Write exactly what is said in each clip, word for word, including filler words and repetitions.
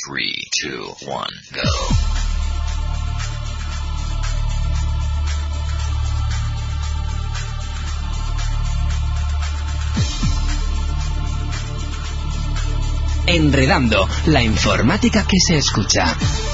three, two, one, go. Enredando, la informática que se escucha.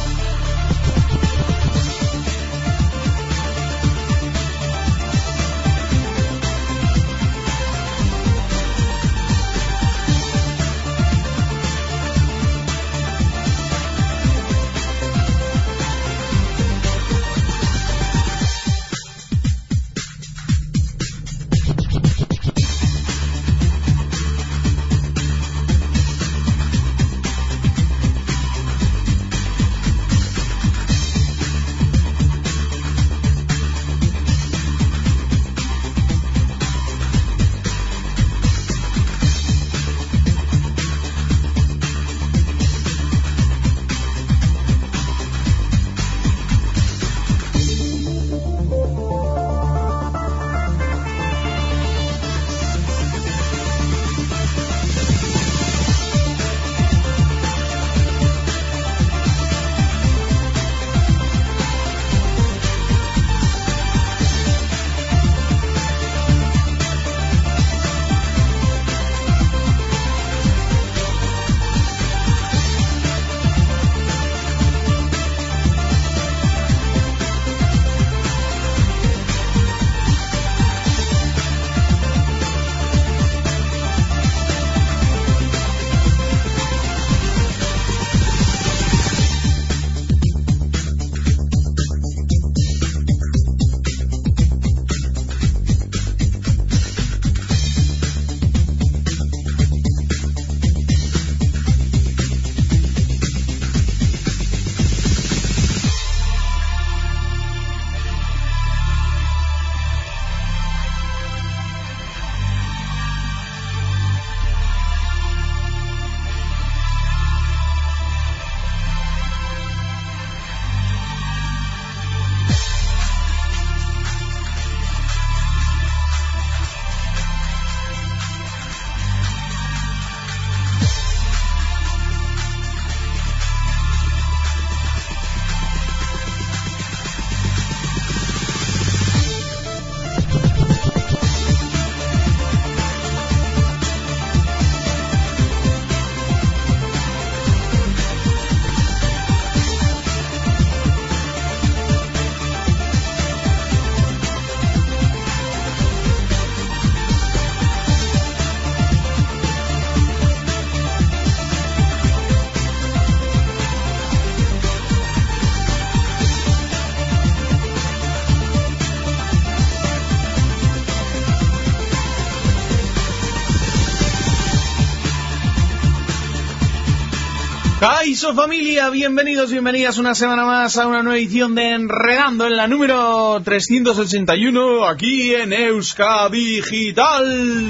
Kaiso familia, bienvenidos, bienvenidas una semana más a una nueva edición de Enredando en la número trescientos ochenta y uno aquí en Euskadi Digital.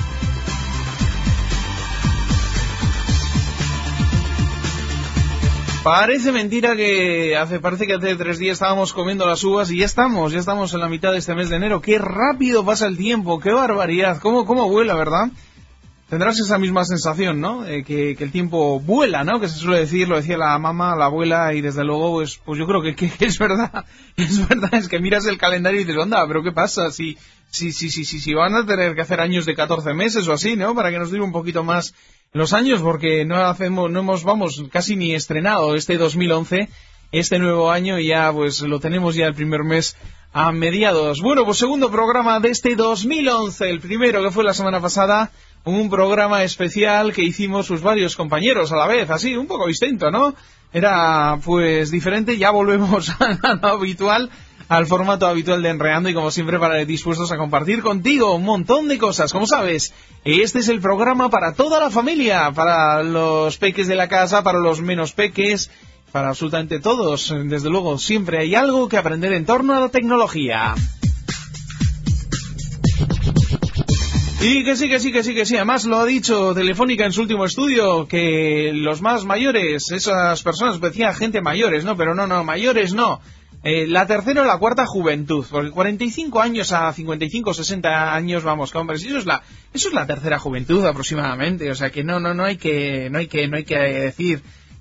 Parece mentira que hace, parece que hace tres días estábamos comiendo las uvas y ya estamos, ya estamos en la mitad de este mes de enero. Qué rápido pasa el tiempo, qué barbaridad, cómo, cómo vuela, ¿verdad? Tendrás esa misma sensación, ¿no? Eh, que, que el tiempo vuela, ¿no? Que se suele decir, lo decía la mamá, la abuela, y desde luego, pues, pues yo creo que, que, que es verdad. Es verdad, es que miras el calendario y dices, onda, ¿pero qué pasa? Si, si, si, si, si, si van a tener que hacer años de catorce meses o así, ¿no? Para que nos dure un poquito más los años, porque no hacemos, no hemos, vamos, casi ni estrenado este dos mil once, este nuevo año, y ya, pues, lo tenemos ya el primer mes a mediados. Bueno, pues segundo programa de este dos mil once, el primero que fue la semana pasada, un programa especial que hicimos sus varios compañeros a la vez, así, un poco distinto, ¿no? Era, pues, diferente, ya volvemos a lo habitual, al formato habitual de Enredando, y como siempre, para dispuestos a compartir contigo un montón de cosas. Como sabes, este es el programa para toda la familia, para los peques de la casa, para los menos peques, para absolutamente todos. Desde luego, siempre hay algo que aprender en torno a la tecnología. Y que sí, que sí, que sí, que sí. Además lo ha dicho Telefónica en su último estudio, que los más mayores, esas personas, decía gente mayores, ¿no? Pero no, no, mayores no. Eh, la tercera o la cuarta juventud, porque cuarenta y cinco años a cincuenta y cinco, sesenta años, vamos, hombres, eso es la, eso es la tercera juventud aproximadamente. O sea que no, no, no hay que, no hay que, no hay que decir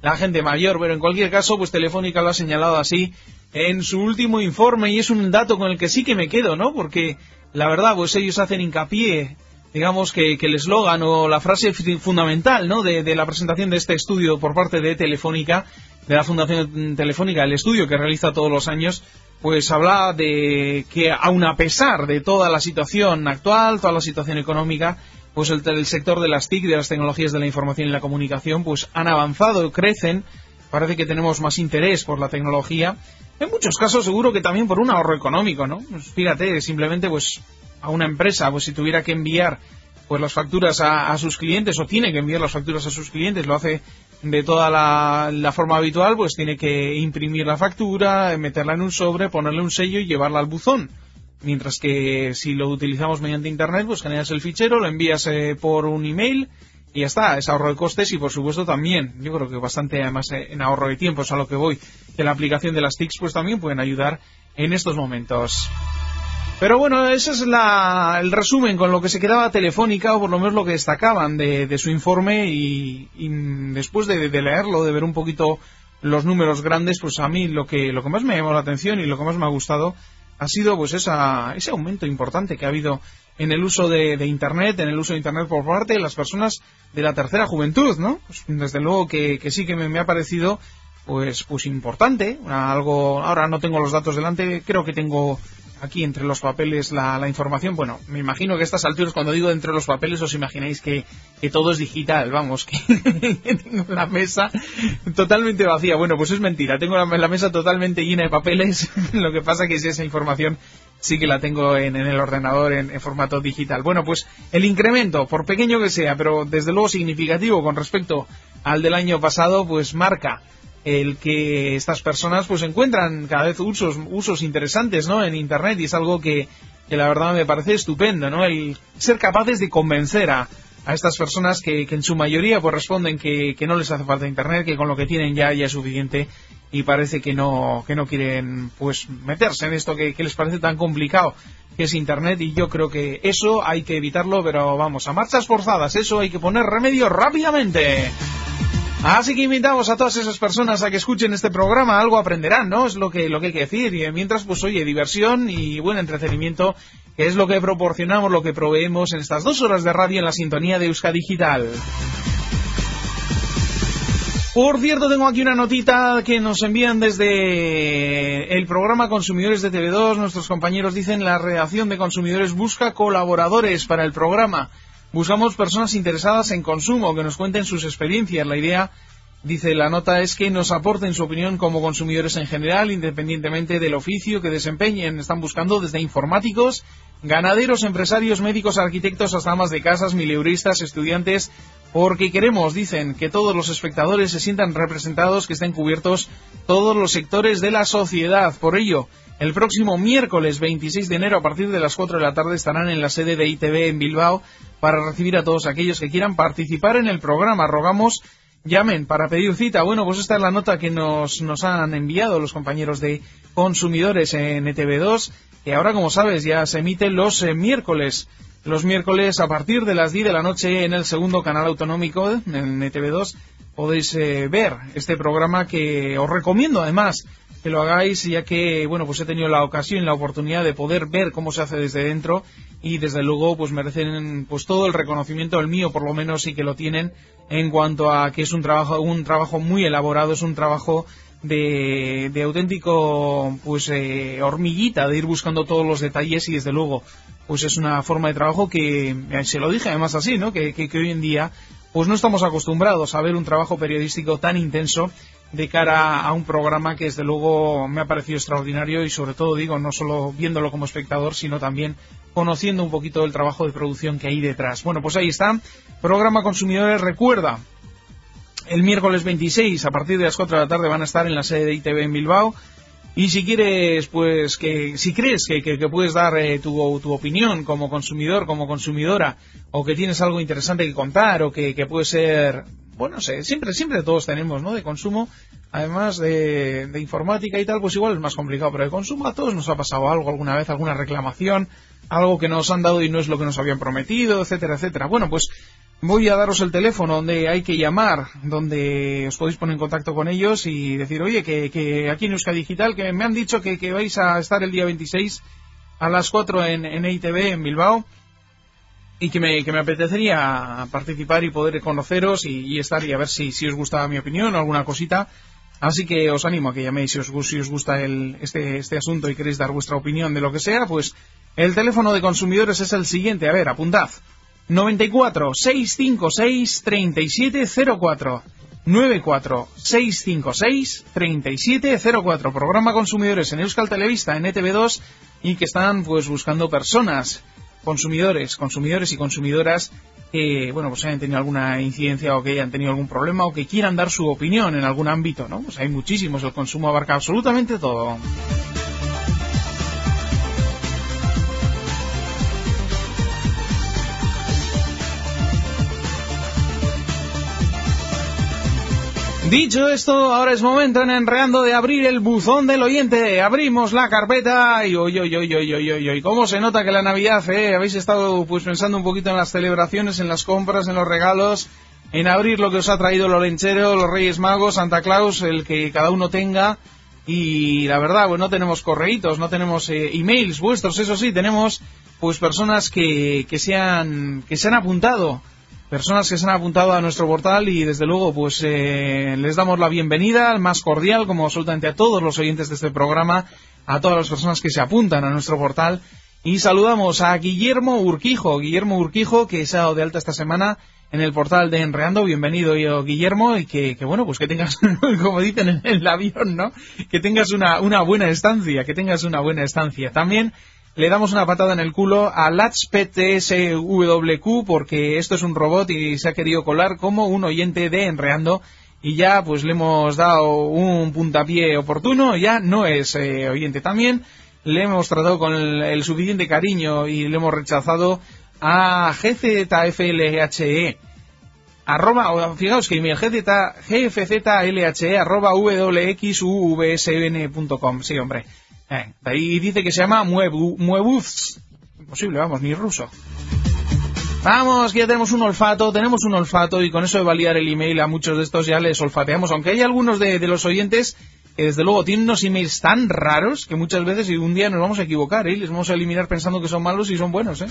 la gente mayor, pero en cualquier caso, pues Telefónica lo ha señalado así en su último informe, y es un dato con el que sí que me quedo, ¿no? Porque la verdad, pues ellos hacen hincapié, digamos que, que el eslogan o la frase fundamental, ¿no?, de, de la presentación de este estudio por parte de Telefónica, de la Fundación Telefónica, el estudio que realiza todos los años, pues habla de que aun a pesar de toda la situación actual, toda la situación económica, pues el, el sector de las T I C, de las tecnologías de la información y la comunicación, pues han avanzado, crecen, parece que tenemos más interés por la tecnología, en muchos casos seguro que también por un ahorro económico, ¿no? Pues fíjate, simplemente pues a una empresa, pues si tuviera que enviar pues las facturas a, a sus clientes, o tiene que enviar las facturas a sus clientes, lo hace de toda la, la forma habitual, pues tiene que imprimir la factura, meterla en un sobre, ponerle un sello y llevarla al buzón. Mientras que si lo utilizamos mediante internet, pues generas el fichero, lo envías eh, por un email y ya está. Es ahorro de costes y por supuesto también, yo creo que bastante además eh, en ahorro de tiempo, es a lo que voy, que la aplicación de las T I Cs pues también pueden ayudar en estos momentos. Pero bueno, ese es la, el resumen con lo que se quedaba Telefónica, o por lo menos lo que destacaban de, de su informe, y, y después de, de leerlo, de ver un poquito los números grandes, pues a mí lo que, lo que más me llamó la atención y lo que más me ha gustado ha sido pues esa, ese aumento importante que ha habido en el uso de, de Internet, en el uso de Internet por parte de las personas de la tercera juventud, ¿no? Pues desde luego que, que sí que me, me ha parecido pues, pues importante, algo, ahora no tengo los datos delante, creo que tengo aquí entre los papeles la, la información. Bueno, me imagino que a estas alturas, cuando digo entre los papeles, os imagináis que, que todo es digital, vamos, que, que tengo la mesa totalmente vacía. Bueno, pues es mentira, tengo la, la mesa totalmente llena de papeles, lo que pasa que si esa información sí que la tengo en, en el ordenador en, en formato digital. Bueno, pues el incremento, por pequeño que sea, pero desde luego significativo con respecto al del año pasado, pues marca el que estas personas pues encuentran cada vez usos usos interesantes, ¿no?, en Internet, y es algo que, que la verdad me parece estupendo, ¿no?, el ser capaces de convencer a, a estas personas que, que en su mayoría pues responden que, que no les hace falta Internet, que con lo que tienen ya, ya es suficiente, y parece que no que no quieren pues meterse en esto que, que les parece tan complicado que es Internet, y yo creo que eso hay que evitarlo, pero vamos, a marchas forzadas, eso hay que poner remedio rápidamente. Así que invitamos a todas esas personas a que escuchen este programa, algo aprenderán, ¿no? Es lo que, lo que hay que decir, y mientras, pues oye, diversión y buen entretenimiento, que es lo que proporcionamos, lo que proveemos en estas dos horas de radio en la sintonía de Euskadi Digital. Por cierto, tengo aquí una notita que nos envían desde el programa Consumidores de T V dos. Nuestros compañeros dicen: la redacción de Consumidores busca colaboradores para el programa. Buscamos personas interesadas en consumo, que nos cuenten sus experiencias. La idea, dice la nota, es que nos aporten su opinión como consumidores en general, independientemente del oficio que desempeñen. Están buscando desde informáticos, ganaderos, empresarios, médicos, arquitectos, hasta amas de casas, mileuristas, estudiantes, porque queremos, dicen, que todos los espectadores se sientan representados, que estén cubiertos todos los sectores de la sociedad. Por ello, el próximo miércoles veintiséis de enero, a partir de las cuatro de la tarde, estarán en la sede de I T V en Bilbao para recibir a todos aquellos que quieran participar en el programa. Rogamos, llamen para pedir cita. Bueno, pues esta es la nota que nos, nos han enviado los compañeros de Consumidores en E T V dos, que ahora, como sabes, ya se emite los eh, miércoles. Los miércoles a partir de las diez de la noche en el segundo canal autonómico, en E T V dos, podéis eh, ver este programa, que os recomiendo además que lo hagáis, ya que, bueno, pues he tenido la ocasión y la oportunidad de poder ver cómo se hace desde dentro, y desde luego pues merecen pues todo el reconocimiento, el mío por lo menos sí que lo tienen, en cuanto a que es un trabajo un trabajo muy elaborado, es un trabajo de, de auténtico pues eh, hormiguita, de ir buscando todos los detalles, y desde luego pues es una forma de trabajo que, eh, se lo dije además así, ¿no?, que, que, que hoy en día pues no estamos acostumbrados a ver un trabajo periodístico tan intenso de cara a un programa que desde luego me ha parecido extraordinario, y sobre todo, digo, no solo viéndolo como espectador, sino también conociendo un poquito el trabajo de producción que hay detrás. Bueno, pues ahí está, programa Consumidores. Recuerda, el miércoles veintiséis, a partir de las cuatro de la tarde, van a estar en la sede de I T V en Bilbao, y si quieres, pues, que si crees que, que, que puedes dar eh, tu, tu opinión como consumidor, como consumidora, o que tienes algo interesante que contar, o que, que puede ser, bueno, no sé, siempre, siempre todos tenemos, ¿no?, de consumo, además de, de informática y tal, pues igual es más complicado, pero de consumo a todos nos ha pasado algo alguna vez, alguna reclamación, algo que nos han dado y no es lo que nos habían prometido, etcétera, etcétera. Bueno, pues voy a daros el teléfono donde hay que llamar, donde os podéis poner en contacto con ellos y decir, oye, que, que aquí en Euskadi Digital, que me han dicho que, que vais a estar el día veintiséis a las cuatro en, en E I T V en Bilbao y que me, que me apetecería participar y poder conoceros y, y estar y a ver si, si os gusta mi opinión o alguna cosita. Así que os animo a que llaméis si os, si os gusta el, este, este asunto y queréis dar vuestra opinión de lo que sea, pues el teléfono de consumidores es el siguiente. A ver, apuntad. noventa y cuatro, seiscientos cincuenta y seis, treinta y siete cero cuatro. noventa y cuatro, seiscientos cincuenta y seis, treinta y siete cero cuatro. Programa Consumidores en Euskal Televista, en E T V dos, y que están pues buscando personas, consumidores, consumidores y consumidoras que, bueno, pues hayan tenido alguna incidencia o que hayan tenido algún problema o que quieran dar su opinión en algún ámbito, ¿no? Pues hay muchísimos, el consumo abarca absolutamente todo. Dicho esto, ahora es momento en Enredando de abrir el buzón del oyente. Abrimos la carpeta y oy, oy, oy, oy, oy, oy, oy. ¿Cómo se nota que la Navidad, eh? Habéis estado pues pensando un poquito en las celebraciones, en las compras, en los regalos, en abrir lo que os ha traído el Olenchero, los Reyes Magos, Santa Claus, el que cada uno tenga. Y la verdad, pues no tenemos correitos, no tenemos eh, emails vuestros, eso sí, tenemos pues personas que, que, se han, que se han apuntado. Personas que se han apuntado a nuestro portal y desde luego pues eh, les damos la bienvenida, el más cordial, como absolutamente a todos los oyentes de este programa, a todas las personas que se apuntan a nuestro portal. Y saludamos a Guillermo Urquijo, Guillermo Urquijo, que se ha dado de alta esta semana en el portal de Enredando. Bienvenido, yo, Guillermo, y que, que bueno, pues que tengas, como dicen en el avión, ¿no? Que tengas una, una buena estancia, que tengas una buena estancia. También le damos una patada en el culo a Lats P T S W Q porque esto es un robot y se ha querido colar como un oyente de Enredando y ya pues le hemos dado un puntapié oportuno, ya no es eh, oyente. También le hemos tratado con el, el suficiente cariño y le hemos rechazado a G Z F L H E arroba, fijaos que email G F Z L H E arroba w x u v s n punto com. Sí, hombre. Eh, de ahí dice que se llama Muebu, Muebuz. Imposible, vamos, ni ruso. Vamos, que ya tenemos un olfato, tenemos un olfato y con eso de validar el email a muchos de estos ya les olfateamos. Aunque hay algunos de, de los oyentes que desde luego tienen unos emails tan raros que muchas veces y un día nos vamos a equivocar, ¿eh? Les vamos a eliminar pensando que son malos y son buenos, ¿eh?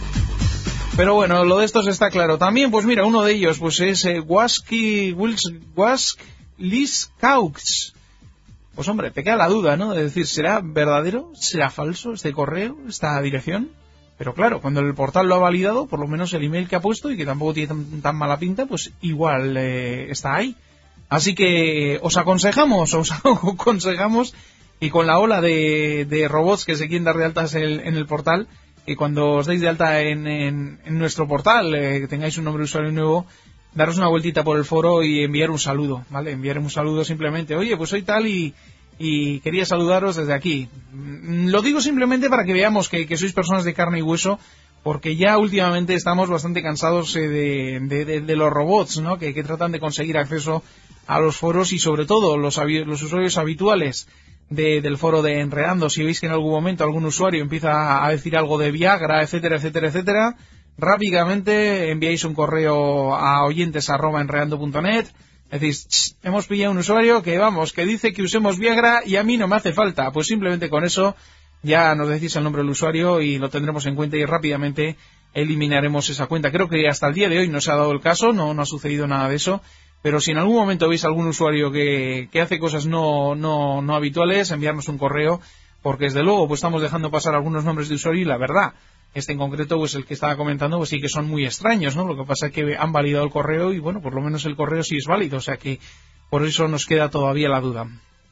Pero bueno, lo de estos está claro. También, pues mira, uno de ellos pues es eh, Waski Wills Wask Lis Caux. Pues hombre, te queda la duda, ¿no? De decir, ¿será verdadero? ¿Será falso este correo, esta dirección? Pero claro, cuando el portal lo ha validado, por lo menos el email que ha puesto y que tampoco tiene tan, tan mala pinta, pues igual eh, está ahí. Así que os aconsejamos, os aconsejamos y con la ola de, de robots que se quieren dar de altas en, en el portal, que cuando os deis de alta en, en, en nuestro portal, eh, que tengáis un nombre de usuario nuevo, daros una vueltita por el foro y enviar un saludo, ¿vale? Enviar un saludo simplemente. Oye, pues soy tal y, y quería saludaros desde aquí. Lo digo simplemente para que veamos que, que sois personas de carne y hueso, porque ya últimamente estamos bastante cansados eh, de, de, de, de los robots, ¿no? Que, que tratan de conseguir acceso a los foros y sobre todo los, los usuarios habituales de, del foro de Enredando. Si veis que en algún momento algún usuario empieza a decir algo de Viagra, etcétera, etcétera, etcétera, rápidamente enviáis un correo a oyentes arroba enredando punto net, decís, hemos pillado un usuario que vamos, que dice que usemos Viagra y a mí no me hace falta. Pues simplemente con eso ya nos decís el nombre del usuario y lo tendremos en cuenta y rápidamente eliminaremos esa cuenta. Creo que hasta el día de hoy no se ha dado el caso, no, no ha sucedido nada de eso, pero si en algún momento veis algún usuario que, que hace cosas no, no, no habituales, enviarnos un correo, porque desde luego pues estamos dejando pasar algunos nombres de usuario y la verdad, este en concreto, pues el que estaba comentando, pues sí que son muy extraños, ¿no? Lo que pasa es que han validado el correo y bueno, por lo menos el correo sí es válido, o sea que por eso nos queda todavía la duda.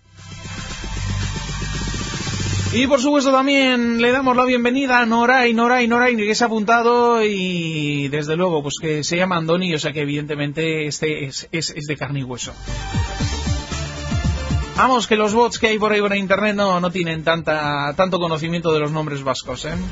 Y por supuesto también le damos la bienvenida a Noray, Noray, Noray, que se ha apuntado y desde luego pues que se llama Andoni, o sea que evidentemente este es, es, es de carne y hueso. Vamos, que los bots que hay por ahí por internet no, no tienen tanta tanto conocimiento de los nombres vascos, ¿eh?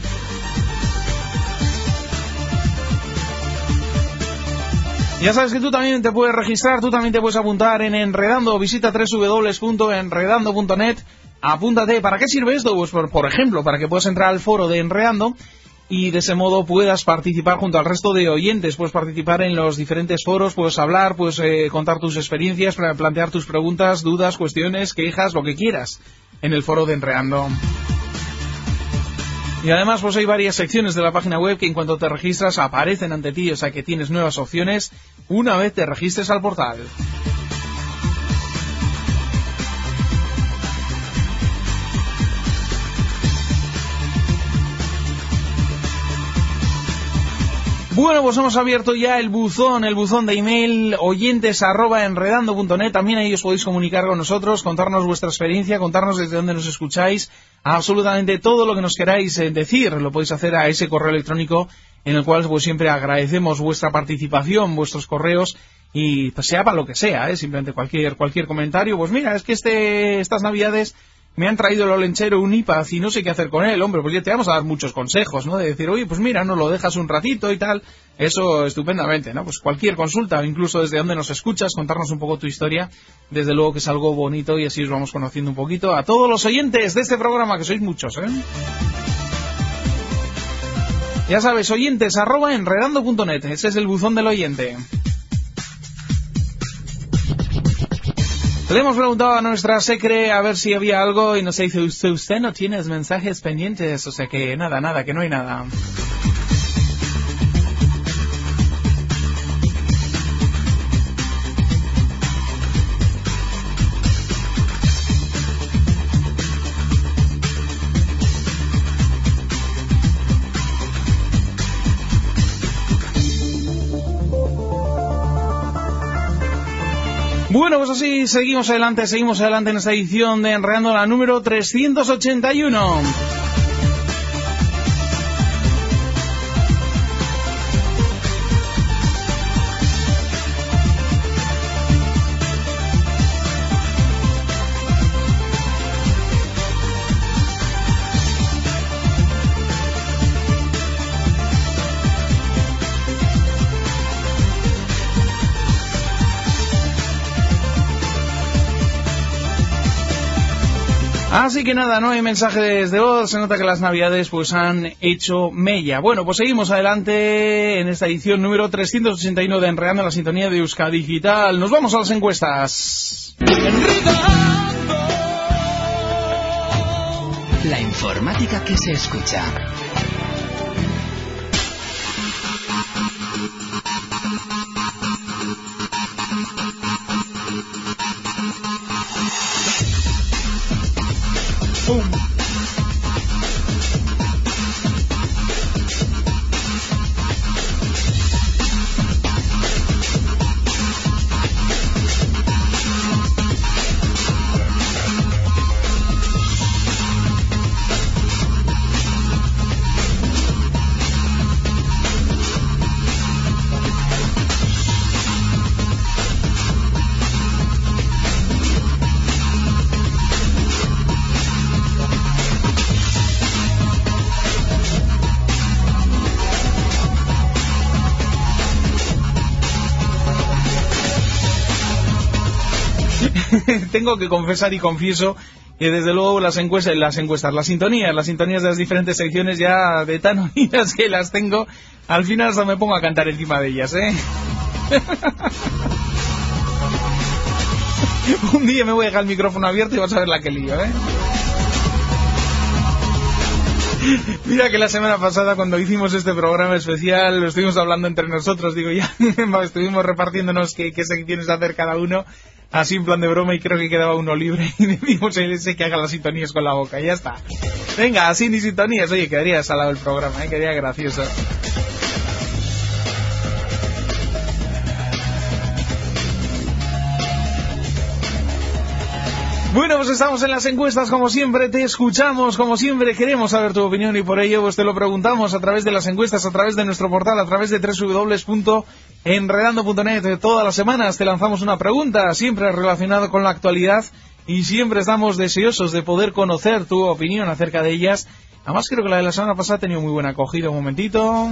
Ya sabes que tú también te puedes registrar, tú también te puedes apuntar en Enredando. Visita doble u doble u doble u punto enredando punto net. Apúntate. ¿Para qué sirve esto? Pues por, por ejemplo, para que puedas entrar al foro de Enredando y de ese modo puedas participar junto al resto de oyentes. Puedes participar en los diferentes foros, puedes hablar, puedes eh, contar tus experiencias, plantear tus preguntas, dudas, cuestiones, quejas, lo que quieras en el foro de Enredando. Y además pues hay varias secciones de la página web que en cuanto te registras aparecen ante ti, o sea que tienes nuevas opciones una vez te registres al portal. Bueno, pues hemos abierto ya el buzón, el buzón de email oyentes arroba enredando punto net. También ahí os podéis comunicar con nosotros, contarnos vuestra experiencia, contarnos desde dónde nos escucháis, absolutamente todo lo que nos queráis eh, decir. Lo podéis hacer a ese correo electrónico en el cual pues siempre agradecemos vuestra participación, vuestros correos y pues, sea para lo que sea, ¿eh? Simplemente cualquier cualquier comentario. Pues mira, es que este estas navidades me han traído el olenchero un iPad y no sé qué hacer con él, hombre, pues ya te vamos a dar muchos consejos, ¿no? De decir, oye, pues mira, no lo dejas un ratito y tal, eso estupendamente, ¿no? Pues cualquier consulta, o incluso desde donde nos escuchas, contarnos un poco tu historia, desde luego que es algo bonito y así os vamos conociendo un poquito a todos los oyentes de este programa, que sois muchos, ¿eh? Ya sabes, oyentes arroba enredando punto net, ese es el buzón del oyente. Le hemos preguntado a nuestra secre a ver si había algo y nos dice, usted, usted no tiene mensajes pendientes, o sea que nada, nada, que no hay nada. Bueno, pues así seguimos adelante, seguimos adelante en esta edición de Enredando, la número trescientos ochenta y uno. Así que nada, no hay mensajes de voz, se nota que las navidades pues han hecho mella. Bueno, pues seguimos adelante en esta edición número trescientos ochenta y uno de Enredando, la sintonía de Euskadi Digital. Nos vamos a las encuestas. La informática que se escucha. Tengo que confesar y confieso que desde luego las encuestas, las encuestas, las sintonías, las sintonías de las diferentes secciones ya de tan oídas que las tengo, al final hasta me pongo a cantar encima de ellas, ¿eh? Un día me voy a dejar el micrófono abierto y vas a ver la que lío, ¿eh? Mira que la semana pasada cuando hicimos este programa especial lo estuvimos hablando entre nosotros, digo ya, estuvimos repartiéndonos qué, qué secciones hacer cada uno, así en plan de broma, y creo que quedaba uno libre y decimos a ese que haga las sintonías con la boca y ya está. Venga, así ni sintonías, oye, quedaría salado el programa, ¿eh? Quedaría gracioso. Bueno, pues estamos en las encuestas, como siempre te escuchamos, como siempre queremos saber tu opinión y por ello pues te lo preguntamos a través de las encuestas, a través de nuestro portal, a través de doble u doble u doble u punto enredando punto net. Todas las semanas te lanzamos una pregunta, siempre relacionada con la actualidad y siempre estamos deseosos de poder conocer tu opinión acerca de ellas. Además creo que la de la semana pasada ha tenido muy buena acogida. Un momentito.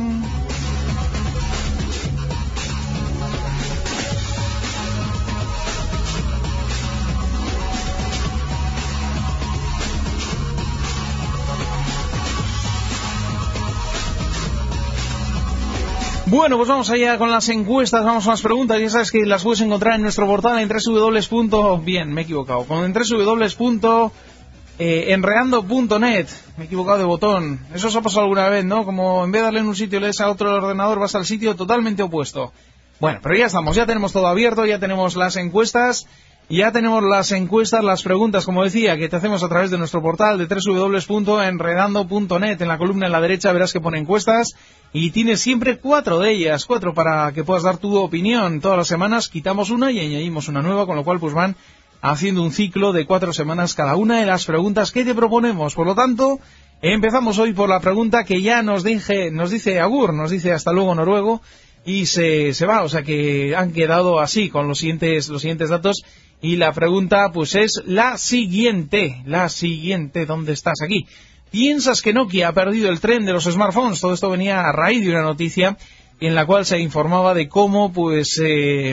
Bueno, pues vamos allá con las encuestas, vamos a las preguntas. Ya sabes que las puedes encontrar en nuestro portal en www. Bien, me he equivocado. Con en www. enredando punto net. Me he equivocado de botón. Eso os ha pasado alguna vez, ¿no? Como en vez de darle en un sitio y le des a otro ordenador, vas al sitio totalmente opuesto. Bueno, pero ya estamos, ya tenemos todo abierto, ya tenemos las encuestas, ya tenemos las encuestas, las preguntas, como decía, que te hacemos a través de nuestro portal de www punto enredando punto net. En la columna a la derecha verás que pone encuestas y tienes siempre cuatro de ellas, cuatro para que puedas dar tu opinión. Todas las semanas quitamos una y añadimos una nueva, con lo cual pues van haciendo un ciclo de cuatro semanas cada una de las preguntas que te proponemos. Por lo tanto, empezamos hoy por la pregunta que ya nos, dije, nos dice Agur, nos dice hasta luego noruego, y se, se va, o sea que han quedado así con los siguientes, los siguientes datos. Y la pregunta pues es la siguiente, la siguiente, ¿dónde estás aquí? ¿Piensas que Nokia ha perdido el tren de los smartphones? Todo esto venía a raíz de una noticia en la cual se informaba de cómo pues eh,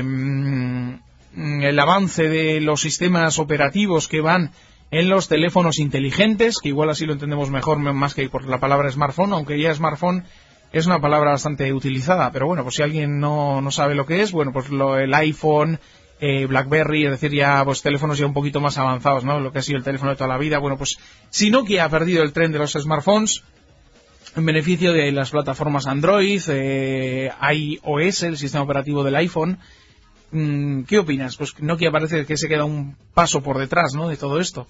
el avance de los sistemas operativos que van en los teléfonos inteligentes, que igual así lo entendemos mejor más que por la palabra smartphone, aunque ya smartphone es una palabra bastante utilizada, pero bueno, pues si alguien no, no sabe lo que es, bueno, pues lo, el iPhone, eh, BlackBerry, es decir, ya pues teléfonos ya un poquito más avanzados, ¿no? Lo que ha sido el teléfono de toda la vida. Bueno, pues si Nokia ha perdido el tren de los smartphones en beneficio de las plataformas Android, eh, iOS, el sistema operativo del iPhone, ¿qué opinas? Pues Nokia parece que se queda un paso por detrás, ¿no?, de todo esto.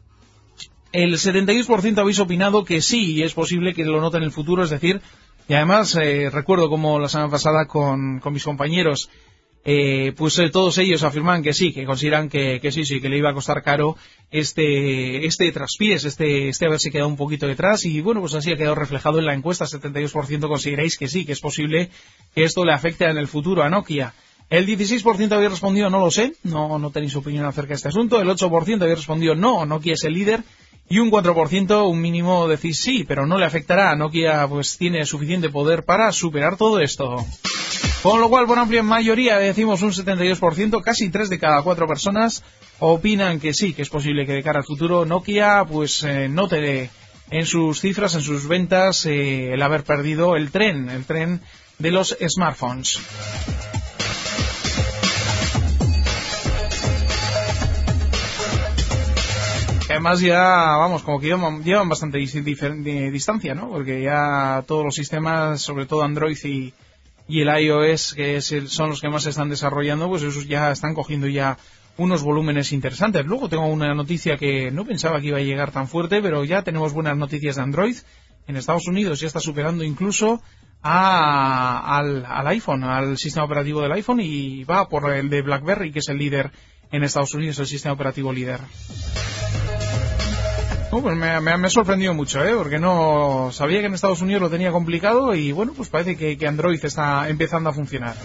El setenta y dos por ciento habéis opinado que sí, y es posible que lo note en el futuro, es decir, y además eh, recuerdo como la semana pasada con, con mis compañeros, eh, pues eh, todos ellos afirman que sí, que consideran que, que sí, sí, que le iba a costar caro este este traspiés, este este haberse quedado un poquito detrás, y bueno, pues así ha quedado reflejado en la encuesta. setenta y dos por ciento consideráis que sí, que es posible que esto le afecte en el futuro a Nokia. El dieciséis por ciento había respondido no lo sé, no, no tenéis opinión acerca de este asunto. El ocho por ciento había respondido no, Nokia es el líder. Y un cuatro por ciento, un mínimo, decís sí, pero no le afectará. Nokia pues tiene suficiente poder para superar todo esto. Con lo cual, por amplia mayoría, decimos un setenta y dos por ciento, casi tres de cada cuatro personas opinan que sí, que es posible que de cara al futuro Nokia pues eh, note en sus cifras, en sus ventas, eh, el haber perdido el tren, el tren de los smartphones. Además ya, vamos, como que llevan, llevan bastante distancia, ¿no? Porque ya todos los sistemas, sobre todo Android y, y el iOS, que es el, son los que más se están desarrollando, pues esos ya están cogiendo ya unos volúmenes interesantes. Luego tengo una noticia que no pensaba que iba a llegar tan fuerte, pero ya tenemos buenas noticias de Android. En Estados Unidos ya está superando incluso a, al, al iPhone, al sistema operativo del iPhone, y va por el de BlackBerry, que es el líder en Estados Unidos, el sistema operativo líder. No, pues me, me, me ha sorprendido mucho, ¿eh? Porque no sabía que en Estados Unidos lo tenía complicado y bueno, pues parece que, que Android está empezando a funcionar.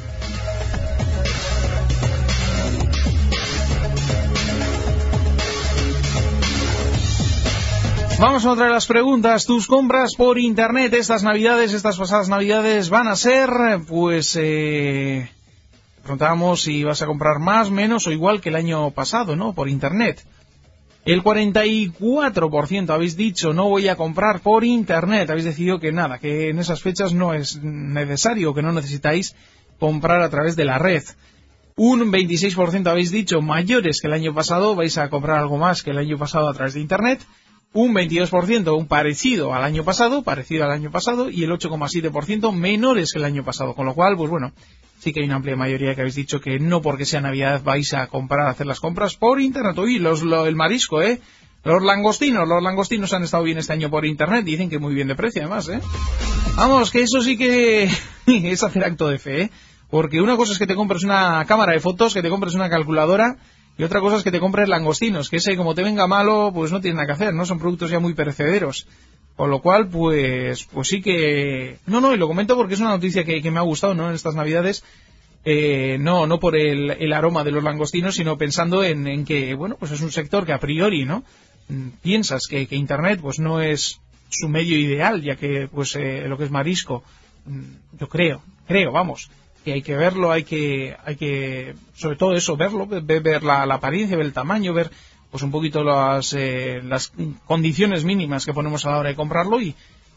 Vamos a otra de las preguntas. Tus compras por internet estas navidades, estas pasadas navidades van a ser, pues, eh, preguntábamos si vas a comprar más, menos o igual que el año pasado, ¿no? Por internet. El cuarenta y cuatro por ciento habéis dicho no voy a comprar por internet. Habéis decidido que nada, que en esas fechas no es necesario, que no necesitáis comprar a través de la red. Un veintiséis por ciento habéis dicho mayores que el año pasado, vais a comprar algo más que el año pasado a través de internet. Un veintidós por ciento un parecido al año pasado, parecido al año pasado, y el ocho coma siete por ciento menores que el año pasado. Con lo cual, pues bueno, sí que hay una amplia mayoría que habéis dicho que no porque sea Navidad vais a comprar, a hacer las compras por internet. Uy, los, lo, el marisco, ¿eh? Los langostinos, los langostinos han estado bien este año por internet, dicen que muy bien de precio además, ¿eh? Vamos, que eso sí que es hacer acto de fe, ¿eh? Porque una cosa es que te compres una cámara de fotos, que te compres una calculadora, y otra cosa es que te compres langostinos, que ese como te venga malo, pues no tiene nada que hacer, ¿no? Son productos ya muy perecederos. Con lo cual, pues pues sí que... No, no, y lo comento porque es una noticia que, que me ha gustado, ¿no? En estas Navidades, eh, no no por el, el aroma de los langostinos, sino pensando en, en que, bueno, pues es un sector que a priori, ¿no? Piensas que, que Internet, pues no es su medio ideal, ya que, pues, eh, lo que es marisco, yo creo, creo, vamos... que hay que verlo, hay que, hay que, sobre todo eso, verlo, ver, ver la, la apariencia, ver el tamaño, ver pues un poquito las, eh, las condiciones mínimas que ponemos a la hora de comprarlo y,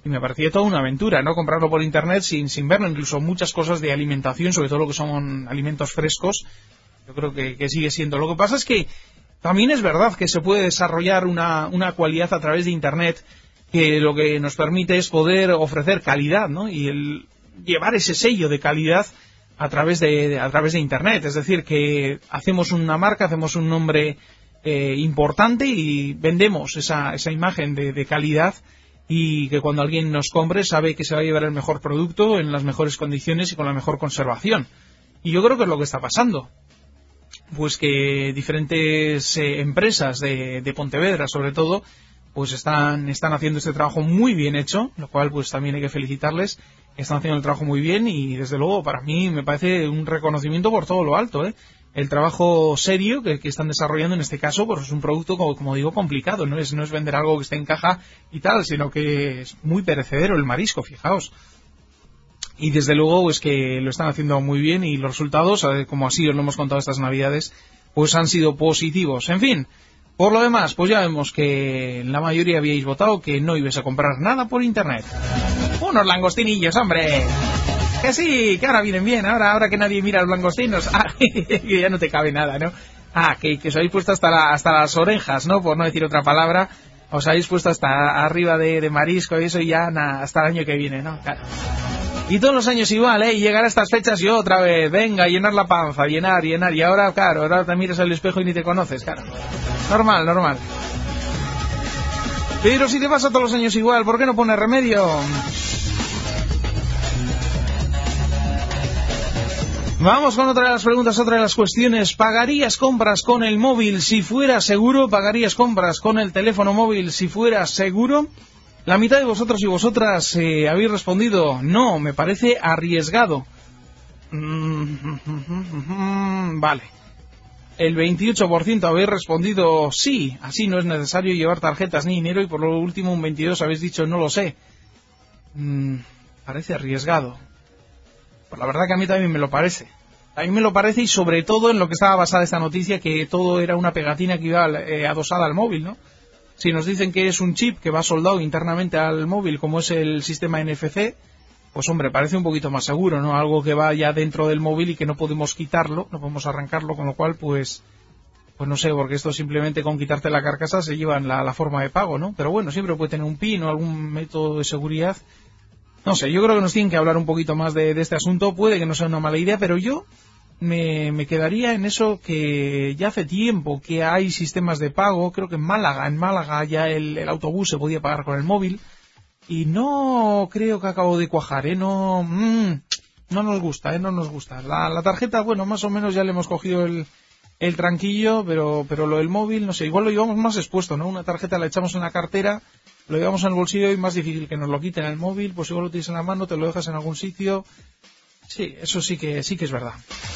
y me parecía toda una aventura, ¿no? Comprarlo por internet sin, sin verlo, incluso muchas cosas de alimentación, sobre todo lo que son alimentos frescos, yo creo que, que sigue siendo. Lo que pasa es que también es verdad que se puede desarrollar una, una cualidad a través de internet que lo que nos permite es poder ofrecer calidad, ¿no? Y el llevar ese sello de calidad a través de, a través de internet, es decir, que hacemos una marca, hacemos un nombre eh, importante y vendemos esa, esa imagen de, de calidad, y que cuando alguien nos compre sabe que se va a llevar el mejor producto en las mejores condiciones y con la mejor conservación. Y yo creo que es lo que está pasando. Pues que diferentes eh, empresas de, de Pontevedra, sobre todo, pues están, están haciendo este trabajo muy bien hecho, lo cual pues también hay que felicitarles. Están haciendo el trabajo muy bien y desde luego para mí me parece un reconocimiento por todo lo alto, ¿eh? El trabajo serio que, que están desarrollando en este caso, pues es un producto, como, como digo, complicado, no es, no es vender algo que esté en caja y tal, sino que es muy perecedero el marisco, fijaos. Y desde luego pues que lo están haciendo muy bien y los resultados, como así os lo hemos contado estas navidades, pues han sido positivos. En fin, por lo demás, pues ya vemos que la mayoría habíais votado que no ibais a comprar nada por internet. Unos langostinillos, hombre. Que sí, que ahora vienen bien, ahora ahora que nadie mira los langostinos. Ah, que ya no te cabe nada, ¿no? Ah, que, que os habéis puesto hasta, la, hasta las orejas, ¿no? Por no decir otra palabra. Os habéis puesto hasta arriba de, de marisco y eso y ya na, hasta el año que viene, ¿no? Claro. Y todos los años igual, ¿eh? Y llegar a estas fechas y otra vez, venga, llenar la panza, llenar, llenar. Y ahora, claro, ahora te miras al espejo y ni te conoces, claro. Normal, normal. Pero si te pasa todos los años igual, ¿por qué no pones remedio? Vamos con otra de las preguntas, otra de las cuestiones. ¿Pagarías compras con el móvil si fuera seguro? ¿Pagarías compras con el teléfono móvil si fuera seguro? La mitad de vosotros y vosotras eh, habéis respondido no, me parece arriesgado. Mm, vale. El veintiocho por ciento habéis respondido sí, así no es necesario llevar tarjetas ni dinero, y por lo último un veintidós por ciento habéis dicho no lo sé. Mm, parece arriesgado. Pues la verdad que a mí también me lo parece. A mí me lo parece, y sobre todo en lo que estaba basada esta noticia, que todo era una pegatina que iba eh, adosada al móvil, ¿no? Si nos dicen que es un chip que va soldado internamente al móvil, como es el sistema N F C, pues hombre, parece un poquito más seguro, ¿no? Algo que va ya dentro del móvil y que no podemos quitarlo, no podemos arrancarlo, con lo cual, pues, pues no sé, porque esto simplemente con quitarte la carcasa se lleva en la, la forma de pago, ¿no? Pero bueno, siempre puede tener un PIN o algún método de seguridad. No sé, yo creo que nos tienen que hablar un poquito más de, de este asunto. Puede que no sea una mala idea, pero yo me, me quedaría en eso, que ya hace tiempo que hay sistemas de pago. Creo que en Málaga, en Málaga ya el, el autobús se podía pagar con el móvil. Y no creo que acabo de cuajar, ¿eh? No, mmm, no nos gusta, ¿eh? No nos gusta. La, la tarjeta, bueno, más o menos ya le hemos cogido el, el tranquillo, pero, pero lo del móvil, no sé, igual lo llevamos más expuesto, ¿no? Una tarjeta la echamos en la cartera, lo llevamos en el bolsillo y más difícil que nos lo quiten el móvil, pues igual lo tienes en la mano, te lo dejas en algún sitio. Sí, eso sí que sí que es verdad.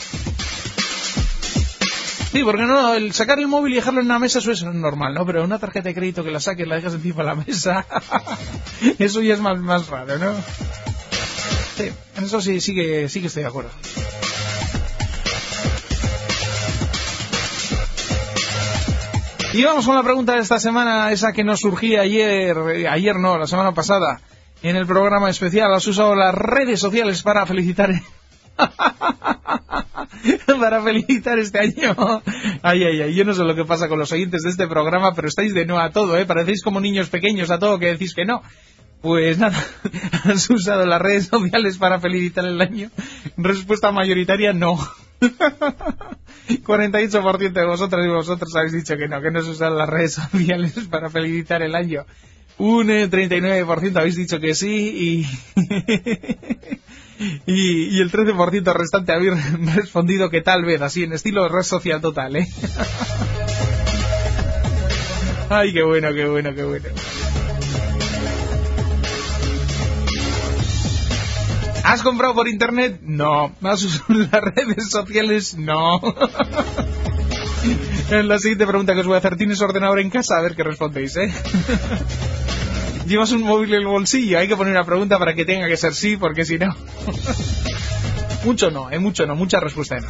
Sí, porque no, el sacar el móvil y dejarlo en una mesa, eso es normal, ¿no? Pero una tarjeta de crédito que la saques, la dejas encima de la mesa, eso ya es más, más raro, ¿no? Sí, en eso sí, sí que, sí que estoy de acuerdo. Y vamos con la pregunta de esta semana, esa que nos surgía ayer, ayer no, la semana pasada, en el programa especial. ¿Has usado las redes sociales para felicitar para felicitar este año? Ay, ay, ay, yo no sé lo que pasa con los oyentes de este programa, pero estáis de no a todo, ¿eh? Parecéis como niños pequeños a todo, que decís que no. Pues nada, ¿has usado las redes sociales para felicitar el año? Respuesta mayoritaria, no. cuarenta y ocho por ciento de vosotras y vosotros habéis dicho que no, que no se usan las redes sociales para felicitar el año. Un treinta y nueve por ciento habéis dicho que sí y, y, y el trece por ciento restante habéis respondido que tal vez, así en estilo red social total, ¿eh? Ay, qué bueno, qué bueno, qué bueno. ¿Has comprado por internet? No. ¿Has usado las redes sociales? No. En la siguiente pregunta que os voy a hacer, ¿tienes ordenador en casa? A ver qué respondéis, ¿eh? ¿Llevas un móvil en el bolsillo? Hay que poner una pregunta para que tenga que ser sí, porque si no... Mucho no, ¿eh? Mucho no, mucha respuesta de no.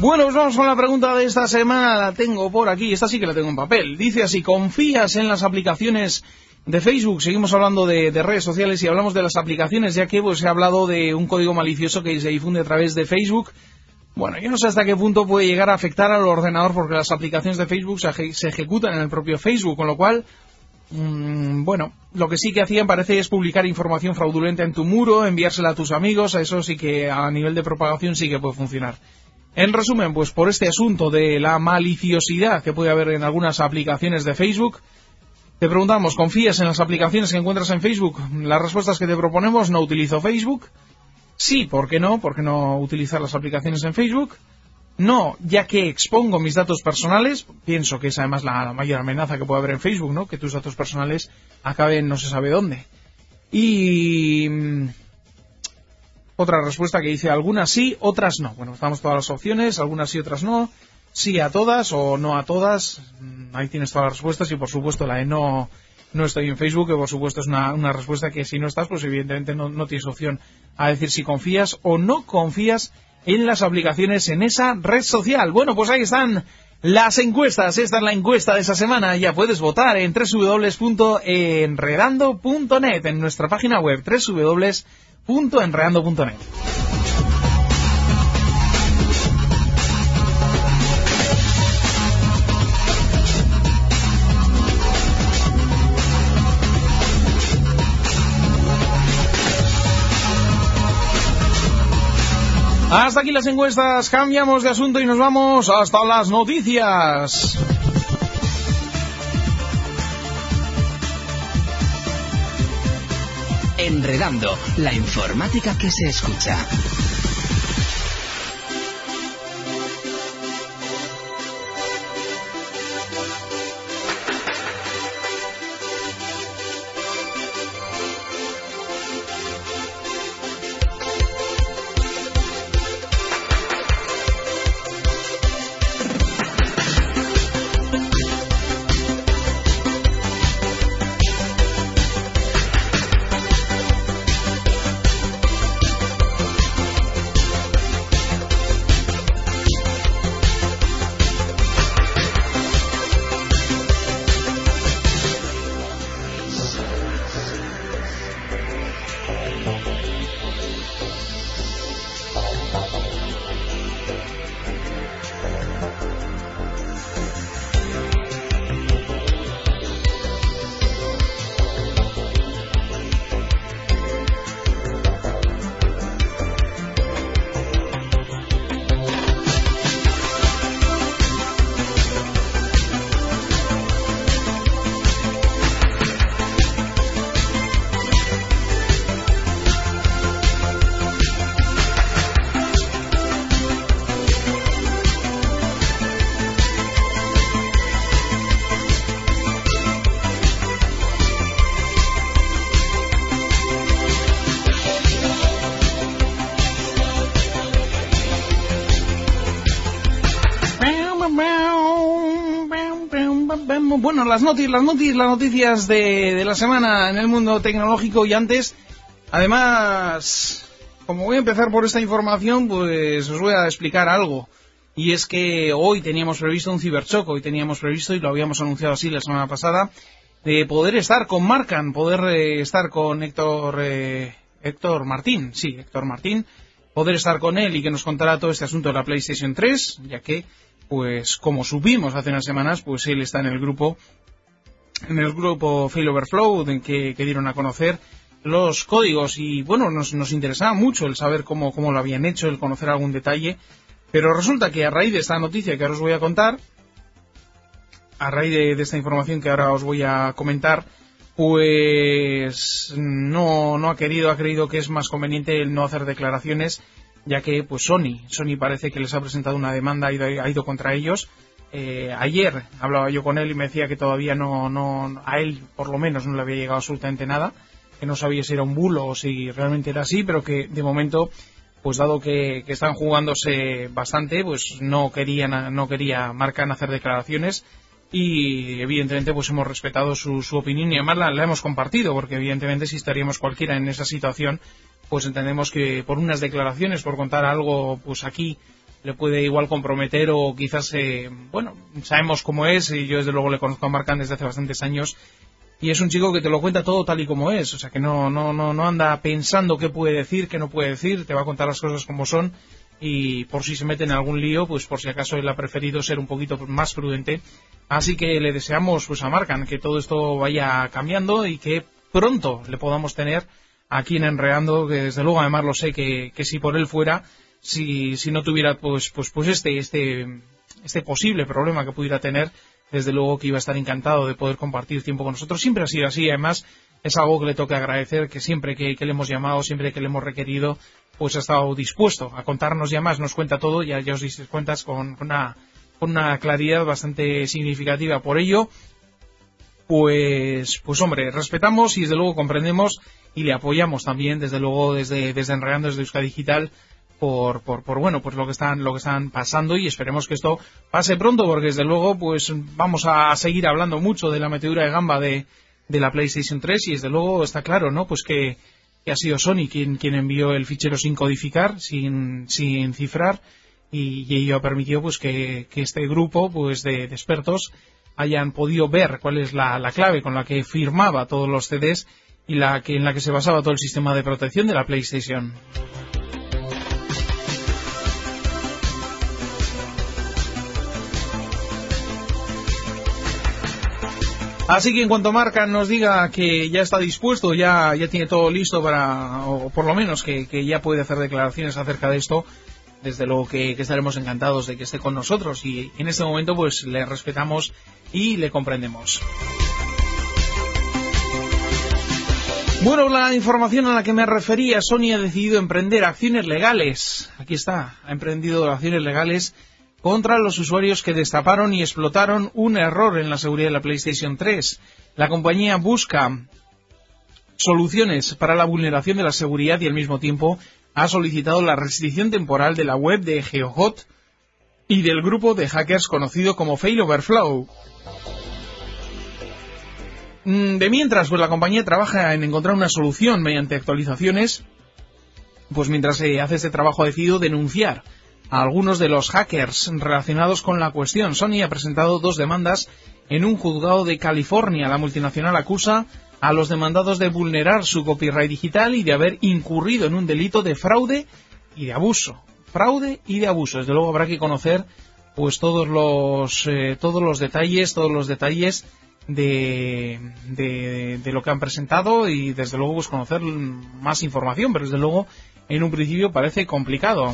Bueno, pues vamos con la pregunta de esta semana. La tengo por aquí. Esta sí que la tengo en papel. Dice así: ¿confías en las aplicaciones de Facebook? Seguimos hablando de, de redes sociales y hablamos de las aplicaciones, ya que pues he hablado de un código malicioso que se difunde a través de Facebook. Bueno, yo no sé hasta qué punto puede llegar a afectar al ordenador, porque las aplicaciones de Facebook se, se ejecutan en el propio Facebook, con lo cual, mmm, bueno, lo que sí que hacían parece es publicar información fraudulenta en tu muro, enviársela a tus amigos. A eso sí que a nivel de propagación sí que puede funcionar. En resumen, pues por este asunto de la maliciosidad que puede haber en algunas aplicaciones de Facebook, te preguntamos: ¿confías en las aplicaciones que encuentras en Facebook? Las respuestas que te proponemos: no utilizo Facebook. Sí, ¿por qué no? ¿Por qué no utilizar las aplicaciones en Facebook? No, ya que expongo mis datos personales. Pienso que es además la, la mayor amenaza que puede haber en Facebook, ¿no? Que tus datos personales acaben no se sabe dónde. Y otra respuesta que dice: algunas sí, otras no. Bueno, estamos todas las opciones, algunas sí, otras no. Sí a todas o no a todas. Ahí tienes todas las respuestas y por supuesto la de no, no estoy en Facebook, que por supuesto es una, una respuesta que si no estás, pues evidentemente no, no tienes opción a decir si confías o no confías en las aplicaciones en esa red social. Bueno, pues ahí están las encuestas. Esta es la encuesta de esa semana. Ya puedes votar en doble u doble u doble u punto enredando punto net, en nuestra página web doble u doble u doble u punto enredando punto net. Hasta aquí las encuestas, cambiamos de asunto y nos vamos hasta las noticias. Enredando, la informática que se escucha. Bueno, las noticias, las noticias, las noticias de, de la semana en el mundo tecnológico. Y antes, además, como voy a empezar por esta información, pues os voy a explicar algo. Y es que hoy teníamos previsto un ciberchoco, hoy teníamos previsto, y lo habíamos anunciado así la semana pasada, de poder estar con Marcan, poder eh, estar con Héctor, eh, Héctor Martín, sí, Héctor Martín, poder estar con él y que nos contara todo este asunto de la PlayStation tres, ya que, pues como supimos hace unas semanas, pues él está en el grupo, en el grupo Fail Overflow, en que, que dieron a conocer los códigos, y bueno, nos, nos interesaba mucho el saber cómo, cómo lo habían hecho, el conocer algún detalle, pero resulta que a raíz de esta noticia que ahora os voy a contar, a raíz de, de esta información que ahora os voy a comentar, pues no, no ha querido, ha creído que es más conveniente el no hacer declaraciones, ya que pues Sony, Sony parece que les ha presentado una demanda, ha ido, ha ido contra ellos. Eh, ayer hablaba yo con él y me decía que todavía no, no, a él por lo menos no le había llegado absolutamente nada, que no sabía si era un bulo o si realmente era así, pero que de momento, pues dado que, que están jugándose bastante, pues no querían, no quería Marcan hacer declaraciones, y evidentemente pues hemos respetado su, su opinión, y además la, la hemos compartido, porque evidentemente si estaríamos cualquiera en esa situación, pues entendemos que por unas declaraciones, por contar algo pues aquí le puede igual comprometer o quizás, eh, bueno, sabemos cómo es, y yo desde luego le conozco a Marc desde hace bastantes años, y es un chico que te lo cuenta todo tal y como es, o sea que no, no, no, no anda pensando qué puede decir, qué no puede decir, te va a contar las cosas como son, y por si se mete en algún lío, pues por si acaso él ha preferido ser un poquito más prudente. Así que le deseamos pues a Marc que todo esto vaya cambiando y que pronto le podamos tener aquí en Enredando, que desde luego además lo sé que, que si por él fuera, si, si no tuviera pues, pues, pues este, este, este posible problema que pudiera tener, desde luego que iba a estar encantado de poder compartir tiempo con nosotros. Siempre ha sido así, además es algo que le toca agradecer, que siempre que, que le hemos llamado, siempre que le hemos requerido, pues ha estado dispuesto a contarnos, y además nos cuenta todo, ya, ya os diste cuentas, con una, con una claridad bastante significativa. Por ello, pues, pues hombre, respetamos y desde luego comprendemos y le apoyamos también, desde luego, desde, desde Enredando, desde Euskadi Digital, por, por, por bueno, pues lo que están, lo que están pasando, y esperemos que esto pase pronto, porque desde luego, pues vamos a seguir hablando mucho de la metedura de gamba de, de la PlayStation tres, y desde luego está claro, ¿no? Pues que, que ha sido Sony quien, quien envió el fichero sin codificar, sin, sin cifrar, y, y ello ha permitido pues que, que este grupo pues de, de expertos hayan podido ver cuál es la, la clave con la que firmaba todos los C Ds y la que, en la que se basaba todo el sistema de protección de la PlayStation. Así que en cuanto Marc nos diga que ya está dispuesto, ya, ya tiene todo listo para, o por lo menos que, que ya puede hacer declaraciones acerca de esto, desde luego que, que estaremos encantados de que esté con nosotros, y en este momento pues le respetamos y le comprendemos. Bueno, la información a la que me refería, Sony ha decidido emprender acciones legales. Aquí está, ha emprendido acciones legales contra los usuarios que destaparon y explotaron un error en la seguridad de la PlayStation tres. La compañía busca soluciones para la vulneración de la seguridad y al mismo tiempo ha solicitado la restricción temporal de la web de GeoHot y del grupo de hackers conocido como Failoverflow. De mientras, pues la compañía trabaja en encontrar una solución mediante actualizaciones, pues mientras se hace este trabajo ha decidido denunciar a algunos de los hackers relacionados con la cuestión. Sony ha presentado dos demandas en un juzgado de California. La multinacional acusa a los demandados de vulnerar su copyright digital y de haber incurrido en un delito de fraude y de abuso. Fraude y de abuso. Desde luego habrá que conocer pues todos los eh, todos los detalles, todos los detalles de, de, de lo que han presentado, y desde luego pues conocer más información, pero desde luego en un principio parece complicado.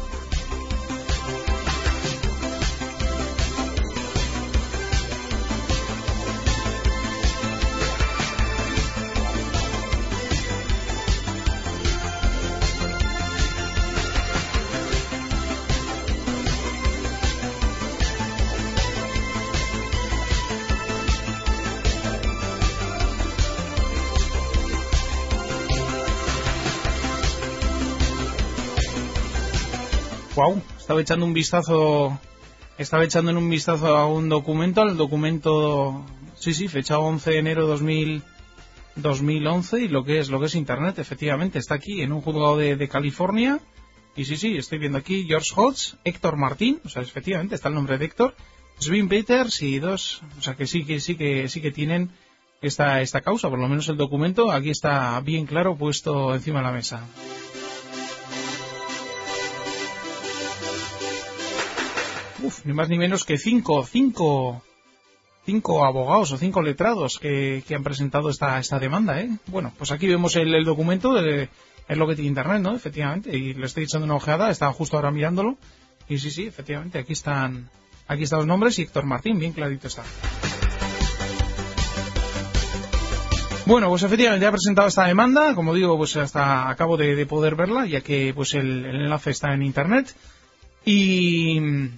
Wow, estaba echando un vistazo, estaba echando en un vistazo a un documento, al documento, sí, sí, fechado once de enero de dos mil once, y lo que es, lo que es Internet, efectivamente, está aquí, en un juzgado de, de California, y sí, sí, estoy viendo aquí, George Hotz, Héctor Martín, o sea, efectivamente, está el nombre de Héctor, Svin Peters y dos, o sea, que sí, que sí, que sí que tienen esta, esta causa, por lo menos el documento, aquí está bien claro, puesto encima de la mesa. Uf, ni más ni menos que cinco, cinco, cinco abogados o cinco letrados que, que han presentado esta, esta demanda, ¿eh? Bueno, pues aquí vemos el, el documento, de, es lo que tiene Internet, ¿no? Efectivamente, y le estoy echando una ojeada, estaba justo ahora mirándolo, y sí, sí, efectivamente, aquí están, aquí están los nombres, y Héctor Martín, bien clarito está. Bueno, pues efectivamente ha presentado esta demanda, como digo, pues hasta acabo de, de poder verla, ya que pues el, el enlace está en Internet, y...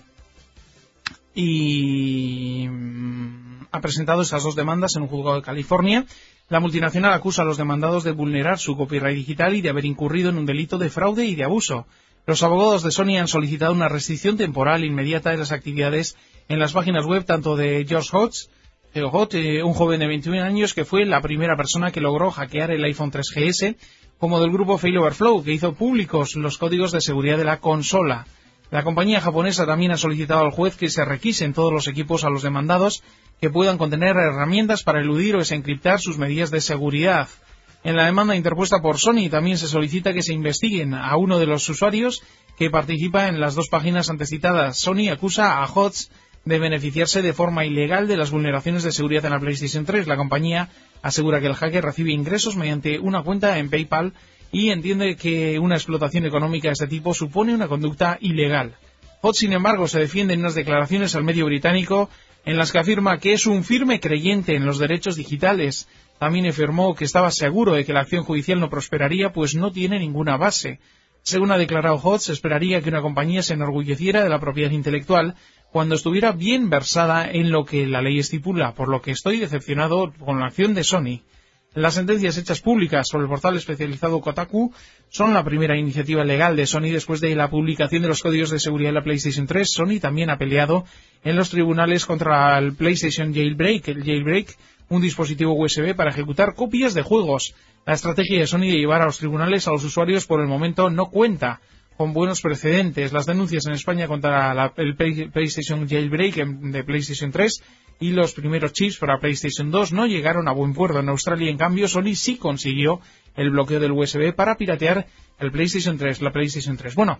y ha presentado estas dos demandas en un juzgado de California. La multinacional acusa a los demandados de vulnerar su copyright digital y de haber incurrido en un delito de fraude y de abuso. Los abogados de Sony han solicitado una restricción temporal inmediata de las actividades en las páginas web tanto de George Hotz, un joven de veintiún años que fue la primera persona que logró hackear el iPhone tres G S, como del grupo Failoverflow, que hizo públicos los códigos de seguridad de la consola. La compañía japonesa también ha solicitado al juez que se requisen todos los equipos a los demandados que puedan contener herramientas para eludir o desencriptar sus medidas de seguridad. En la demanda interpuesta por Sony también se solicita que se investiguen a uno de los usuarios que participa en las dos páginas antes citadas. Sony acusa a H O T S de beneficiarse de forma ilegal de las vulneraciones de seguridad en la PlayStation tres. La compañía asegura que el hacker recibe ingresos mediante una cuenta en PayPal y entiende que una explotación económica de este tipo supone una conducta ilegal. H O T S, sin embargo, se defiende en unas declaraciones al medio británico en las que afirma que es un firme creyente en los derechos digitales. También afirmó que estaba seguro de que la acción judicial no prosperaría, pues no tiene ninguna base. Según ha declarado H O T S, esperaría que una compañía se enorgulleciera de la propiedad intelectual cuando estuviera bien versada en lo que la ley estipula, por lo que estoy decepcionado con la acción de Sony. Las sentencias hechas públicas sobre el portal especializado Kotaku son la primera iniciativa legal de Sony después de la publicación de los códigos de seguridad de la PlayStation tres. Sony también ha peleado en los tribunales contra el PlayStation Jailbreak, el Jailbreak, un dispositivo U S B para ejecutar copias de juegos. La estrategia de Sony de llevar a los tribunales a los usuarios por el momento no cuenta con buenos precedentes. Las denuncias en España contra la, el PlayStation Jailbreak de PlayStation tres y los primeros chips para PlayStation dos no llegaron a buen puerto. En Australia, en cambio, Sony sí consiguió el bloqueo del U S B para piratear el PlayStation tres, la PlayStation tres. Bueno,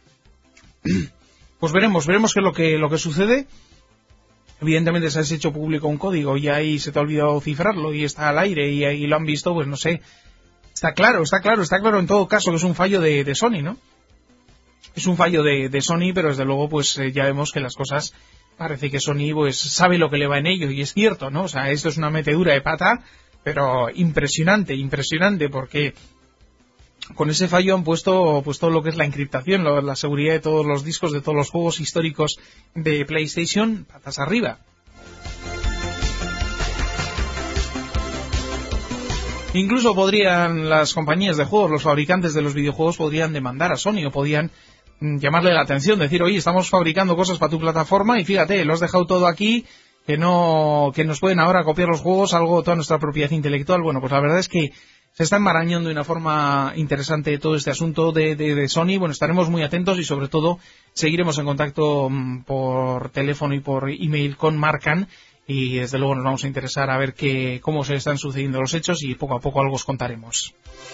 pues veremos, veremos qué es lo que, lo que sucede. Evidentemente se has hecho público un código y ahí se te ha olvidado cifrarlo y está al aire y ahí lo han visto, pues no sé. Está claro, está claro, está claro en todo caso que es un fallo de, de Sony, ¿no? Es un fallo de, de Sony, pero desde luego pues eh, ya vemos que las cosas, parece que Sony pues sabe lo que le va en ello y es cierto, ¿no? O sea, esto es una metedura de pata, pero impresionante, impresionante, porque con ese fallo han puesto pues todo lo que es la encriptación, lo, la seguridad de todos los discos, de todos los juegos históricos de PlayStation, patas arriba. Incluso podrían las compañías de juegos, los fabricantes de los videojuegos podrían demandar a Sony o podían llamarle la atención, decir, oye, estamos fabricando cosas para tu plataforma y fíjate, lo has dejado todo aquí, que no, que nos pueden ahora copiar los juegos, algo, toda nuestra propiedad intelectual. Bueno, pues la verdad es que se está enmarañando de una forma interesante todo este asunto de, de, de Sony. Bueno, estaremos muy atentos y sobre todo seguiremos en contacto mmm, por teléfono y por email con Marcan y desde luego nos vamos a interesar a ver qué, cómo se están sucediendo los hechos y poco a poco algo os contaremos.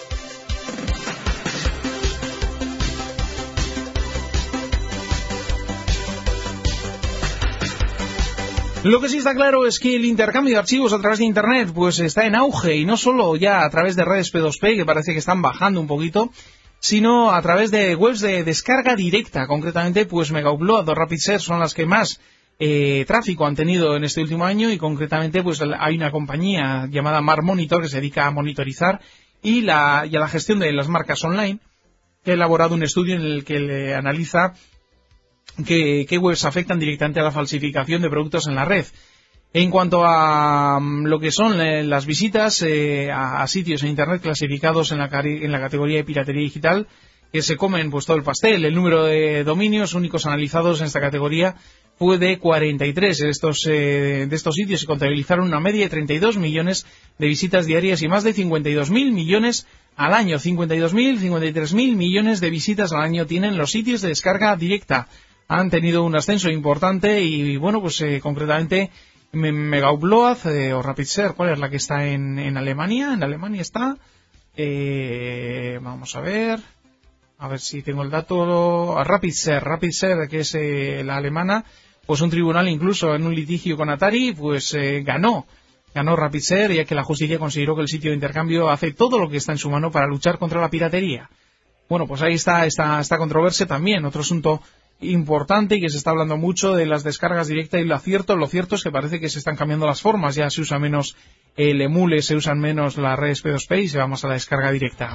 Lo que sí está claro es que el intercambio de archivos a través de Internet pues está en auge y no solo ya a través de redes P dos P que parece que están bajando un poquito, sino a través de webs de descarga directa. Concretamente pues Megaupload o RapidShare son las que más eh, tráfico han tenido en este último año y concretamente pues hay una compañía llamada Mar Monitor que se dedica a monitorizar y, la, y a la gestión de las marcas online, que ha elaborado un estudio en el que le analiza ¿Qué, qué webs afectan directamente a la falsificación de productos en la red? En cuanto a um, lo que son eh, las visitas eh, a, a sitios en Internet clasificados en la, en la categoría de piratería digital, que se comen pues todo el pastel, el número de dominios únicos analizados en esta categoría fue de cuarenta y tres. De estos, eh, de estos sitios se contabilizaron una media de treinta y dos millones de visitas diarias y más de cincuenta y dos mil millones al año. cincuenta y dos mil, cincuenta y tres mil millones de visitas al año tienen los sitios de descarga directa. Han tenido un ascenso importante y, bueno, pues eh, concretamente Megaupload eh, o RapidShare, ¿cuál es la que está en, en Alemania? En Alemania está, eh, vamos a ver, a ver si tengo el dato, a RapidShare, RapidShare, que es eh, la alemana, pues un tribunal incluso en un litigio con Atari, pues eh, ganó, ganó RapidShare, ya que la justicia consideró que el sitio de intercambio hace todo lo que está en su mano para luchar contra la piratería. Bueno, pues ahí está esta, esta controversia también, otro asunto importante y que se está hablando mucho de las descargas directas y lo cierto, lo cierto es que parece que se están cambiando las formas, ya se usa menos el emule, se usan menos las redes P dos P y se vamos a la descarga directa.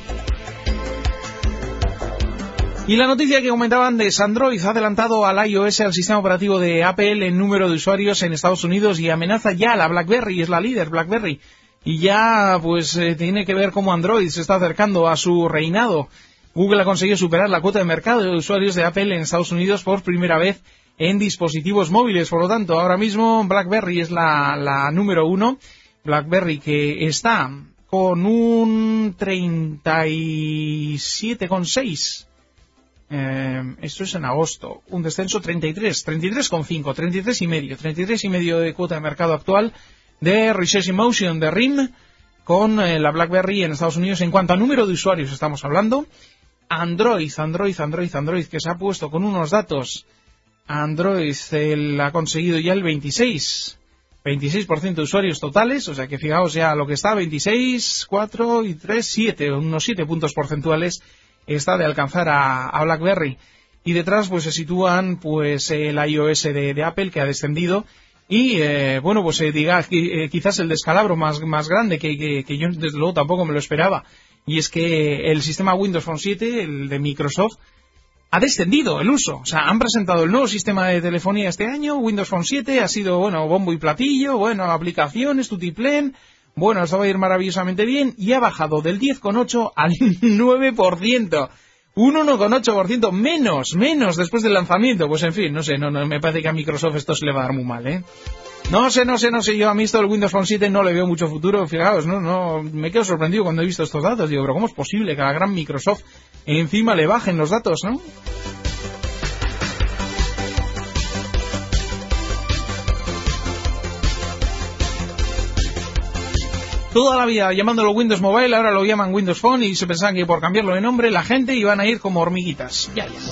Y la noticia que comentaban de Android ha adelantado al iOS, al sistema operativo de Apple, el número de usuarios en Estados Unidos y amenaza ya a la BlackBerry, es la líder BlackBerry, y ya pues eh, tiene que ver cómo Android se está acercando a su reinado. Google ha conseguido superar la cuota de mercado de usuarios de Apple en Estados Unidos por primera vez en dispositivos móviles. Por lo tanto, ahora mismo BlackBerry es la, la número uno. BlackBerry que está con un treinta y siete coma seis Eh, esto es en agosto. Un descenso treinta y tres, treinta y tres coma cinco, treinta y tres y medio, treinta y tres y medio de cuota de mercado actual de Research in Motion de R I M con eh, la BlackBerry en Estados Unidos. En cuanto a número de usuarios estamos hablando, Android, Android, Android, Android, que se ha puesto con unos datos. Android él ha conseguido ya el veintiséis por ciento de usuarios totales, o sea que fijaos ya lo que está, veintiséis, cuatro y tres, siete, unos siete puntos porcentuales está de alcanzar a, a BlackBerry. Y detrás pues se sitúan pues el iOS de, de Apple, que ha descendido. Y, eh, bueno, pues eh, diga, eh, quizás el descalabro más, más grande que, que, que yo desde luego tampoco me lo esperaba. Y es que el sistema Windows Phone siete, el de Microsoft, ha descendido el uso. O sea, han presentado el nuevo sistema de telefonía este año, Windows Phone siete, ha sido, bueno, bombo y platillo, bueno, aplicaciones, tutiplén, bueno, esto va a ir maravillosamente bien, y ha bajado del diez coma ocho al nueve por ciento. Un uno coma ocho por ciento menos, menos después del lanzamiento. Pues en fin, no sé, no, no, me parece que a Microsoft esto se le va a dar muy mal, ¿eh? No sé, no sé, no sé, yo a mí esto del Windows Phone siete no le veo mucho futuro, fijaos, no, no, me quedo sorprendido cuando he visto estos datos, digo, pero ¿cómo es posible que a la gran Microsoft encima le bajen los datos, no? Toda la vida llamándolo Windows Mobile, ahora lo llaman Windows Phone y se pensaban que por cambiarlo de nombre la gente iban a ir como hormiguitas. Ya, ya.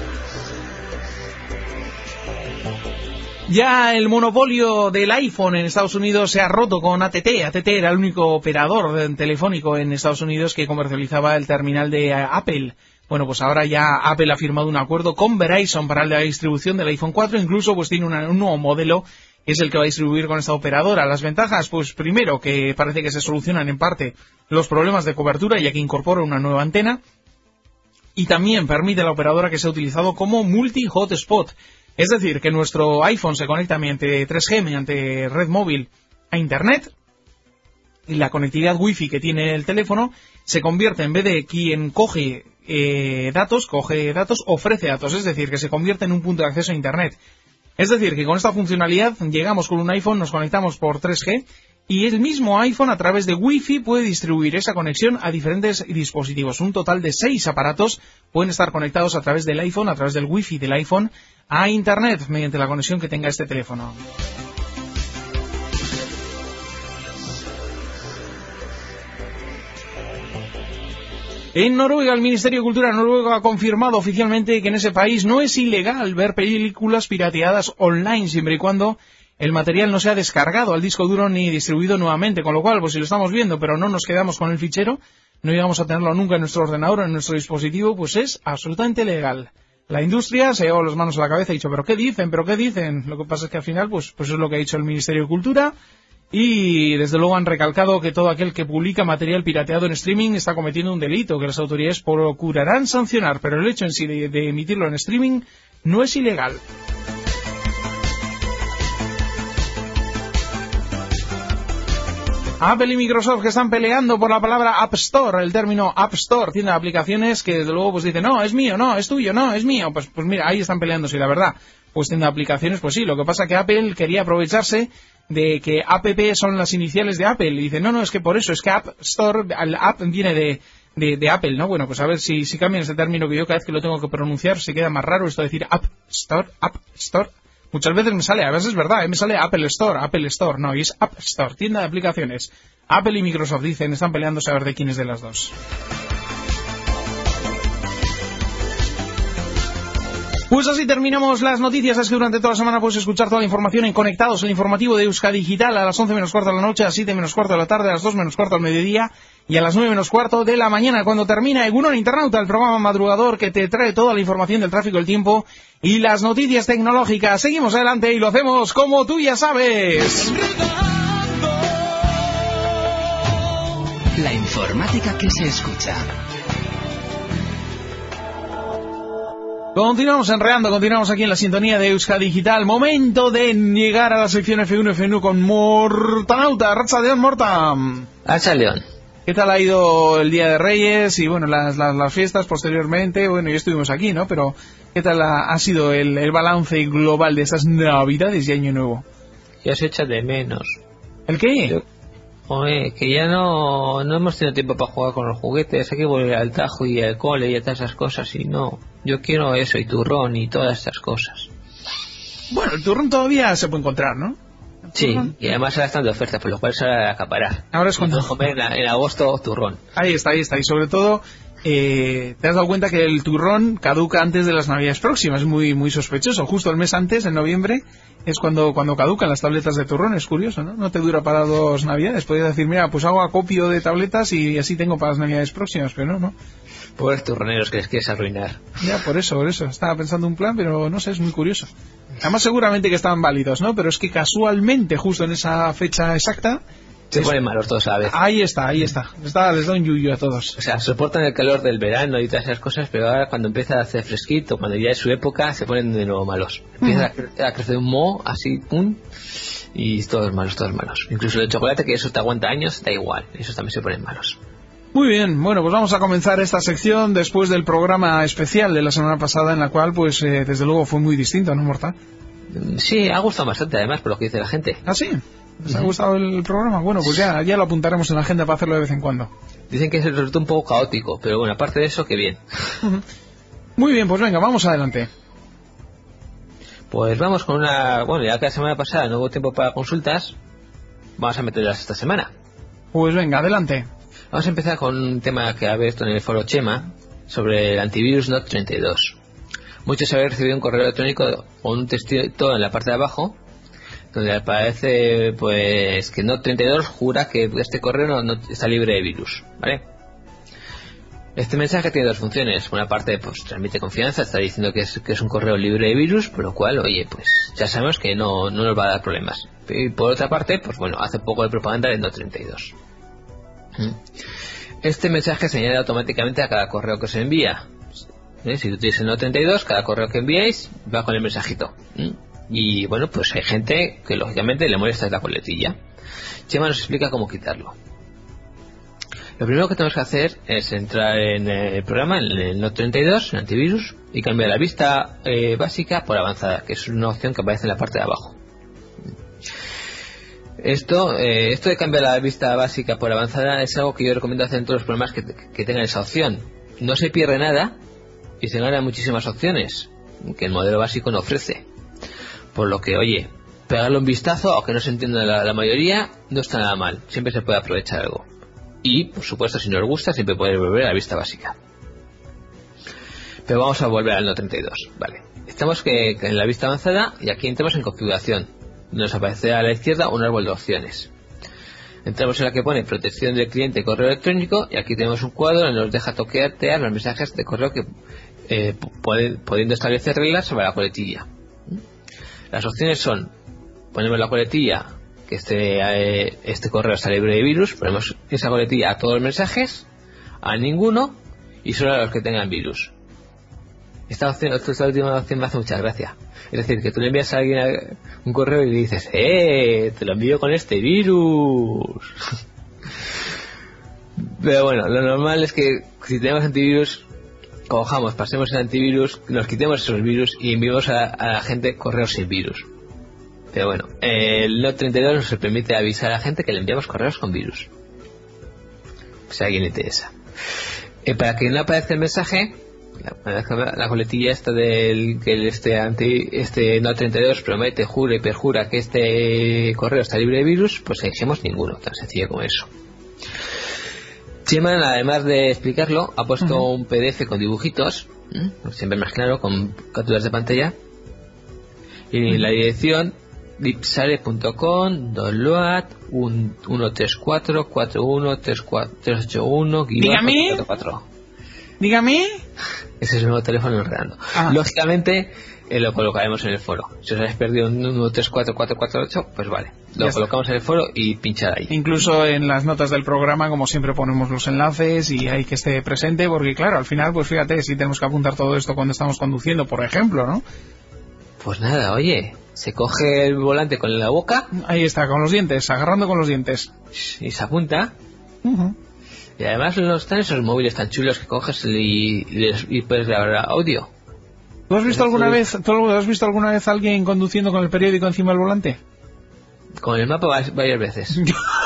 Ya el monopolio del iPhone en Estados Unidos se ha roto con A T T. A T T era el único operador telefónico en Estados Unidos que comercializaba el terminal de Apple. Bueno, pues ahora ya Apple ha firmado un acuerdo con Verizon para la distribución del iPhone cuatro. Incluso pues tiene una, un nuevo modelo que es el que va a distribuir con esta operadora. Las ventajas, pues primero, que parece que se solucionan en parte los problemas de cobertura, ya que incorpora una nueva antena. Y también permite a la operadora que sea utilizado como multi-hotspot. Es decir, que nuestro iPhone se conecta mediante tres G, mediante red móvil, a Internet, y la conectividad Wi-Fi que tiene el teléfono se convierte, en vez de quien coge eh, datos, coge datos, ofrece datos, es decir, que se convierte en un punto de acceso a Internet. Es decir, que con esta funcionalidad llegamos con un iPhone, nos conectamos por tres G, y el mismo iPhone a través de Wi-Fi puede distribuir esa conexión a diferentes dispositivos. Un total de seis aparatos pueden estar conectados a través del iPhone, a través del Wi-Fi del iPhone, a Internet mediante la conexión que tenga este teléfono. En Noruega, el Ministerio de Cultura noruego ha confirmado oficialmente que en ese país no es ilegal ver películas pirateadas online, siempre y cuando el material no sea descargado al disco duro ni distribuido nuevamente, con lo cual, pues si lo estamos viendo pero no nos quedamos con el fichero, no llegamos a tenerlo nunca en nuestro ordenador o en nuestro dispositivo, pues es absolutamente legal. La industria se llevó las manos a la cabeza y ha dicho, ¿pero qué dicen? ¿pero qué dicen? Lo que pasa es que al final, pues, pues es lo que ha dicho el Ministerio de Cultura, y desde luego han recalcado que todo aquel que publica material pirateado en streaming está cometiendo un delito que las autoridades procurarán sancionar, pero el hecho en sí de, de emitirlo en streaming no es ilegal. Apple y Microsoft que están peleando por la palabra App Store, el término App Store, tienda de aplicaciones que desde luego pues dicen, no, es mío, no, es tuyo, no, es mío. Pues, pues mira, ahí están peleándose, la verdad. Pues tienda de aplicaciones, pues sí, lo que pasa que Apple quería aprovecharse de que App son las iniciales de Apple. Y dice, no, no, es que por eso, es que App Store, el App viene de, de, de Apple, ¿no? Bueno, pues a ver si, si cambian ese término que yo cada vez que lo tengo que pronunciar se queda más raro esto de decir App Store, App Store. Muchas veces me sale, a veces es verdad, ¿eh? Me sale Apple Store, Apple Store, no, y es App Store, tienda de aplicaciones. Apple y Microsoft dicen, están peleándose a ver de quién es de las dos. Pues así terminamos las noticias. Es que durante toda la semana puedes escuchar toda la información en Conectados, el informativo de Euskadi Digital, a las once menos cuarto de la noche, a las siete menos cuarto de la tarde, a las dos menos cuarto del mediodía y a las nueve menos cuarto de la mañana, cuando termina Egunon Internauta, el programa madrugador que te trae toda la información del tráfico, el tiempo y las noticias tecnológicas. Seguimos adelante y lo hacemos como tú ya sabes. La informática que se escucha. Continuamos enredando, continuamos aquí en la sintonía de Euskadi Digital. Momento de llegar a la sección F uno F uno con Mortanauta. Racha León, Morta. Racha León. ¿Qué tal ha ido el Día de Reyes y bueno las, las, las fiestas posteriormente? Bueno, ya estuvimos aquí, ¿no? Pero ¿qué tal ha, ha sido el, el balance global de esas Navidades y Año Nuevo? Ya se echa de menos. ¿El qué? Yo, Oye, que ya no, no hemos tenido tiempo para jugar con los juguetes, hay que volver al tajo y al cole y a todas esas cosas, y no, yo quiero eso, y turrón y todas estas cosas. Bueno, el turrón todavía se puede encontrar, ¿no? Sí, y además ahora están de ofertas, por lo cual se va a acaparar. Ahora es cuando... comer en, en agosto turrón. Ahí está, ahí está, y sobre todo... Eh, te has dado cuenta que el turrón caduca antes de las navidades próximas, es muy muy sospechoso, justo el mes antes, en noviembre, es cuando cuando caducan las tabletas de turrón, es curioso, ¿no? No te dura para dos navidades, podrías decir, mira, pues hago acopio de tabletas y así tengo para las navidades próximas, pero no, ¿no? Pobres turroneros que les quieres arruinar. Ya, por eso, por eso, estaba pensando un plan, pero no sé, es muy curioso. Además seguramente que estaban válidos, ¿no? Pero es que casualmente, justo en esa fecha exacta... Se ponen malos todos a la vez. Ahí está, ahí está. está. Les da un yuyu a todos. O sea, soportan el calor del verano y todas esas cosas, pero ahora cuando empieza a hacer fresquito, cuando ya es su época, se ponen de nuevo malos. Empieza uh-huh. a crecer un moho, así, pum, y todos malos, todos malos. Incluso el chocolate, que eso te aguanta años, da igual. Esos también se ponen malos. Muy bien, bueno, pues vamos a comenzar esta sección después del programa especial de la semana pasada, en la cual, pues, eh, desde luego fue muy distinto, ¿no, Morta? Sí, ha gustado bastante, además, por lo que dice la gente. ¿Ah, sí? ¿Les ha gustado el programa? Bueno, pues ya, ya lo apuntaremos en la agenda para hacerlo de vez en cuando. Dicen que es el resultado un poco caótico, pero bueno, aparte de eso, que bien. Muy bien, pues venga, vamos adelante. Pues vamos con una... Bueno, ya que la semana pasada no hubo tiempo para consultas, vamos a meterlas esta semana. Pues venga, adelante. Vamos a empezar con un tema que ha visto en el foro Chema sobre el antivirus Note treinta y dos. Muchos habéis recibido un correo electrónico con un texto en la parte de abajo donde aparece pues que Note treinta y dos jura que este correo no, no está libre de virus, ¿vale? Este mensaje tiene dos funciones. Por una parte, pues transmite confianza, está diciendo que es, que es un correo libre de virus, por lo cual, oye, pues ya sabemos que no, no nos va a dar problemas. Y por otra parte, pues bueno, hace un poco de propaganda de Note treinta y dos. Este mensaje se añade automáticamente a cada correo que se envía. ¿Eh? Si tú tienes el Note treinta y dos, cada correo que enviáis va con el mensajito. ¿Mm? Y bueno, pues hay gente que lógicamente le molesta la coletilla. Chema nos explica cómo quitarlo. Lo primero que tenemos que hacer es entrar en el programa, en el Note treinta y dos, en antivirus, y cambiar la vista eh, básica por avanzada, que es una opción que aparece en la parte de abajo. Esto eh, esto de cambiar la vista básica por avanzada es algo que yo recomiendo hacer en todos los programas que, que tengan esa opción. No se pierde nada y se ganan muchísimas opciones que el modelo básico no ofrece. Por lo que, oye, pegarle un vistazo, aunque no se entienda la, la mayoría, no está nada mal. Siempre se puede aprovechar algo. Y, por supuesto, si nos gusta, siempre puede volver a la vista básica. Pero vamos a volver al Note treinta y dos. Vale. Estamos que, que en la vista avanzada y aquí entramos en configuración. Nos aparecerá a la izquierda un árbol de opciones. Entramos en la que pone protección del cliente y correo electrónico y aquí tenemos un cuadro donde nos deja toquetear los mensajes de correo que eh, puede, pudiendo establecer reglas sobre la coletilla. Las opciones son: ponemos la coletilla que este, eh, este correo está libre de virus, ponemos esa coletilla a todos los mensajes, a ninguno y solo a los que tengan virus. Esta opción, esta última opción me hace mucha gracia. Es decir, que tú le envías a alguien un correo y le dices: ¡eh! Te lo envío con este virus. Pero bueno, lo normal es que si tenemos antivirus, cojamos, pasemos el antivirus, nos quitemos esos virus y enviemos a, a la gente correos sin virus. Pero bueno, el Note treinta y dos nos permite avisar a la gente que le enviamos correos con virus, si a alguien le interesa. Eh, para que no aparezca el mensaje, la, la coletilla esta del que este anti, este Note treinta y dos promete, jura y perjura que este correo está libre de virus, pues elegimos ninguno, tan sencillo como eso. Chema, además de explicarlo, ha puesto uh-huh. un P D F con dibujitos, ¿eh? Siempre más claro, con capturas de pantalla, y uh-huh. la dirección lipsare punto com, download uno tres cuatro cuatro uno tres ocho uno cuatro cuatro. Dígame. Ese es el nuevo teléfono enredando. Ah. Lógicamente eh, lo colocaremos en el foro. Si os habéis perdido un uno tres cuatro cuatro cuatro ocho, pues vale, lo ya colocamos está en el foro y pinchad ahí. Incluso en las notas del programa, como siempre, ponemos los enlaces y hay que esté presente, porque claro, al final, pues fíjate, si tenemos que apuntar todo esto cuando estamos conduciendo, por ejemplo, ¿no? Pues nada, oye, se coge el volante con la boca. Ahí está, con los dientes, agarrando con los dientes. Y se apunta. Uh-huh. Y además no están esos móviles tan chulos que coges y, y, y puedes grabar audio. ¿Tú has visto alguna vez, tú has visto alguna vez a alguien conduciendo con el periódico encima del volante? Con el mapa varias veces.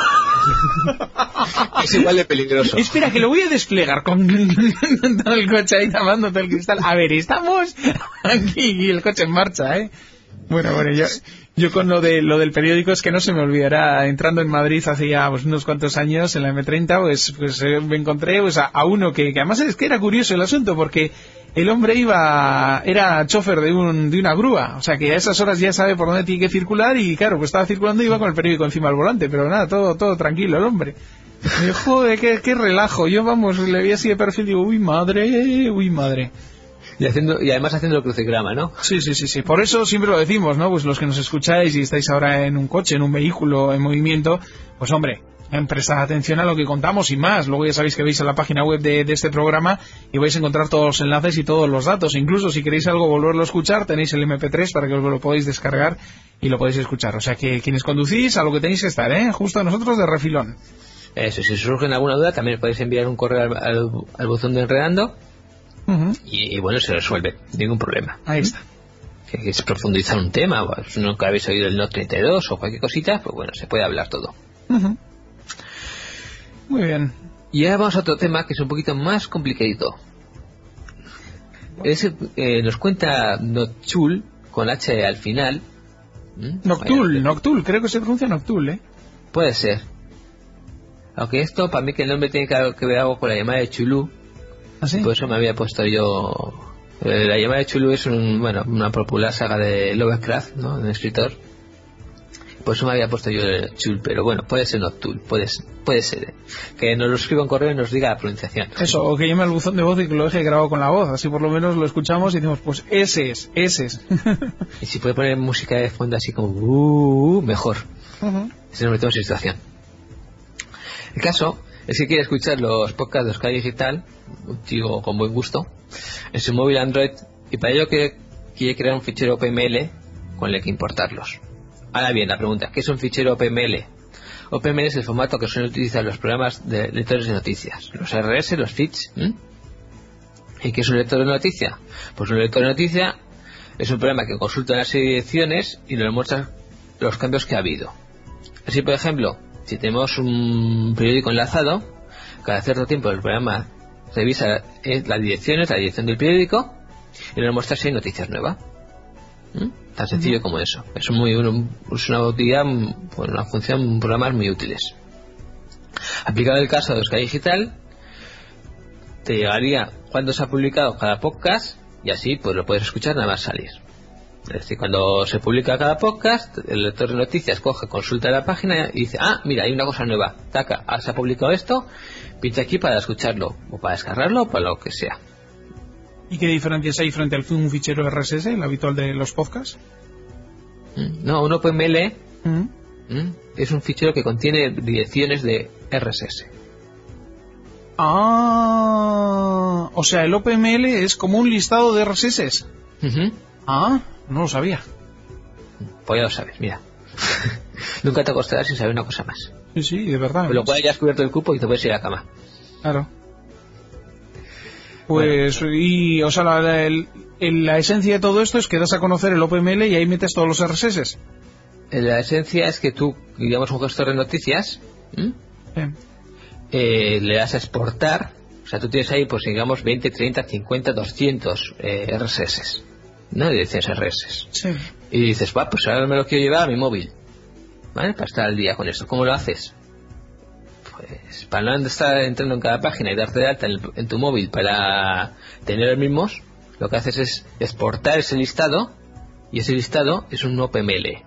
Es igual de peligroso. Espera, que lo voy a desplegar con todo el coche ahí tapándote el cristal. A ver, estamos aquí y el coche en marcha, ¿eh? Bueno, bueno, yo, yo con lo de lo del periódico es que no se me olvidará. Entrando en Madrid hace ya pues, unos cuantos años en la eme treinta, pues, pues eh, me encontré pues, a, a uno que, que además es que era curioso el asunto porque el hombre iba, era chofer de un de una grúa, o sea que a esas horas ya sabe por dónde tiene que circular y claro, pues estaba circulando y iba con el periódico encima del volante, pero nada, todo todo tranquilo el hombre. Me dijo, joder, qué, qué relajo. Yo, vamos, le vi así de perfil y digo, uy, madre, uy, madre. Y, haciendo, y además haciendo el crucigrama, ¿no? Sí, sí, sí, sí. Por eso siempre lo decimos, ¿no? Pues los que nos escucháis y estáis ahora en un coche, en un vehículo en movimiento, pues hombre, prestad atención a lo que contamos y más. Luego ya sabéis que veis en la página web de, de este programa y vais a encontrar todos los enlaces y todos los datos. Incluso si queréis algo volverlo a escuchar, tenéis el eme pe tres para que os lo podáis descargar y lo podéis escuchar. O sea que quienes conducís, a lo que tenéis que estar, ¿eh? Justo a nosotros de refilón. Eso, si os surge alguna duda, también podéis enviar un correo al, al, al buzón de Enredando. Uh-huh. y, y bueno, se resuelve, ningún problema. Ahí está. Que, que es profundizar un tema, o si nunca habéis oído el Note treinta y dos o cualquier cosita, pues bueno, se puede hablar todo. Uh-huh. Muy bien. Y ahora vamos a otro tema que es un poquito más complicadito. Es, eh, nos cuenta Noctul con H al final. ¿Mm? Noctul, Noctul, creo que se pronuncia Noctul, ¿eh? Puede ser. Aunque esto, para mí que el nombre tiene que ver algo con la llamada de Chulú. ¿Ah, sí? Por eso me había puesto yo... La llamada de Chulú es un, bueno, una popular saga de Lovecraft, ¿no? Un escritor. Por eso me había puesto yo el Chul, pero bueno, puede ser Noctul, puede, puede ser. ¿eh? Que nos lo escriba en correo y nos diga la pronunciación. Eso, o que llame al buzón de voz y que lo deje grabado con la voz, así por lo menos lo escuchamos y decimos, pues ese es, ese es. Y si puede poner música de fondo así como, uh, mejor. Uh-huh. Si nos metemos en situación. El caso es que quiere escuchar los podcasts de Euskadi Digital, un chico con buen gusto, en su móvil Android, y para ello que quiere crear un fichero O P M L con el que importarlos. Ahora bien, la pregunta, ¿qué es un fichero O P M L? O P M L es el formato que suelen utilizar los programas de lectores de noticias, los erre ese, los feeds. ¿eh? ¿Y qué es un lector de noticia? Pues un lector de noticia es un programa que consulta una serie de direcciones y nos muestra los cambios que ha habido. Así, por ejemplo, si tenemos un periódico enlazado, cada cierto tiempo el programa revisa las direcciones, la dirección del periódico, y nos muestra si hay noticias nuevas. ¿Mm? Tan sencillo como eso. Es muy un, es una utilidad, bueno, una función, programas muy útiles. Aplicado el caso de Euskadi Digital, te llegaría cuando se ha publicado cada podcast y así pues lo puedes escuchar nada más salir. Es decir, cuando se publica cada podcast, el lector de noticias coge, consulta la página y dice, ah, mira, hay una cosa nueva, taca, ah, se ha publicado esto, pincha aquí para escucharlo, o para descargarlo, o para lo que sea. ¿Y qué diferencias hay frente al un fichero erre ese ese, el habitual de los podcasts? No, un O P M L ¿Mm? es un fichero que contiene direcciones de erre ese ese. Ah, o sea, el O P M L es como un listado de erre ese ese. Uh-huh. Ah, no lo sabía. Pues ya lo sabes, mira. Nunca te acostarás sin saber una cosa más. Sí, sí, de verdad. Con lo cual ya has cubierto el cupo y te puedes ir a la cama. Claro. Pues, bueno. y, o sea, la, la, el, la esencia de todo esto es que das a conocer el O P M L y ahí metes todos los erre ese ese. La esencia es que tú, digamos, un gestor de noticias, ¿m? Sí. Eh, le das a exportar, o sea, tú tienes ahí, pues digamos, veinte, treinta, cincuenta, doscientos eh, erre ese ese, ¿no? Direcciones erre ese ese. Sí. Y dices, va, pues ahora me lo quiero llevar a mi móvil, ¿vale? Para estar al día con esto. ¿Cómo lo haces? Pues para no estar entrando en cada página y darte de alta en, el, en tu móvil para tener los mismos, lo que haces es exportar ese listado y ese listado es un O P M L.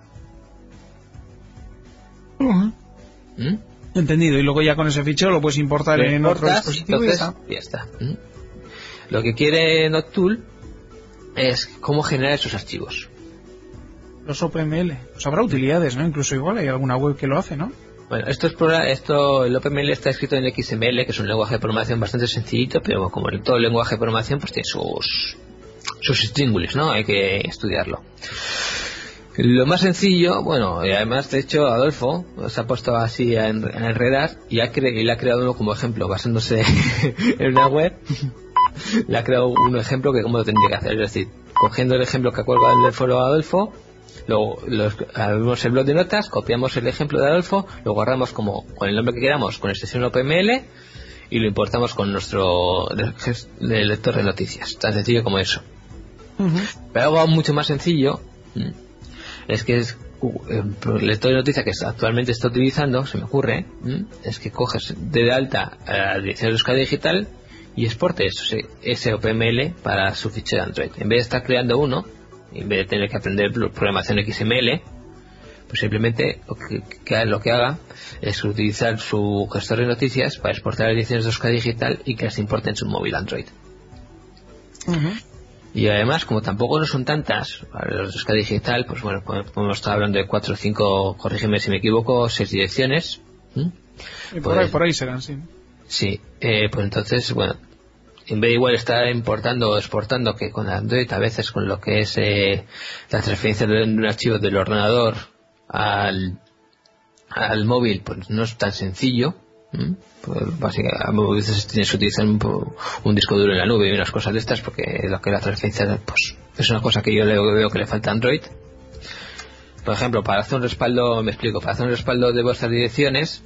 Uh-huh. ¿Mm? Entendido, y luego ya con ese fichero lo puedes importar lo en otro dispositivo entonces, y ya está. Ya está. ¿Mm? Lo que quiere Noctul es cómo generar esos archivos. Los O P M L, pues habrá utilidades, ¿no? Incluso igual hay alguna web que lo hace, ¿no? Bueno, esto es por, esto, el O P M L está escrito en equis eme ele, que es un lenguaje de programación bastante sencillito, pero como en todo el lenguaje de programación, pues tiene sus sus extríngulis, ¿no? Hay que estudiarlo. Lo más sencillo, bueno, y además, de hecho, Adolfo se ha puesto así a, en, a enredar y, ha cre- y le ha creado uno como ejemplo, basándose en una web, le ha creado un ejemplo que cómo lo tendría que hacer, es decir, cogiendo el ejemplo que ha colgado en el foro Adolfo, luego los, abrimos el blog de notas, copiamos el ejemplo de Adolfo, lo guardamos como con el nombre que queramos, con extensión O P M L, y lo importamos con nuestro lector de noticias. Tan sencillo como eso. Uh-huh. Pero algo mucho más sencillo es que es el lector de noticias que actualmente está utilizando, se me ocurre, es que coges de alta a la dirección de Euskadi Digital y exportes ese O P M L para su fichero Android. En vez de estar creando uno, en vez de tener que aprender programación X M L, pues simplemente lo que, que lo que haga es utilizar su gestor de noticias para exportar las ediciones de Euskadi Digital y que las importe en su móvil Android. Uh-huh. Y además, como tampoco no son tantas para los de Euskadi Digital, pues bueno, podemos estar hablando de cuatro o cinco, corrígeme si me equivoco, seis direcciones. ¿Mm? Y por, pues, ahí, por ahí serán, sí. Sí, eh, pues entonces, bueno, en vez de igual estar importando o exportando, que con Android a veces con lo que es eh, la transferencia de un archivo del ordenador al, al móvil, pues no es tan sencillo. ¿Mm? Pues básicamente a veces tienes que utilizar un, un disco duro en la nube y unas cosas de estas, porque lo que es la transferencia pues es una cosa que yo le veo que le falta a Android. Por ejemplo, para hacer un respaldo, me explico, para hacer un respaldo de vuestras direcciones,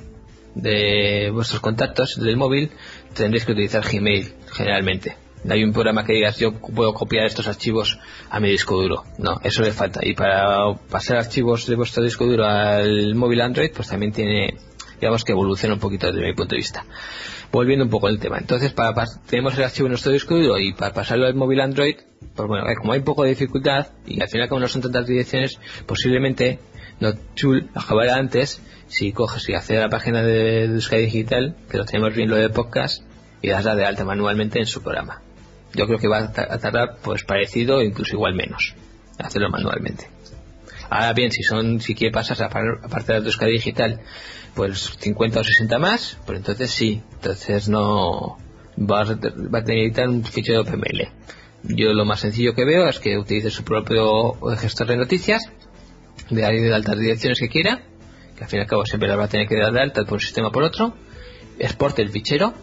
de vuestros contactos del móvil, tendréis que utilizar Gmail generalmente. No hay un programa que digas yo puedo copiar estos archivos a mi disco duro. No, eso le falta. Y para pasar archivos de vuestro disco duro al móvil Android, pues también tiene, digamos que evoluciona un poquito desde mi punto de vista. Volviendo un poco al tema. Entonces, para pas- tenemos el archivo en nuestro disco duro y para pasarlo al móvil Android, pues bueno, como hay un poco de dificultad y al final como no son tantas direcciones, posiblemente NotTool acabará antes si coges y accedes a la página de, de Euskadi Digital, que lo tenemos bien lo de podcast, y das la de alta manualmente en su programa. Yo creo que va a tardar pues parecido o incluso igual menos hacerlo manualmente. Ahora bien, si son si quiere pasar aparte de la Euskadi Digital pues cincuenta o sesenta más, pues entonces sí, entonces no va a, va a necesitar un fichero de O P M L. Yo lo más sencillo que veo es que utilice su propio gestor de noticias, de ahí de altas direcciones que quiera, que al fin y al cabo siempre las va a tener que dar de alta por un sistema o por otro, exporte el fichero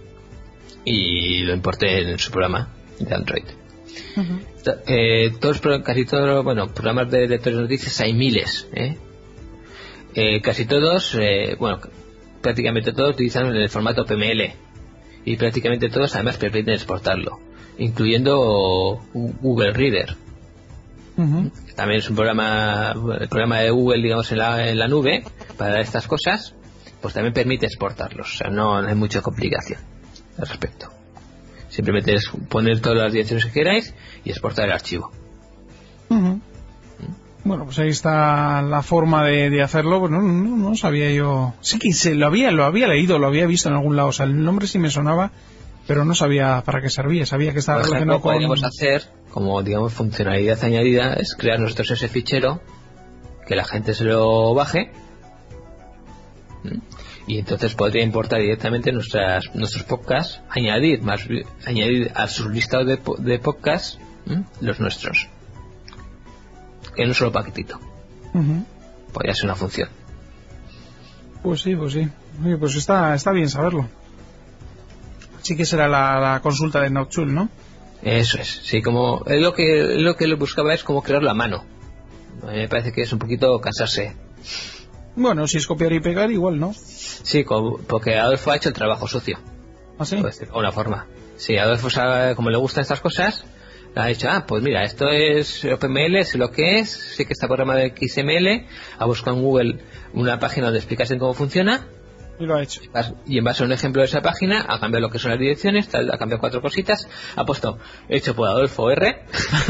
y lo importe en su programa de Android. Uh-huh. Eh, todos, casi todos, bueno, programas de lectores de noticias hay miles, ¿eh? Eh, casi todos, eh, bueno, prácticamente todos utilizan el formato O P M L y prácticamente todos además permiten exportarlo, incluyendo Google Reader. Uh-huh. También es un programa, el programa de Google, digamos, en la, en la nube para estas cosas, pues también permite exportarlos, o sea, no, no hay mucha complicación al respecto. Simplemente es poner todas las direcciones que queráis y exportar el archivo. Uh-huh. Bueno, pues ahí está la forma de, de hacerlo. Pues no, no, no sabía yo. Sí que se lo había, lo había leído, lo había visto en algún lado. O sea, el nombre sí me sonaba, pero no sabía para qué servía. Sabía que estaba relacionado con. Lo que podríamos hacer, como digamos funcionalidad añadida, es crear nosotros ese fichero, que la gente se lo baje, y entonces podría importar directamente nuestras nuestros podcasts, añadir más añadir a sus listados de, de podcasts ¿m? los nuestros. En un solo paquetito. Uh-huh. Podría ser una función. Pues sí, pues sí. Oye, pues está está bien saberlo. Sí que será la, la consulta de NotTool, ¿no? Eso es. Sí, como es lo que lo que lo buscaba es como crearlo a mano. A mí me parece que es un poquito cansarse. Bueno, si es copiar y pegar, igual, ¿no? Sí, como, porque Adolfo ha hecho el trabajo sucio. ¿Ah, sí? Por decirlo de alguna forma. Sí, Adolfo sabe, como le gustan estas cosas, ha dicho, ah, pues mira, esto es O P M L, sé lo que es, sé que está programa de X M L, ha buscado en Google una página donde explicasen cómo funciona, y lo ha hecho. Y en base a un ejemplo de esa página, ha cambiado lo que son las direcciones, tal, ha cambiado cuatro cositas, ha puesto, hecho por Adolfo R.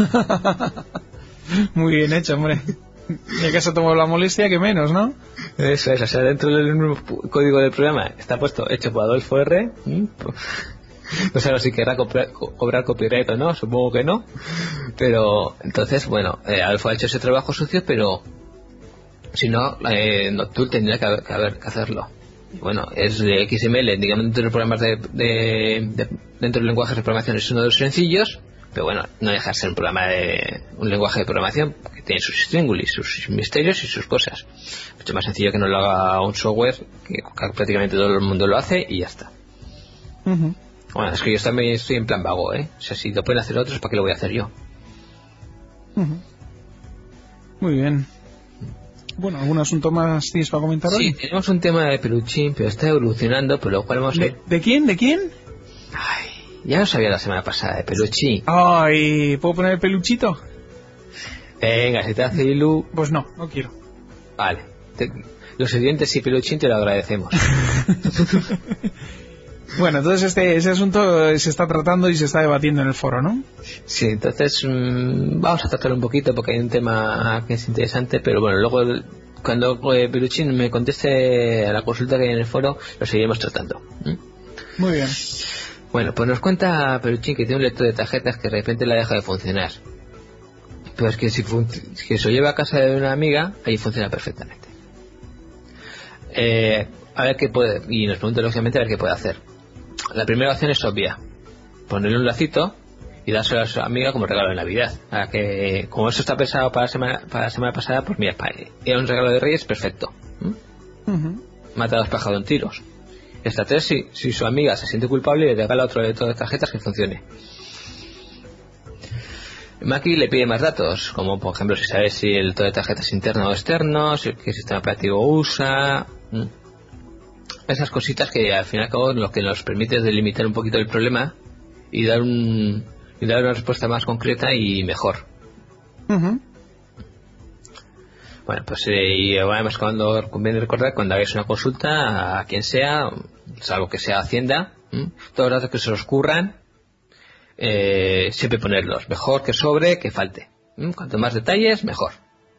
Muy bien hecho, hombre. Ya que se ha tomado la molestia, que menos, ¿no? Eso es, o sea, dentro del mismo código del programa está puesto, hecho por Adolfo R. No sé si querrá cobrar, cobrar copyright o no, supongo que no, pero entonces, bueno, eh, Adolfo ha hecho ese trabajo sucio, pero si no, eh, NotTool tendría que haber, que haber que hacerlo. Bueno, es de X M L, digamos, dentro de los programas de, de, de dentro del lenguaje de programación es uno de los sencillos, pero bueno, no deja de ser un programa de un lenguaje de programación que tiene sus stringuli, sus misterios y sus cosas. Mucho más sencillo que no lo haga un software que prácticamente todo el mundo lo hace y ya está. Uh-huh. Bueno, es que yo también estoy en plan vago, ¿eh? O sea, si lo pueden hacer otros, ¿para qué lo voy a hacer yo? Uh-huh. Muy bien. Bueno, ¿algún asunto más tienes para comentar hoy? Sí, tenemos un tema de peluchín, pero está evolucionando, por lo cual vamos a... ¿De, ¿De quién? ¿De quién? Ay, ya lo sabía la semana pasada, de peluchín. Ay, ¿puedo poner el peluchito? Venga, si te hace ilu... Pues no, no quiero. Vale. Te... Los oyentes y peluchín te lo agradecemos. Bueno, entonces este ese asunto se está tratando y se está debatiendo en el foro, ¿no? Sí, entonces mmm, vamos a tratarlo un poquito porque hay un tema que es interesante, pero bueno, luego cuando eh, Peluchín me conteste a la consulta que hay en el foro, lo seguiremos tratando. ¿Mm? Muy bien. Bueno, pues nos cuenta Peluchín que tiene un lector de tarjetas que de repente la deja de funcionar. Pero es que si que se lo lleva a casa de una amiga, ahí funciona perfectamente. Eh, a ver qué puede, y nos pregunta lógicamente a ver qué puede hacer. La primera opción es obvia: ponerle un lacito y dárselo a su amiga como regalo de Navidad. Para que, como eso está pensado para la semana, para la semana pasada, pues mira, era un regalo de Reyes perfecto. ¿Mm? Uh-huh. Mata a dos pájaros en tiros. Esta tres, si, si su amiga se siente culpable, le regala otro lector de tarjetas que funcione. Maki le pide más datos, como por ejemplo si sabe si el lector de tarjetas es interno o externo, si qué sistema operativo usa. ¿Mm? Esas cositas que al fin y al cabo lo que nos permite es delimitar un poquito el problema y dar un y dar una respuesta más concreta y mejor. Uh-huh. Bueno, pues eh, y además cuando conviene recordar cuando hagáis una consulta a quien sea, salvo que sea Hacienda, ¿m? todos los datos que se os ocurran, eh, siempre ponerlos, mejor que sobre que falte. ¿M? Cuanto más detalles, mejor.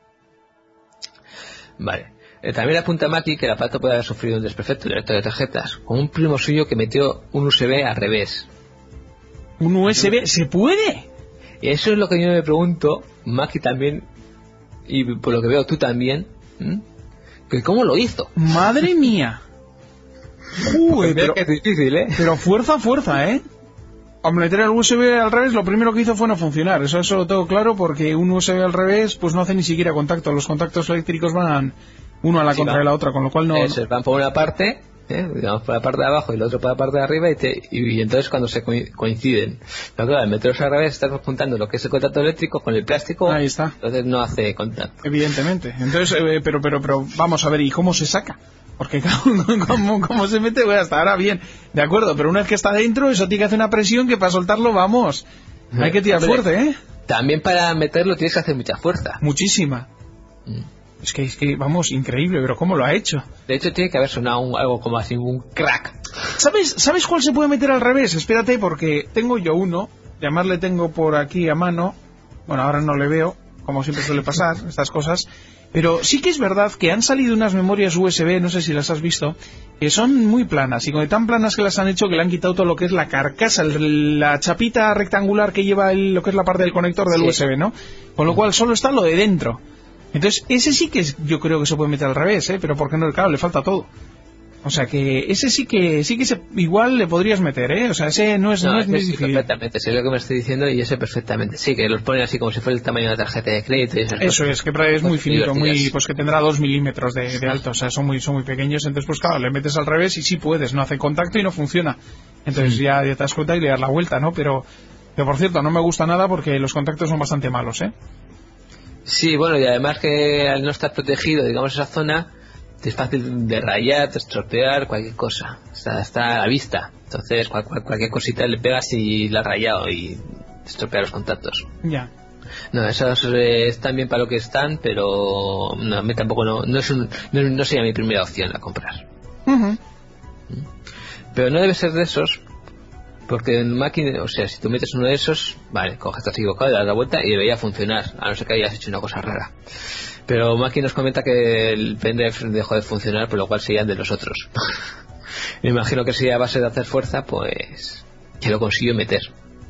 Vale. Eh, también apunta Maki que el aparato puede haber sufrido un desperfecto del lector de tarjetas, con un primo suyo que metió un U S B al revés. ¿Un U S B? ¿Se puede? Y eso es lo que yo me pregunto, Maki también, y por lo que veo tú también, ¿m? que cómo lo hizo. ¡Madre mía! Uy, pero, que es difícil, ¿eh? Pero fuerza, fuerza, ¿eh? Al meter el U S B al revés, lo primero que hizo fue no funcionar. Eso, eso lo tengo claro porque un U S B al revés pues no hace ni siquiera contacto. Los contactos eléctricos van uno a la sí, contra va. de la otra, con lo cual no... Eso, van por una parte, ¿eh? digamos por la parte de abajo y el otro por la parte de arriba y, te, y, y entonces cuando se coinciden. Pero claro, al meterlos al revés estás juntando lo que es el contacto eléctrico con el plástico. Ahí está. Entonces no hace contacto. Evidentemente. Entonces, eh, pero, pero, pero vamos a ver, ¿y cómo se saca? Porque ¿cómo, cómo se mete? Bueno, hasta ahora bien, de acuerdo, pero una vez que está dentro, eso tiene que hacer una presión que para soltarlo, vamos, hay que tirar fuerte, ¿eh? También para meterlo tienes que hacer mucha fuerza. Muchísima. Mm. Es que, es que, vamos, increíble, pero ¿cómo lo ha hecho? De hecho, tiene que haber sonado un, algo como así, un crack. ¿Sabes, ¿Sabes cuál se puede meter al revés? Espérate, porque tengo yo uno, y además le tengo por aquí a mano, bueno, ahora no le veo, como siempre suele pasar, estas cosas, pero sí que es verdad que han salido unas memorias U S B, no sé si las has visto, que son muy planas, y con tan planas que las han hecho que le han quitado todo lo que es la carcasa, la chapita rectangular que lleva el, lo que es la parte del conector del sí. U S B, ¿no? Con lo cual solo está lo de dentro. Entonces, ese sí que es, yo creo que se puede meter al revés, ¿eh? Pero porque no, claro, le falta todo. O sea que ese sí que sí que se, igual le podrías meter, ¿eh? O sea, ese no es, no, no es muy sí, difícil. Perfectamente, sé lo que me estoy diciendo y ese perfectamente. Sí, que los ponen así como si fuera el tamaño de la tarjeta de crédito. Y esas Eso cosas. es, que es muy finito, muy pues que tendrá dos milímetros de, de alto, o sea, son muy son muy pequeños. Entonces, pues claro, le metes al revés y sí puedes, no hace contacto y no funciona. Entonces sí. ya, ya te das cuenta y le das la vuelta, ¿no? Pero, pero por cierto, no me gusta nada porque los contactos son bastante malos, ¿eh? Sí, bueno, y además que al no estar protegido, digamos, esa zona, es fácil de rayar, de estropear, cualquier cosa. Está, está a la vista. Entonces, cual, cual, cualquier cosita le pegas y la has rayado y estropea los contactos. Ya. No, esos eh, están bien para lo que están, pero no, a mí tampoco no, no, es un, no, no sería mi primera opción a comprar. Uh-huh. Pero no debe ser de esos, porque en máquina, o sea, si tú metes uno de esos, vale, coges, estás equivocado, le das la vuelta y debería funcionar, a no ser que hayas hecho una cosa rara. Pero Maki nos comenta que el pendrive dejó de funcionar, por lo cual serían de los otros. Me imagino que si a base de hacer fuerza, pues que lo consiguió meter.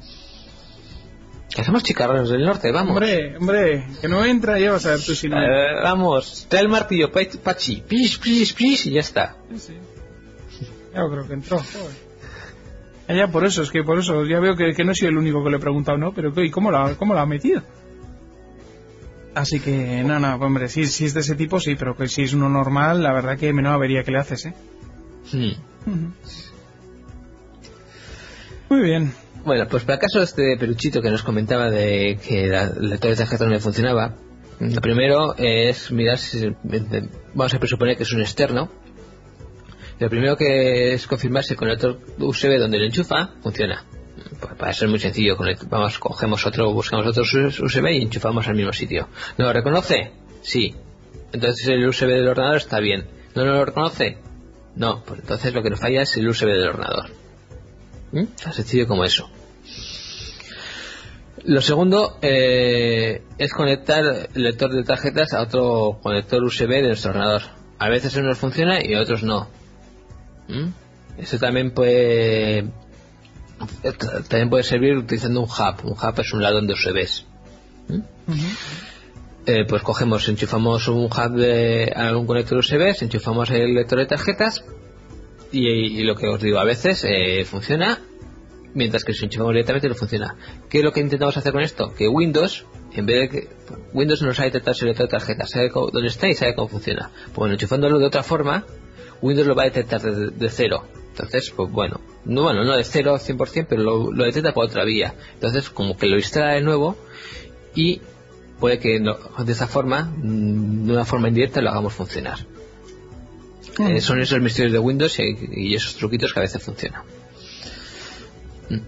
Que somos chicarrones del norte, vamos. Hombre, hombre, que no entra, ya vas a ver tú si no. Eh, vamos, trae el martillo, Pachi, plis, plis, plis, y ya está. Sí, sí. Yo creo que entró. Ya, por eso, es que por eso, ya veo que, que no soy el único que le he preguntado, ¿no? Pero ¿y cómo la, cómo la ha metido? Así que, no, no, hombre, si, si es de ese tipo, sí, pero que si es uno normal, la verdad que menuda avería que le haces, ¿eh? Sí. Uh-huh. Muy bien. Bueno, pues para el caso de este peluchito que nos comentaba de que la lector de tarjeta no le funcionaba, Lo primero es mirar si, vamos a presuponer que es un externo. Lo primero que es confirmar si el conector U S B donde lo enchufa funciona. Pues para eso es muy sencillo. Vamos, cogemos otro, buscamos otro U S B y enchufamos al mismo sitio. ¿No lo reconoce? Sí. Entonces el U S B del ordenador está bien. ¿No lo reconoce? No. Pues entonces lo que nos falla es el U S B del ordenador. ¿Mm? Tan sencillo como eso. Lo segundo eh, es conectar el lector de tarjetas a otro conector U S B de nuestro ordenador. A veces unos funciona y otros no. ¿Mm? Eso también puede también puede servir utilizando un hub. Un hub es un ladrón de U S Bs. ¿Mm? Uh-huh. eh, pues cogemos, enchufamos un hub de algún conector U S B, enchufamos el lector de tarjetas y, y lo que os digo, a veces eh, funciona, mientras que si enchufamos directamente no funciona. ¿Qué es lo que intentamos hacer con esto? Que Windows, en vez de que Windows no sabe detectar el lector de tarjetas, sabe cómo, dónde está y sabe cómo funciona. Pues bueno, enchufándolo de otra forma, Windows lo va a detectar de, de cero. Entonces, pues bueno, no bueno, no de cero al cien por ciento, pero lo, lo detecta por otra vía. Entonces, como que lo instala de nuevo y puede que no, de esa forma, de una forma indirecta, lo hagamos funcionar. Mm. Eh, son esos misterios de Windows y, y esos truquitos que a veces funcionan. Mm.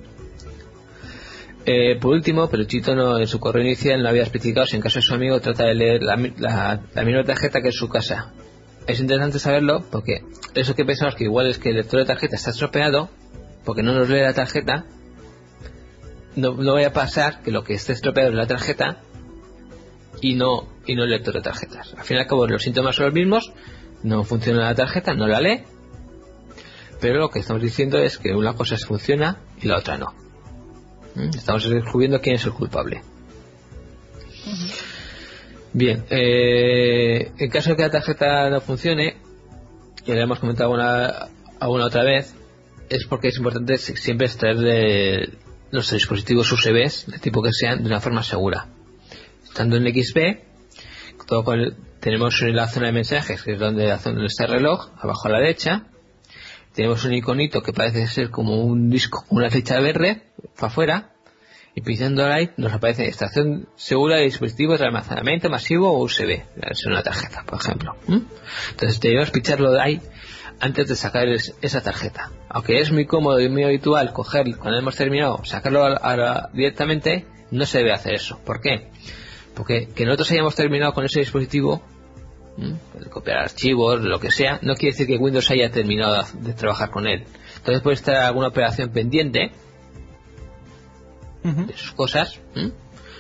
Eh, por último, pero Chito no, en su correo inicial no había especificado si en caso de su amigo trata de leer la, la, la misma tarjeta que es su casa. Es interesante saberlo porque eso que pensamos que igual es que el lector de tarjeta está estropeado porque no nos lee la tarjeta. No, no vaya a pasar que lo que esté estropeado es la tarjeta y no y no el lector de tarjetas. Al fin y al cabo los síntomas son los mismos, no funciona la tarjeta, no la lee, pero lo que estamos diciendo es que una cosa funciona y la otra no. Estamos descubriendo quién es el culpable. Uh-huh. Bien, eh, en caso de que la tarjeta no funcione, ya le hemos comentado alguna, alguna otra vez, es porque es importante siempre extraer de los dispositivos U S Bs, de tipo que sean, de una forma segura. Estando en X B, todo con el, tenemos en la zona de mensajes, que es donde, donde está el reloj, abajo a la derecha, tenemos un iconito que parece ser como un disco con una flecha verde para afuera, y pinchando ahí nos aparece extracción segura de dispositivos de almacenamiento masivo o U S B, es una tarjeta, por ejemplo. ¿Mm? Entonces debemos pincharlo de ahí antes de sacar es, esa tarjeta. Aunque es muy cómodo y muy habitual coger cuando hemos terminado, sacarlo a, a, directamente, no se debe hacer eso. ¿Por qué? Porque que nosotros hayamos terminado con ese dispositivo, ¿Mm? copiar archivos, lo que sea, no quiere decir que Windows haya terminado de, de trabajar con él. Entonces puede estar alguna operación pendiente, Uh-huh. de sus cosas, ¿eh?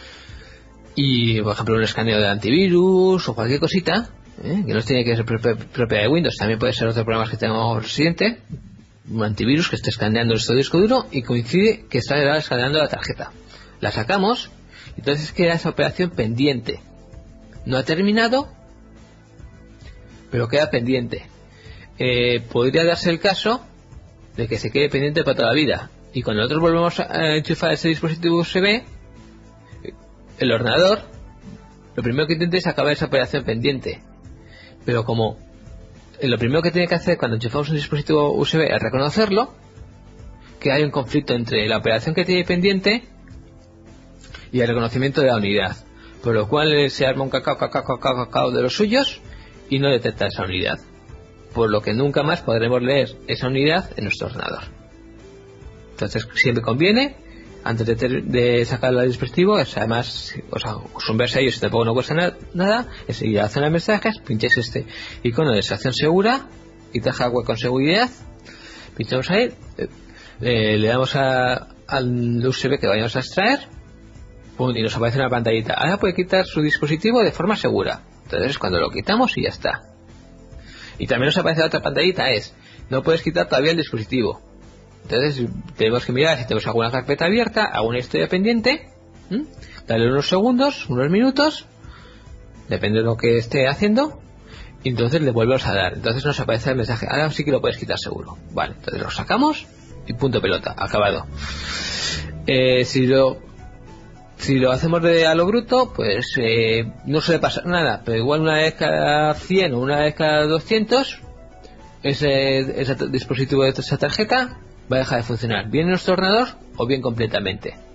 Y por ejemplo un escaneo de antivirus o cualquier cosita, ¿eh? que no tiene que ser propia de Windows, también puede ser otro programa que tengamos reciente, un antivirus que esté escaneando nuestro disco duro y coincide que está escaneando la tarjeta. La sacamos, entonces queda esa operación pendiente, no ha terminado pero queda pendiente. Eh, podría darse el caso de que se quede pendiente para toda la vida. Y cuando nosotros volvemos a enchufar ese dispositivo U S B, el ordenador, lo primero que intenta es acabar esa operación pendiente. Pero como lo primero que tiene que hacer cuando enchufamos un dispositivo U S B es reconocerlo, que hay un conflicto entre la operación que tiene pendiente y el reconocimiento de la unidad. Por lo cual se arma un cacao, cacao, cacao, cacao de los suyos y no detecta esa unidad. Por lo que nunca más podremos leer esa unidad en nuestro ordenador. Entonces siempre conviene, antes de, ter, de sacar el dispositivo, es además, o sea, acostumbrarse a ellos y tampoco no cuesta na, nada, es ir a la zona de mensajes, pincháis este icono de extracción segura y taja web con seguridad, pinchamos ahí, eh, le damos a, al U S B que vayamos a extraer, pum, y nos aparece una pantallita. Ahora puede quitar su dispositivo de forma segura. Entonces cuando lo quitamos y ya está. Y también nos aparece otra pantallita, es, no puedes quitar todavía el dispositivo. Entonces tenemos que mirar si tenemos alguna carpeta abierta, alguna historia pendiente, ¿m? Darle unos segundos, unos minutos, depende de lo que esté haciendo, y entonces le volvemos a dar. Entonces nos aparece el mensaje, ahora sí que lo puedes quitar seguro. Vale, entonces lo sacamos y punto pelota, acabado. Eh, si lo si lo hacemos de a lo bruto, pues eh, no suele pasar nada, pero igual una vez cada cien o una vez cada doscientos, ese, ese dispositivo de esa tarjeta va a dejar de funcionar, bien en nuestro ordenador o bien completamente.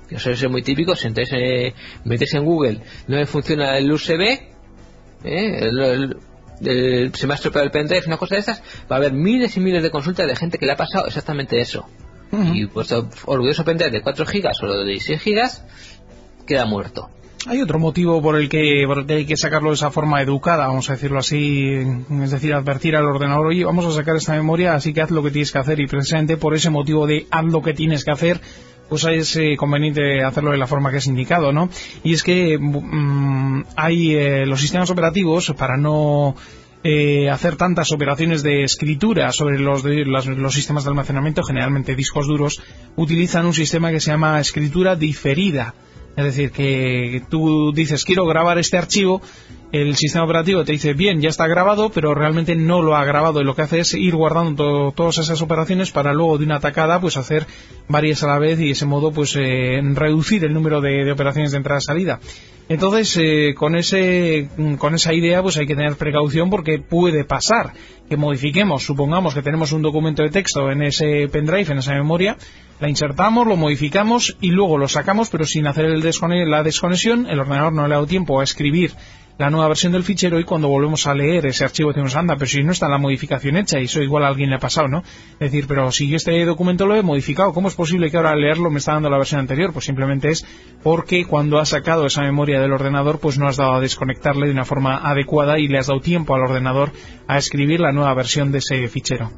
que suele ser muy típico. Si entonces eh, metes en Google, no me funciona el U S B, eh, el, el, el, se me ha estropeado el pendrive, una cosa de estas, va a haber miles y miles de consultas de gente que le ha pasado exactamente eso. Uh-huh. Y vuestro orgulloso pendrive de cuatro gigas o de dieciséis gigas queda muerto. Hay otro motivo por el que por el que hay que sacarlo de esa forma educada, vamos a decirlo así, es decir, advertir al ordenador, oye, vamos a sacar esta memoria, así que haz lo que tienes que hacer, y precisamente por ese motivo de haz lo que tienes que hacer, pues es eh, conveniente hacerlo de la forma que es indicado, ¿no? Y es que mmm, hay eh, los sistemas operativos, para no eh, hacer tantas operaciones de escritura sobre los, de, los, los sistemas de almacenamiento, generalmente discos duros, utilizan un sistema que se llama escritura diferida. Es decir, que tú dices, quiero grabar este archivo, el sistema operativo te dice, bien, ya está grabado, pero realmente no lo ha grabado, y lo que hace es ir guardando todo, todas esas operaciones para luego de una tacada pues hacer varias a la vez, y de ese modo pues eh, reducir el número de, de operaciones de entrada-salida. Entonces, eh, con ese con esa idea pues hay que tener precaución, porque puede pasar que modifiquemos, supongamos que tenemos un documento de texto en ese pendrive, en esa memoria, la insertamos, lo modificamos y luego lo sacamos, pero sin hacer el descone- la desconexión, el ordenador no le ha dado tiempo a escribir la nueva versión del fichero, y cuando volvemos a leer ese archivo decimos, anda, pero si no está la modificación hecha, y eso igual a alguien le ha pasado, ¿no? Es decir, pero si yo este documento lo he modificado, ¿cómo es posible que ahora al leerlo me está dando la versión anterior? Pues simplemente es porque cuando has sacado esa memoria del ordenador, pues no has dado a desconectarle de una forma adecuada y le has dado tiempo al ordenador a escribir la nueva versión de ese fichero.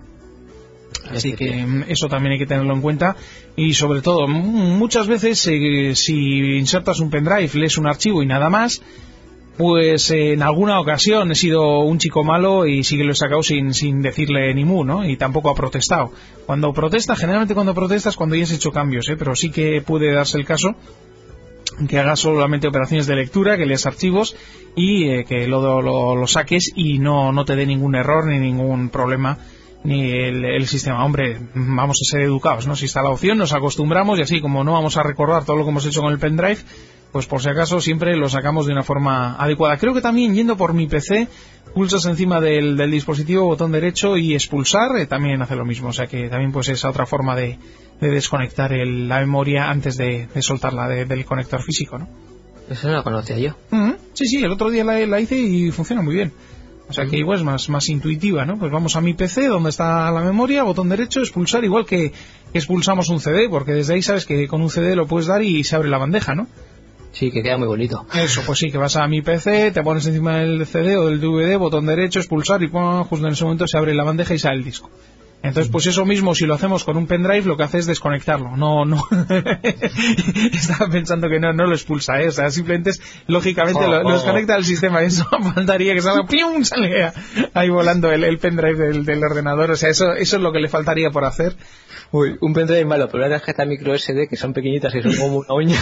Así que eso también hay que tenerlo en cuenta, y sobre todo, muchas veces eh, si insertas un pendrive, lees un archivo y nada más, pues eh, en alguna ocasión he sido un chico malo y sí que lo he sacado sin, sin decirle ni mu, ¿no? Y tampoco ha protestado. Cuando protesta, generalmente cuando protestas cuando ya has hecho cambios, ¿eh? Pero sí que puede darse el caso que hagas solamente operaciones de lectura, que leas archivos y eh, que lo, lo, lo saques y no, no te dé ningún error ni ningún problema ni el, el sistema. Hombre, vamos a ser educados, ¿no? Si está la opción, nos acostumbramos, y así como no vamos a recordar todo lo que hemos hecho con el pendrive, pues por si acaso siempre lo sacamos de una forma adecuada. Creo que también, yendo por mi P C, pulsas encima del, del dispositivo, botón derecho y expulsar, eh, también hace lo mismo. O sea que también pues es otra forma de, de desconectar el, la memoria antes de, de soltarla de, del conector físico, ¿no? Eso no lo conocía yo. Uh-huh. Sí, sí, el otro día la, la hice y funciona muy bien. O sea que igual es más, más intuitiva, ¿no? Pues vamos a mi P C, donde está la memoria, botón derecho, expulsar, igual que expulsamos un C D, porque desde ahí sabes que con un C D lo puedes dar y se abre la bandeja, ¿no? Sí, que queda muy bonito. Eso, pues sí, que vas a mi P C, te pones encima del C D o del D V D, botón derecho, expulsar, y ¡pum! Justo en ese momento se abre la bandeja y sale el disco. Entonces, pues eso mismo, si lo hacemos con un pendrive, lo que hace es desconectarlo. No, no. Estaba pensando que no, no lo expulsa, ¿eh? O sea, simplemente es, lógicamente, oh, lo, lo desconecta del sistema. Eso faltaría que salga, ¡pium! Sale ahí volando el, el pendrive del, del ordenador. O sea, eso, eso es lo que le faltaría por hacer. Uy, un pendrive malo, pero una tarjeta micro S D que son pequeñitas y son como una uña.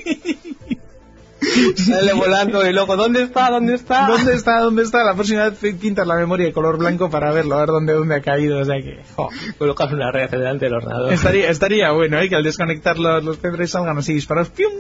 Sale volando y luego, ¿dónde está? ¿Dónde está? ¿Dónde está? ¿Dónde está? La próxima vez pintas la memoria de color blanco para verlo, a ver dónde, dónde ha caído. O sea que, oh. Colocas una red delante del ordenador. Estaría, estaría bueno, ¿eh? Que al desconectar los, los pendrives salgan así disparados. ¡Pium!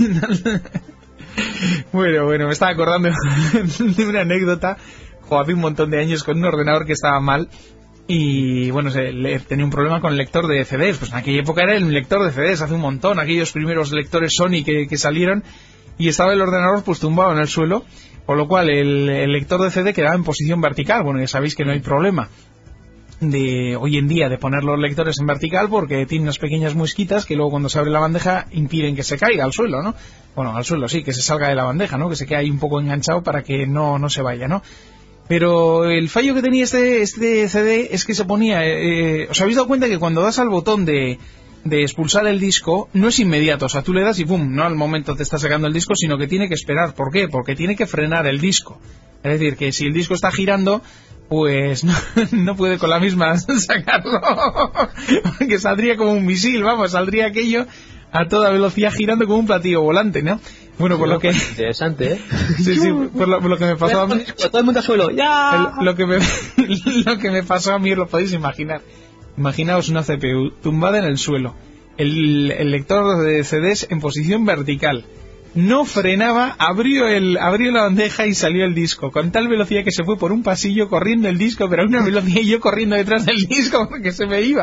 Bueno, bueno, me estaba acordando de una anécdota. Jo, hace un montón de años con un ordenador que estaba mal. Y bueno, se, le, tenía un problema con el lector de C Ds. Pues en aquella época era el lector de C Ds, hace un montón. Aquellos primeros lectores Sony que, que salieron. Y estaba el ordenador pues tumbado en el suelo, con lo cual el, el lector de C D quedaba en posición vertical. Bueno, ya sabéis que no hay problema de hoy en día de poner los lectores en vertical, porque tiene unas pequeñas muesquitas que luego cuando se abre la bandeja impiden que se caiga al suelo, ¿no? Bueno, al suelo sí, que se salga de la bandeja, ¿no? Que se quede ahí un poco enganchado para que no, no se vaya, ¿no? Pero el fallo que tenía este, este C D es que se ponía... Eh, ¿os habéis dado cuenta que cuando das al botón de... de expulsar el disco, no es inmediato? O sea, tú le das y pum, no al momento te está sacando el disco, sino que tiene que esperar. ¿Por qué? Porque tiene que frenar el disco. Es decir, que si el disco está girando, pues no, no puede con la misma sacarlo, porque saldría como un misil, vamos, saldría aquello a toda velocidad girando como un platillo volante, ¿no? Bueno, por lo que... Interesante, ¿eh? Sí, sí, por lo, por lo que me pasó a mí... Todo el mundo al suelo, ¡ya! Lo que me, lo que me pasó a mí, lo podéis imaginar. Imaginaos una C P U tumbada en el suelo, el, el lector de C Ds en posición vertical, no frenaba, abrió el abrió la bandeja y salió el disco, con tal velocidad que se fue por un pasillo corriendo el disco, pero a una velocidad y yo corriendo detrás del disco porque se me iba.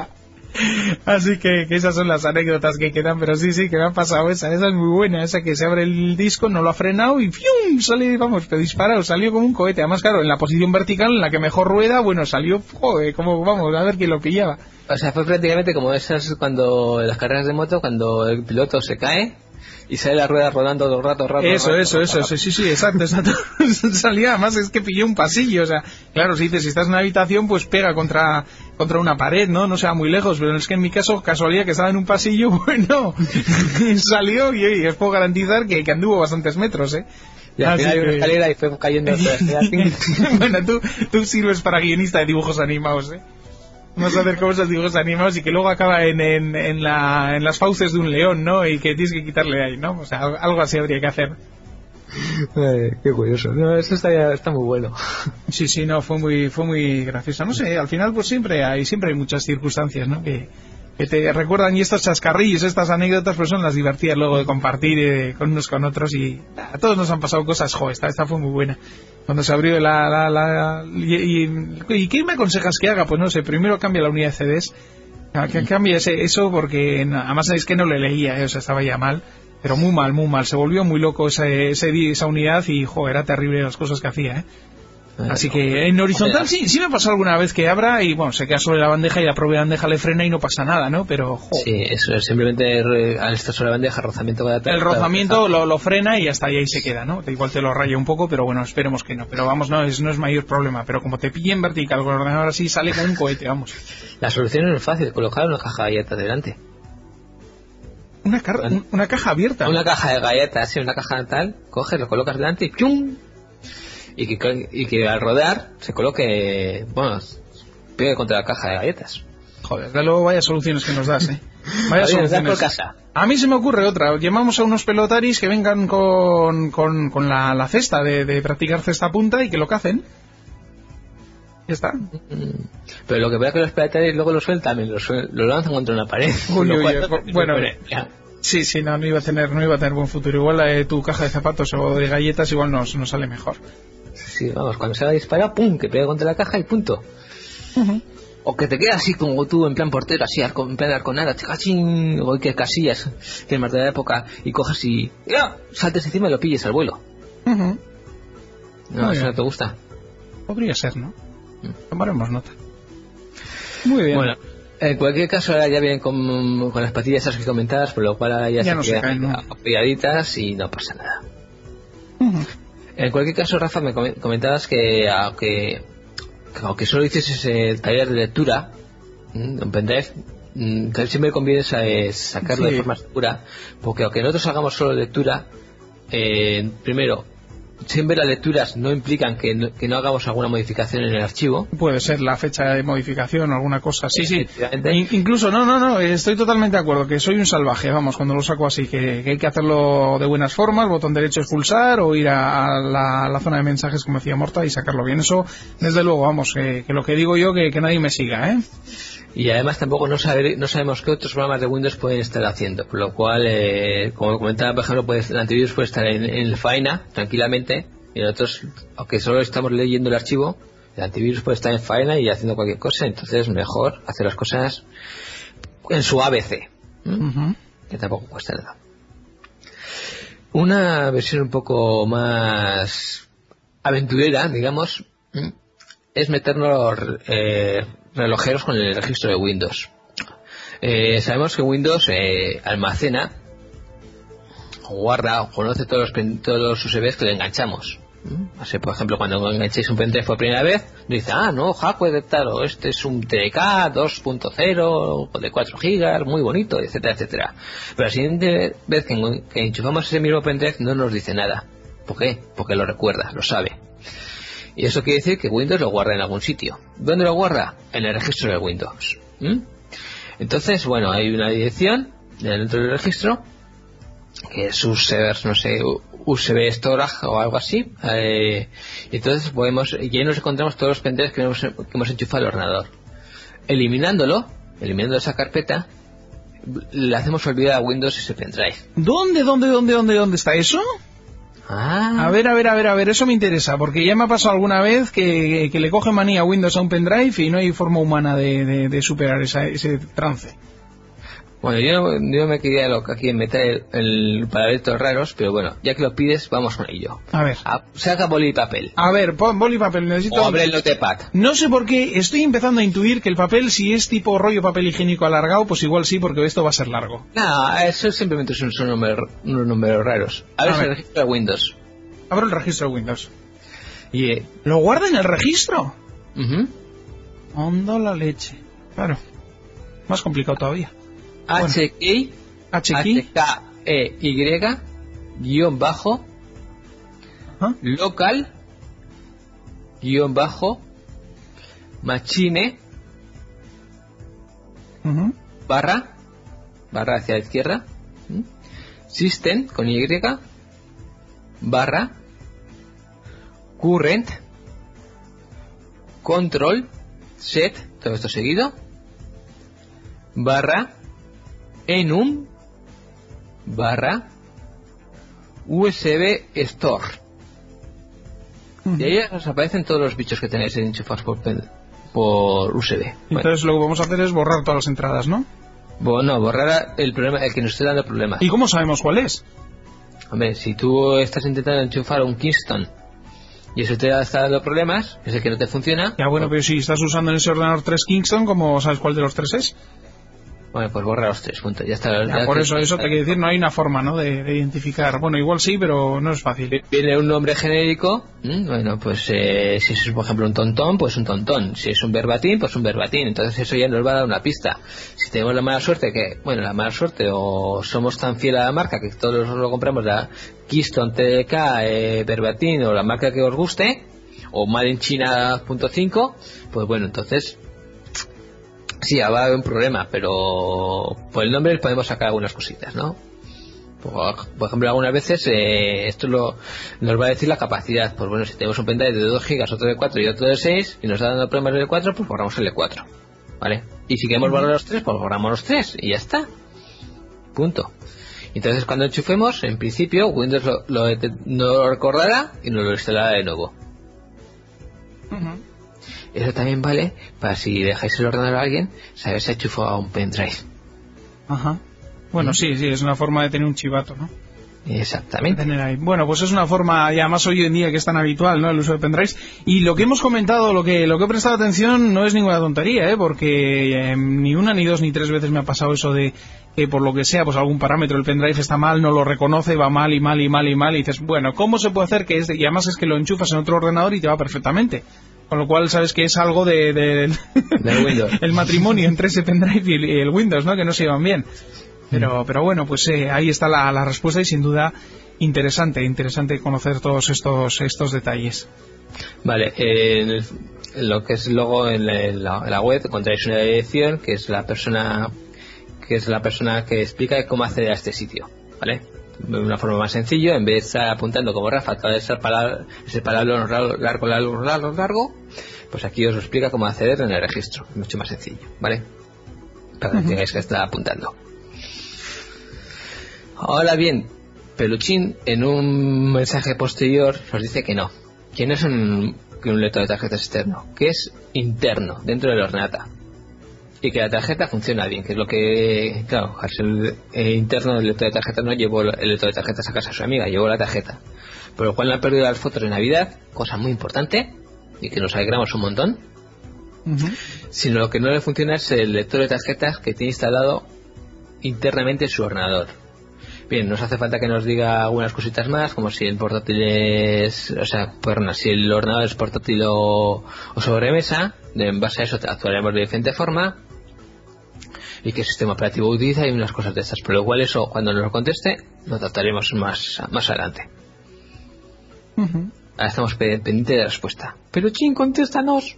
Así que, que esas son las anécdotas que quedan, pero sí, sí, que me ha pasado esa, esa es muy buena, esa que se abre el disco, no lo ha frenado y ¡fium! Sale, vamos, te disparado, salió como un cohete. Además, claro, en la posición vertical en la que mejor rueda, bueno, salió, joder, como, vamos, a ver quién lo pillaba. O sea, fue prácticamente como esas cuando en las carreras de moto, cuando el piloto se cae y sale la rueda rodando todo el rato, rato. Eso, rato, eso, rato, eso, rato. eso, sí, sí, exacto, exacto. Salía, además es que pilló un pasillo, o sea, claro, si dices, si estás en una habitación, pues pega contra contra una pared, ¿no? No sea muy lejos, pero es que en mi caso, casualidad que estaba en un pasillo, bueno, salió y, y os puedo garantizar que, que anduvo bastantes metros, ¿eh? Y al Así final hay una que... escalera y fue cayendo. Bueno, tú, tú sirves para guionista de dibujos animados, ¿eh? Vamos a hacer cosas dibujos animados y que luego acaba en, en, en, la, en las fauces de un león, ¿no? Y que tienes que quitarle ahí, ¿no? O sea, algo así habría que hacer. Ay, qué curioso. No, eso está, está muy bueno. Sí, sí, no, fue muy fue muy gracioso. No sé, al final pues siempre hay siempre hay muchas circunstancias, ¿no? Que, que te recuerdan, y estos chascarrillos, estas anécdotas, pues son las divertidas luego de compartir eh, con unos con otros, y a todos nos han pasado cosas. Jo, esta, esta fue muy buena. Cuando se abrió la... la, la y, y, ¿y qué me aconsejas que haga? Pues no sé, primero cambia la unidad de C Ds, que cambie ese, eso, porque además es que no le leía, eh, o sea, estaba ya mal, pero muy mal, muy mal. Se volvió muy loco ese, ese, esa unidad y, jo, era terrible las cosas que hacía, ¿eh? Así que en horizontal sí, sí me pasó alguna vez que abra y bueno, se queda sobre la bandeja y la propia bandeja le frena y no pasa nada, ¿no? Pero jo, sí, eso es simplemente al estar sobre la bandeja, rozamiento con la el rozamiento lo, lo frena y hasta ahí, ahí se queda, ¿no? Igual te lo raya un poco, pero bueno, esperemos que no. Pero vamos, no es, no es mayor problema. Pero como te pille en vertical con el ordenador así, sale con un cohete, vamos. La solución es fácil, colocar una caja de galletas delante. Una, car un, una caja abierta. Una caja de galletas, sí, una caja tal, coges, lo colocas delante y ¡pum! Y que, y que al rodar se coloque, bueno, pegue contra la caja de galletas. Joder, de luego vaya soluciones que nos das, ¿eh? Vaya soluciones. Por casa. A mí se me ocurre otra. Llamamos a unos pelotaris que vengan con, con, con la, la cesta de, de practicar cesta punta y que lo cacen. Ya está. Pero lo que vea que los pelotaris luego lo sueltan, lo, suel lo lanzan contra una pared. Uy, uy, cual, uy, bueno, sí, sí, no, no iba a tener, no iba a tener buen futuro. Igual la de tu caja de zapatos o de galletas igual nos, nos sale mejor. Sí, vamos, cuando se va a disparar, pum, que pega contra la caja y punto. Uh-huh. O que te queda así como tú en plan portero, así en plan arconada, chicachín, o que casillas, que es más de la época, y coges y ¡ya! Saltes encima y lo pilles al vuelo. Uh-huh. No, Muy eso bien. No te gusta. Podría ser, ¿no? Tomaremos nota. Muy bien. Bueno, en cualquier caso ahora ya vienen con, con las patillas esas que comentabas, por lo cual ahora ya, ya se no quedan se caen, ¿no? apoyaditas y no pasa nada. Uh-huh. En cualquier caso, Rafa, me comentabas que aunque, aunque solo hicieses el taller de lectura, un pendrive, siempre conviene sacarlo sí. de forma segura, porque aunque nosotros hagamos solo lectura, eh, primero, siempre las lecturas no implican que no, que no hagamos alguna modificación en el archivo. Puede ser la fecha de modificación o alguna cosa. Sí, sí. In, incluso, no, no, no, estoy totalmente de acuerdo, que soy un salvaje, vamos, cuando lo saco así, que, que hay que hacerlo de buenas formas, botón derecho expulsar o ir a, a, la, a la zona de mensajes, como decía Morta, y sacarlo bien. Eso, desde luego, vamos, que, que lo que digo yo, que, que nadie me siga, ¿eh? Y además tampoco no, saber, no sabemos qué otros programas de Windows pueden estar haciendo, por lo cual, eh, como comentaba, por ejemplo, puede, el antivirus puede estar en, en el faena tranquilamente, y nosotros, aunque solo estamos leyendo el archivo, el antivirus puede estar en faena y haciendo cualquier cosa. Entonces mejor hacer las cosas en su A B C, uh-huh. que tampoco cuesta nada. Una versión un poco más aventurera, digamos, es meternos eh, relojeros con el registro de Windows. Eh, sabemos que Windows eh, almacena, guarda o conoce todos los, todos los U S Bs que le enganchamos. ¿Mm? Así, por ejemplo, cuando enganchéis un pendrive por primera vez, dice, ah, no, hardware de tal, o este es un T D K dos punto cero de cuatro gigas, muy bonito, etcétera, etcétera. Pero la siguiente vez que, que enchufamos ese mismo pendrive no nos dice nada. ¿Por qué? Porque lo recuerda, lo sabe. Y eso quiere decir que Windows lo guarda en algún sitio. ¿Dónde lo guarda? En el registro de Windows. ¿Mm? Entonces, bueno, hay una dirección dentro del registro, que es U S B, no sé, U S B Storage o algo así. Eh, entonces podemos, y ahí nos encontramos todos los pendrives que hemos, que hemos enchufado al ordenador. Eliminándolo, eliminando esa carpeta, le hacemos olvidar a Windows ese pendrive. ¿Dónde, dónde, dónde, dónde, dónde está eso? Ah. A ver, a ver, a ver, a ver, eso me interesa, porque ya me ha pasado alguna vez que, que le coge manía a Windows a un pendrive y no hay forma humana de, de, de superar esa, ese trance. Bueno, yo, yo me quería lo, aquí meter el, el para estos raros, pero bueno, ya que lo pides, vamos con ello. A ver. A, saca boli y papel. A ver, pon boli y papel, necesito... O abre el notepad. No sé por qué, estoy empezando a intuir que el papel, si es tipo rollo papel higiénico alargado, pues igual sí, porque esto va a ser largo. No, eso simplemente son, son números, unos números raros. Abres A el ver. registro de Windows. Abro el registro de Windows. Y... Eh, ¿Lo guarda en el registro? uh-huh. Onda la leche. Claro. Más complicado todavía. H I H K E Y guión bajo ¿Ah? local guión bajo machine Uh-huh. barra barra hacia la izquierda ¿Mm? system con Y barra current control set, todo esto seguido, barra enum barra U S B store. Uh-huh. Y ahí os aparecen todos los bichos que tenéis enchufados por, por U S B. Bueno. Entonces lo que vamos a hacer es borrar todas las entradas, ¿no? Bueno, borrar el problema, el que nos esté dando problemas. ¿Y cómo sabemos cuál es? Hombre, si tú estás intentando enchufar un Kingston y eso te está dando problemas, es el que no te funciona. Ya bueno, pero si estás usando en ese ordenador tres Kingston, ¿cómo sabes cuál de los tres es? Bueno, pues borra los tres, punto. Ya está. Ya, ya por te, eso, eso te quiere decir, no hay una forma, ¿no?, de, de identificar. Bueno, igual sí, pero no es fácil. Viene un nombre genérico, ¿m? Bueno, pues eh, si es por ejemplo un tontón, pues un tontón. Si es un verbatim, pues un verbatim. Entonces eso ya nos va a dar una pista. Si tenemos la mala suerte que, bueno, la mala suerte o somos tan fieles a la marca que todos lo compramos, la Keystone T D K, eh, verbatim o la marca que os guste, o Made in China punto cinco, pues bueno, entonces sí, va a haber un problema, pero por el nombre podemos sacar algunas cositas, ¿no? Por, por ejemplo, algunas veces eh, esto lo, nos va a decir la capacidad. Pues bueno, si tenemos un pendrive de dos gigas, otro de cuatro y otro de seis, y nos está dando problemas el de cuatro, pues borramos el de cuatro, ¿vale? Y si queremos borrar los tres, pues borramos los tres y ya está. Punto. Entonces cuando enchufemos, en principio Windows lo, lo, lo recordará y nos lo instalará de nuevo. Uh-huh. Eso también vale para si dejáis el ordenador a alguien, saber si ha enchufado a un pendrive. Ajá. Bueno, sí, sí, es una forma de tener un chivato, ¿no? Exactamente. Tener ahí. Bueno, pues es una forma, ya más hoy en día que es tan habitual, ¿no?, el uso de pendrives. Y lo que hemos comentado, lo que lo que he prestado atención, no es ninguna tontería, ¿eh? Porque eh, ni una, ni dos, ni tres veces me ha pasado eso de que por lo que sea, pues algún parámetro del pendrive está mal, no lo reconoce, va mal y mal y mal y mal, y dices, bueno, ¿cómo se puede hacer que este? Y además es que lo enchufas en otro ordenador y te va perfectamente. Con lo cual sabes que es algo de, de, de Windows. el matrimonio entre ese pendrive y el, y el Windows, ¿no?, que no se llevan bien. Pero, pero bueno, pues eh, ahí está la, la respuesta y sin duda interesante, interesante conocer todos estos estos detalles. Vale, eh, en, el, en lo que es luego en la, en la, en la web encontráis una dirección que es la persona que es la persona que explica cómo acceder a este sitio, ¿vale? De una forma más sencilla, en vez de estar apuntando como Rafa todo ese palabra, ese palabra largo, largo, largo, largo, largo, pues aquí os explica cómo acceder en el registro, es mucho más sencillo, ¿vale? Para que uh-huh. tengáis que estar apuntando. Ahora bien, Peluchín en un mensaje posterior nos dice que no, que no es un, que un lector de tarjetas externo, que es interno, dentro del ordenata, y que la tarjeta funciona bien, que es lo que, claro, el, el interno del lector de tarjetas no llevó el lector de tarjetas a casa a su amiga, llevó la tarjeta, por lo cual no ha perdido las fotos de Navidad, cosa muy importante, y que nos alegramos un montón, uh-huh. sino lo que no le funciona es el lector de tarjetas que tiene instalado internamente en su ordenador. Bien, nos hace falta que nos diga algunas cositas más, como si el portátil es, o sea, perdona, si el ordenador es portátil o, o sobremesa, en base a eso actuaremos de diferente forma, y qué sistema operativo utiliza y unas cosas de estas, pero igual eso cuando nos lo conteste lo trataremos más, más adelante. Uh-huh. Ahora estamos pendientes de la respuesta. Pero chin, contéstanos.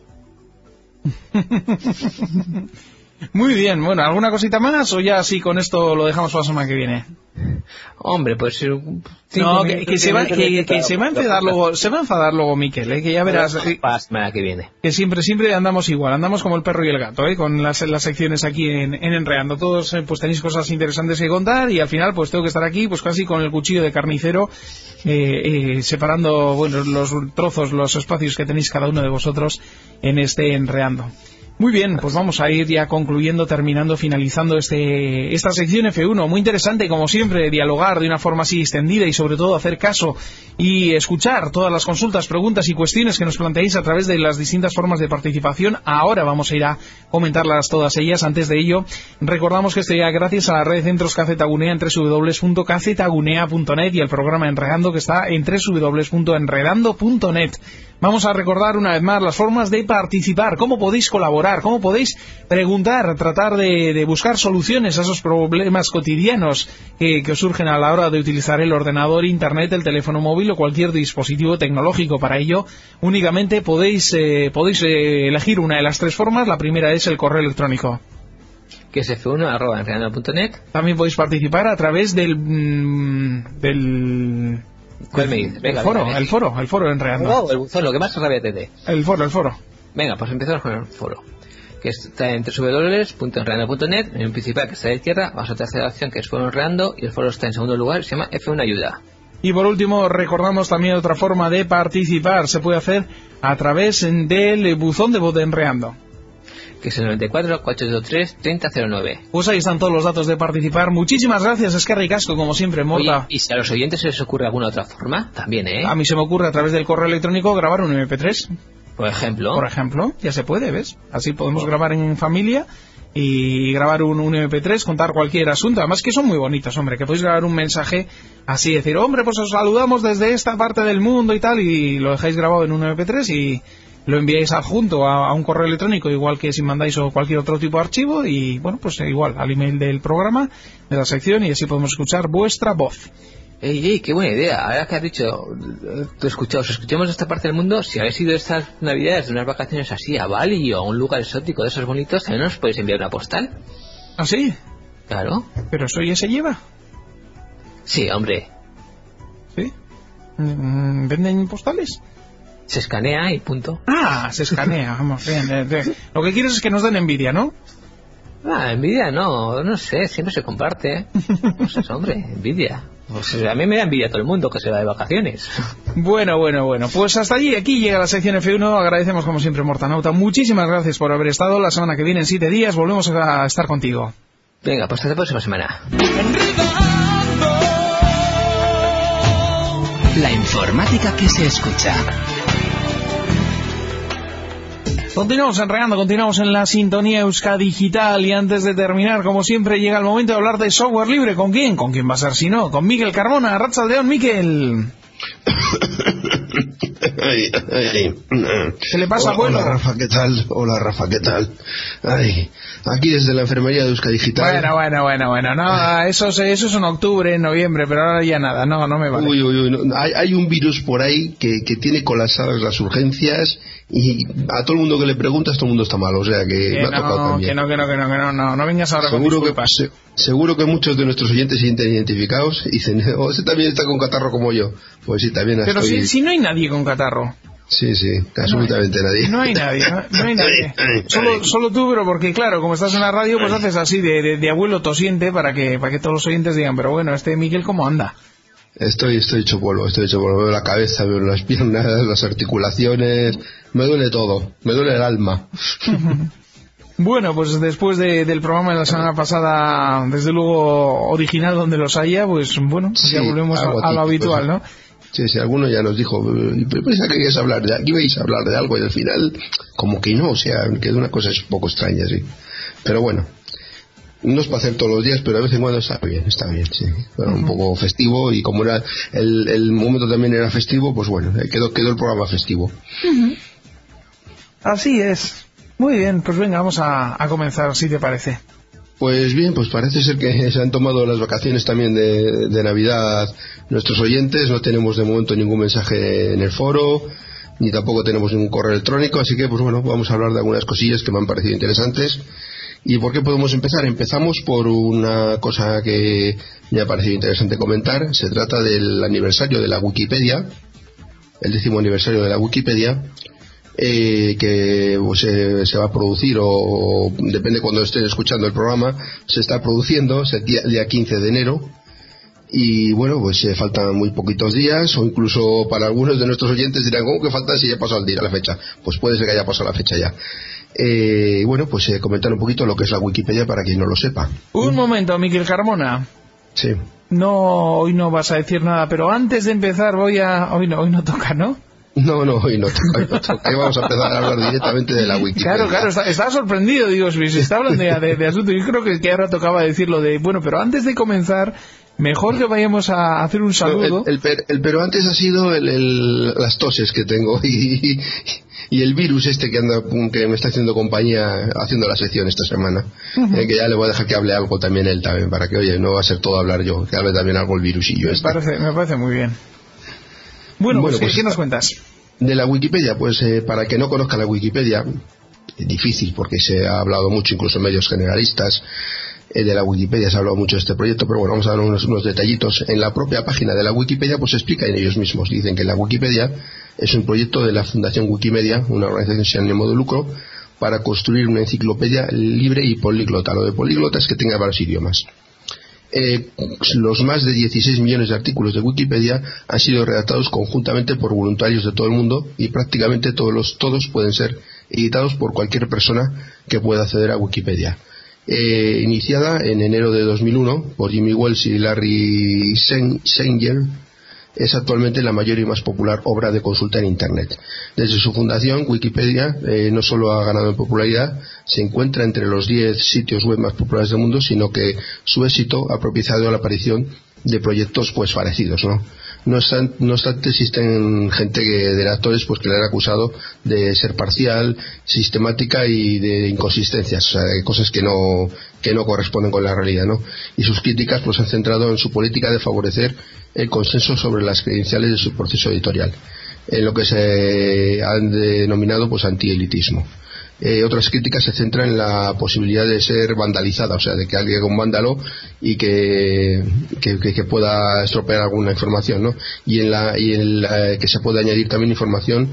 Muy bien, bueno, ¿alguna cosita más o ya así con esto lo dejamos para la semana que viene? Hombre, pues... No, que, que, se va, que, que se va a enfadar luego, se va a enfadar luego Miquel, ¿eh? Que ya verás. Eh, para la semana que viene. Que siempre, siempre andamos igual, andamos como el perro y el gato, ¿eh? Con las, las secciones aquí en, en Enreando. Todos, eh, pues tenéis cosas interesantes que contar y al final, pues tengo que estar aquí, pues casi con el cuchillo de carnicero, eh, eh, separando, bueno, los trozos, los espacios que tenéis cada uno de vosotros en este Enreando. Muy bien, pues vamos a ir ya concluyendo, terminando, finalizando este esta sección F uno. Muy interesante, como siempre, dialogar de una forma así extendida y sobre todo hacer caso y escuchar todas las consultas, preguntas y cuestiones que nos planteáis a través de las distintas formas de participación. Ahora vamos a ir a comentarlas todas ellas. Antes de ello, recordamos que esto ya gracias a la red de centros K Z Gunea en doble u doble u doble u punto k z gunea punto net y el programa Enredando que está en doble u doble u doble u punto enredando punto net. Vamos a recordar una vez más las formas de participar, cómo podéis colaborar, cómo podéis preguntar, tratar de, de buscar soluciones a esos problemas cotidianos que, que os surgen a la hora de utilizar el ordenador, internet, el teléfono móvil o cualquier dispositivo tecnológico. Para ello, únicamente podéis, eh, podéis eh, elegir una de las tres formas. La primera es el correo electrónico, que es efe uno arroba enredando punto net. También podéis participar a través del... Mmm, del ¿Cuál me dices? Venga, el foro, venga, el foro, el foro Enredando. Oh, el buzón, lo que más rabia te dé. El foro, el foro. Venga, pues empezamos con el foro, que está en doble u doble u doble u punto enredando punto net. En el principal, que está a la izquierda, vas a tercera opción, que es foro Enredando, y el foro está en segundo lugar, se llama efe uno Ayuda. Y por último, recordamos también otra forma de participar. Se puede hacer a través del buzón de voz de Enredando, que es el noventa y cuatro, cuatrocientos veintitrés, treinta cero nueve. Pues ahí están todos los datos de participar. Muchísimas gracias, Esquerra y Casco, como siempre, Morta. Oye, y si a los oyentes se les ocurre alguna otra forma, también, ¿eh? A mí se me ocurre a través del correo electrónico grabar un eme pe tres. Por ejemplo. Por ejemplo, ya se puede, ¿ves? Así podemos grabar en familia y grabar un, un eme pe tres, contar cualquier asunto. Además que son muy bonitos, hombre, que podéis grabar un mensaje así, decir, hombre, pues os saludamos desde esta parte del mundo y tal, y lo dejáis grabado en un eme pe tres y lo enviáis adjunto a, a un correo electrónico, igual que si mandáis o cualquier otro tipo de archivo, y bueno, pues igual al email del programa, de la sección, y así podemos escuchar vuestra voz. Ey, ey, qué buena idea. Ahora que has dicho, tú escuchaos, escuchamos de esta parte del mundo. Si habéis ido estas navidades de unas vacaciones así a Bali o a un lugar exótico de esos bonitos, también nos podéis enviar una postal. ¿Ah, sí? Claro. ¿Pero eso ya se lleva? Sí, hombre. ¿Sí? ¿Venden postales? Se escanea y punto. Ah, se escanea, vamos, bien, bien, bien. Lo que quieres es que nos den envidia, ¿no? Ah, envidia no, no sé, siempre se comparte. Pues eso, hombre, envidia. Pues a mí me da envidia todo el mundo que se va de vacaciones. Bueno, bueno, bueno, pues hasta allí, aquí llega la sección efe uno. Agradecemos como siempre, Mortanauta. Muchísimas gracias por haber estado. La semana que viene, en siete días, volvemos a estar contigo. Venga, pues hasta la próxima semana. La informática que se escucha. Continuamos enredando, continuamos en la sintonía Euskadi Digital, y antes de terminar, como siempre, llega el momento de hablar de software libre. ¿Con quién? ¿Con quién va a ser si no? Con Miquel Carmona. Arratsaldeon, Miquel. Ay, ay, ¿Qué le pasa, abuelo? Hola, Rafa, ¿qué tal? Hola, Rafa, ¿qué tal? Ay, aquí desde la enfermería de Euskadi Digital. Bueno, bueno, bueno, bueno. No, eso, es, eso es en octubre, en noviembre, pero ahora ya nada. No, no me vale. Uy, uy, uy. No. Hay, hay un virus por ahí que, que tiene colapsadas las urgencias, y a todo el mundo que le preguntas, todo el mundo está mal. O sea, que, que me ha no, tocado también. Que no, que no, que no, que no, no, no vengas ahora seguro con disculpas. Que, se, seguro que muchos de nuestros oyentes se sienten identificados y dicen, oh, ese también está con catarro como yo. Pues sí, también Pero estoy... si, si no hay nadie con catarro. Sí, sí, absolutamente no hay, nadie. No hay nadie, no, no hay nadie. Solo, solo tú, pero porque claro, como estás en la radio, pues haces así de, de, de abuelo tosiente para que, para que todos los oyentes digan, pero bueno, este Miguel, ¿cómo anda? Estoy, estoy hecho polvo, estoy hecho polvo. Me duele la cabeza, me duelen las piernas, las articulaciones, me duele todo, me duele el alma. Bueno, pues después de, del programa de la semana pasada, desde luego original donde los haya, pues bueno, sí, ya volvemos a, a lo habitual, ¿no? Sí, sí, alguno ya nos dijo, pensaba que ibais a hablar de, ibais a hablar de algo, y al final, como que no, o sea, que una cosa es un poco extraña, sí. Pero bueno, no es para hacer todos los días, pero de vez en cuando está bien, está bien, sí. Bueno, uh-huh. Un poco festivo, y como era el, el momento también era festivo, pues bueno, quedó, quedó el programa festivo. Uh-huh. Así es. Muy bien, pues venga, vamos a, a comenzar, si te parece. Pues bien, pues parece ser que se han tomado las vacaciones también de, de Navidad nuestros oyentes. No tenemos de momento ningún mensaje en el foro, ni tampoco tenemos ningún correo electrónico, así que pues bueno, vamos a hablar de algunas cosillas que me han parecido interesantes, ¿Y por qué podemos empezar? Empezamos por una cosa que me ha parecido interesante comentar. Se trata del aniversario de la Wikipedia, el décimo aniversario de la Wikipedia, eh, que pues, se, se va a producir, o, o depende cuando estén escuchando el programa, se está produciendo, es el día, día quince de enero. Y bueno, pues eh, faltan muy poquitos días, o incluso para algunos de nuestros oyentes dirán, ¿cómo que falta si ya ha pasado el día, la fecha? Pues puede ser que haya pasado la fecha ya. Eh, bueno, pues eh, comentar un poquito lo que es la Wikipedia para quien no lo sepa. Un momento, Miguel Carmona. Sí. No, hoy no vas a decir nada, pero antes de empezar voy a... Hoy no, hoy no toca, ¿no? No, no, hoy no toca, hoy no toca. Hoy vamos a empezar a hablar directamente de la Wikipedia. Claro, claro, está, estaba sorprendido, digo, si se está hablando de, de, de asunto. Yo creo que, que ahora tocaba decirlo de... Bueno, pero antes de comenzar... Mejor que vayamos a hacer un saludo. El, el, el, el pero antes ha sido el, el, las toses que tengo y, y el virus este que anda que me está haciendo compañía haciendo la sección esta semana. Uh-huh. eh, que ya le voy a dejar que hable algo también él también, para que, oye, no va a ser todo hablar yo, que hable también algo el virusillo me este. Parece, me parece muy bien. Bueno, bueno pues, pues ¿qué nos cuentas? De la Wikipedia, pues eh, para que no conozca la Wikipedia, es difícil porque se ha hablado mucho, incluso en medios generalistas, de la Wikipedia se ha hablado mucho de este proyecto, pero bueno, vamos a dar unos, unos detallitos. En la propia página de la Wikipedia pues explican ellos mismos, dicen que la Wikipedia es un proyecto de la Fundación Wikimedia, una organización sin ánimo de lucro, para construir una enciclopedia libre y políglota. Lo de políglota es que tenga varios idiomas. Eh, los más de dieciséis millones de artículos de Wikipedia han sido redactados conjuntamente por voluntarios de todo el mundo, y prácticamente todos los todos pueden ser editados por cualquier persona que pueda acceder a Wikipedia. Eh, iniciada en enero de dos mil uno por Jimmy Wales y Larry Sanger, es actualmente la mayor y más popular obra de consulta en Internet. Desde su fundación, Wikipedia eh, no solo ha ganado en popularidad, se encuentra entre los diez sitios web más populares del mundo, sino que su éxito ha propiciado la aparición de proyectos pues parecidos, ¿no? No obstante, no obstante existen gente que, de actores pues que le han acusado de ser parcial, sistemática y de inconsistencias, o sea, de cosas que no que no corresponden con la realidad, ¿no? Y sus críticas pues han centrado en su política de favorecer el consenso sobre las credenciales de su proceso editorial, en lo que se han denominado pues antielitismo. Eh, otras críticas se centran en la posibilidad de ser vandalizada, o sea, de que alguien haga un vándalo y que, que, que, que pueda estropear alguna información, ¿no? Y en la, y en la que se pueda añadir también información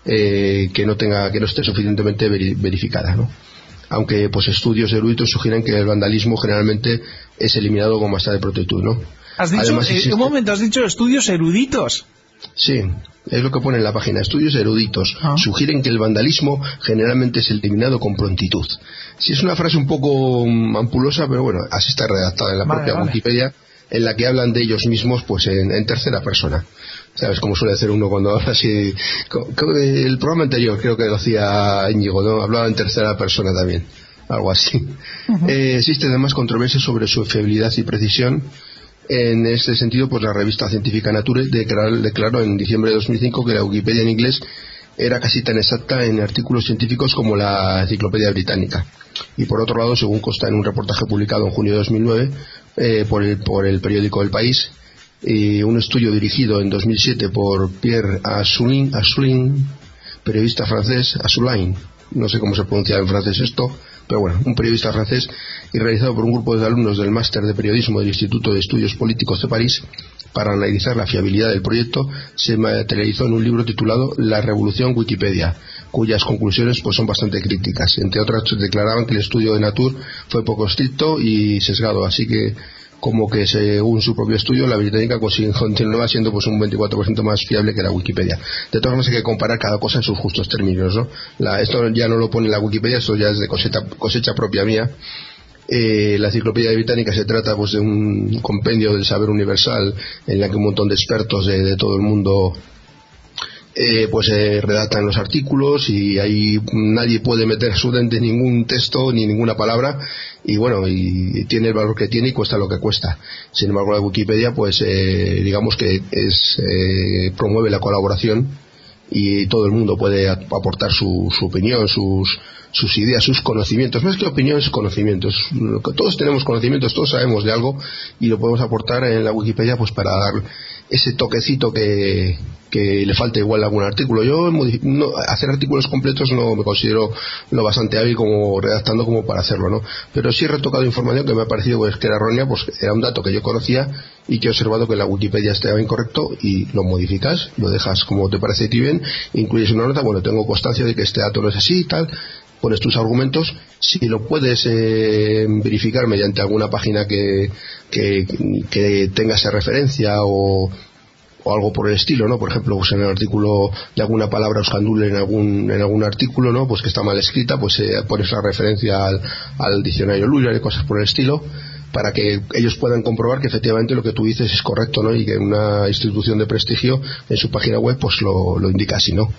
eh, que no tenga, que no esté suficientemente veri- verificada, ¿no? Aunque pues estudios eruditos sugieren que el vandalismo generalmente es eliminado con bastante prontitud, ¿no? Has dicho, Además, existe... un momento, has dicho estudios eruditos. Sí, es lo que pone en la página. Estudios eruditos ah. sugieren que el vandalismo generalmente es eliminado con prontitud. Sí, es una frase un poco ampulosa, pero bueno, así está redactada en la vale, propia vale. Wikipedia, en la que hablan de ellos mismos pues en, en tercera persona. ¿Sabes cómo suele hacer uno cuando habla así? El programa anterior creo que lo hacía Íñigo, ¿no? Hablaba en tercera persona también, algo así. Uh-huh. Eh, existe además controversia sobre su fiabilidad y precisión. En este sentido, pues la revista científica Nature declaró, declaró en diciembre de dos mil cinco que la Wikipedia en inglés era casi tan exacta en artículos científicos como la enciclopedia británica. Y por otro lado, según consta en un reportaje publicado en junio de dos mil nueve eh, por, el, por el periódico El País, y un estudio dirigido en dos mil siete por Pierre Asselin, Asselin, periodista francés, Asselin, no sé cómo se pronuncia en francés esto, pero bueno, un periodista francés, y realizado por un grupo de alumnos del máster de periodismo del Instituto de Estudios Políticos de París, para analizar la fiabilidad del proyecto, se materializó en un libro titulado La Revolución Wikipedia, cuyas conclusiones pues son bastante críticas. Entre otras, declaraban que el estudio de Nature fue poco estricto y sesgado, así que como que según su propio estudio la británica continuaba siendo pues un veinticuatro por ciento más fiable que la Wikipedia. De todas formas hay que comparar cada cosa en sus justos términos, ¿no? La, esto ya no lo pone la Wikipedia, esto ya es de cosecha, cosecha propia mía. Eh, la enciclopedia británica se trata pues de un compendio del saber universal en la que un montón de expertos de, de todo el mundo Eh, pues eh, redactan los artículos y ahí nadie puede meter absolutamente ningún texto ni ninguna palabra, y bueno, y, y tiene el valor que tiene y cuesta lo que cuesta. Sin embargo, la Wikipedia pues eh, digamos que es eh, promueve la colaboración y todo el mundo puede aportar su, su opinión, sus sus ideas, sus conocimientos. Más que opiniones, conocimientos. Todos tenemos conocimientos, todos sabemos de algo y lo podemos aportar en la Wikipedia pues para dar ese toquecito que, que le falta igual algún artículo. Yo no, hacer artículos completos no me considero lo bastante hábil como redactando como para hacerlo, ¿no? Pero sí he retocado información que me ha parecido pues, que era errónea, pues era un dato que yo conocía y que he observado que en la Wikipedia estaba incorrecto y lo modificas, lo dejas como te parece a ti bien, incluyes una nota, bueno, tengo constancia de que este dato no es así y tal, pones tus argumentos. Si lo puedes eh, verificar mediante alguna página que, que, que tenga esa referencia o, o algo por el estilo, ¿no? Por ejemplo, pues en el artículo de alguna palabra euskaldune en algún en algún artículo, ¿no? Pues que está mal escrita, pues eh, pones la referencia al, al diccionario Luller y cosas por el estilo, para que ellos puedan comprobar que efectivamente lo que tú dices es correcto, ¿no? Y que una institución de prestigio en su página web pues lo, lo indica así, ¿no?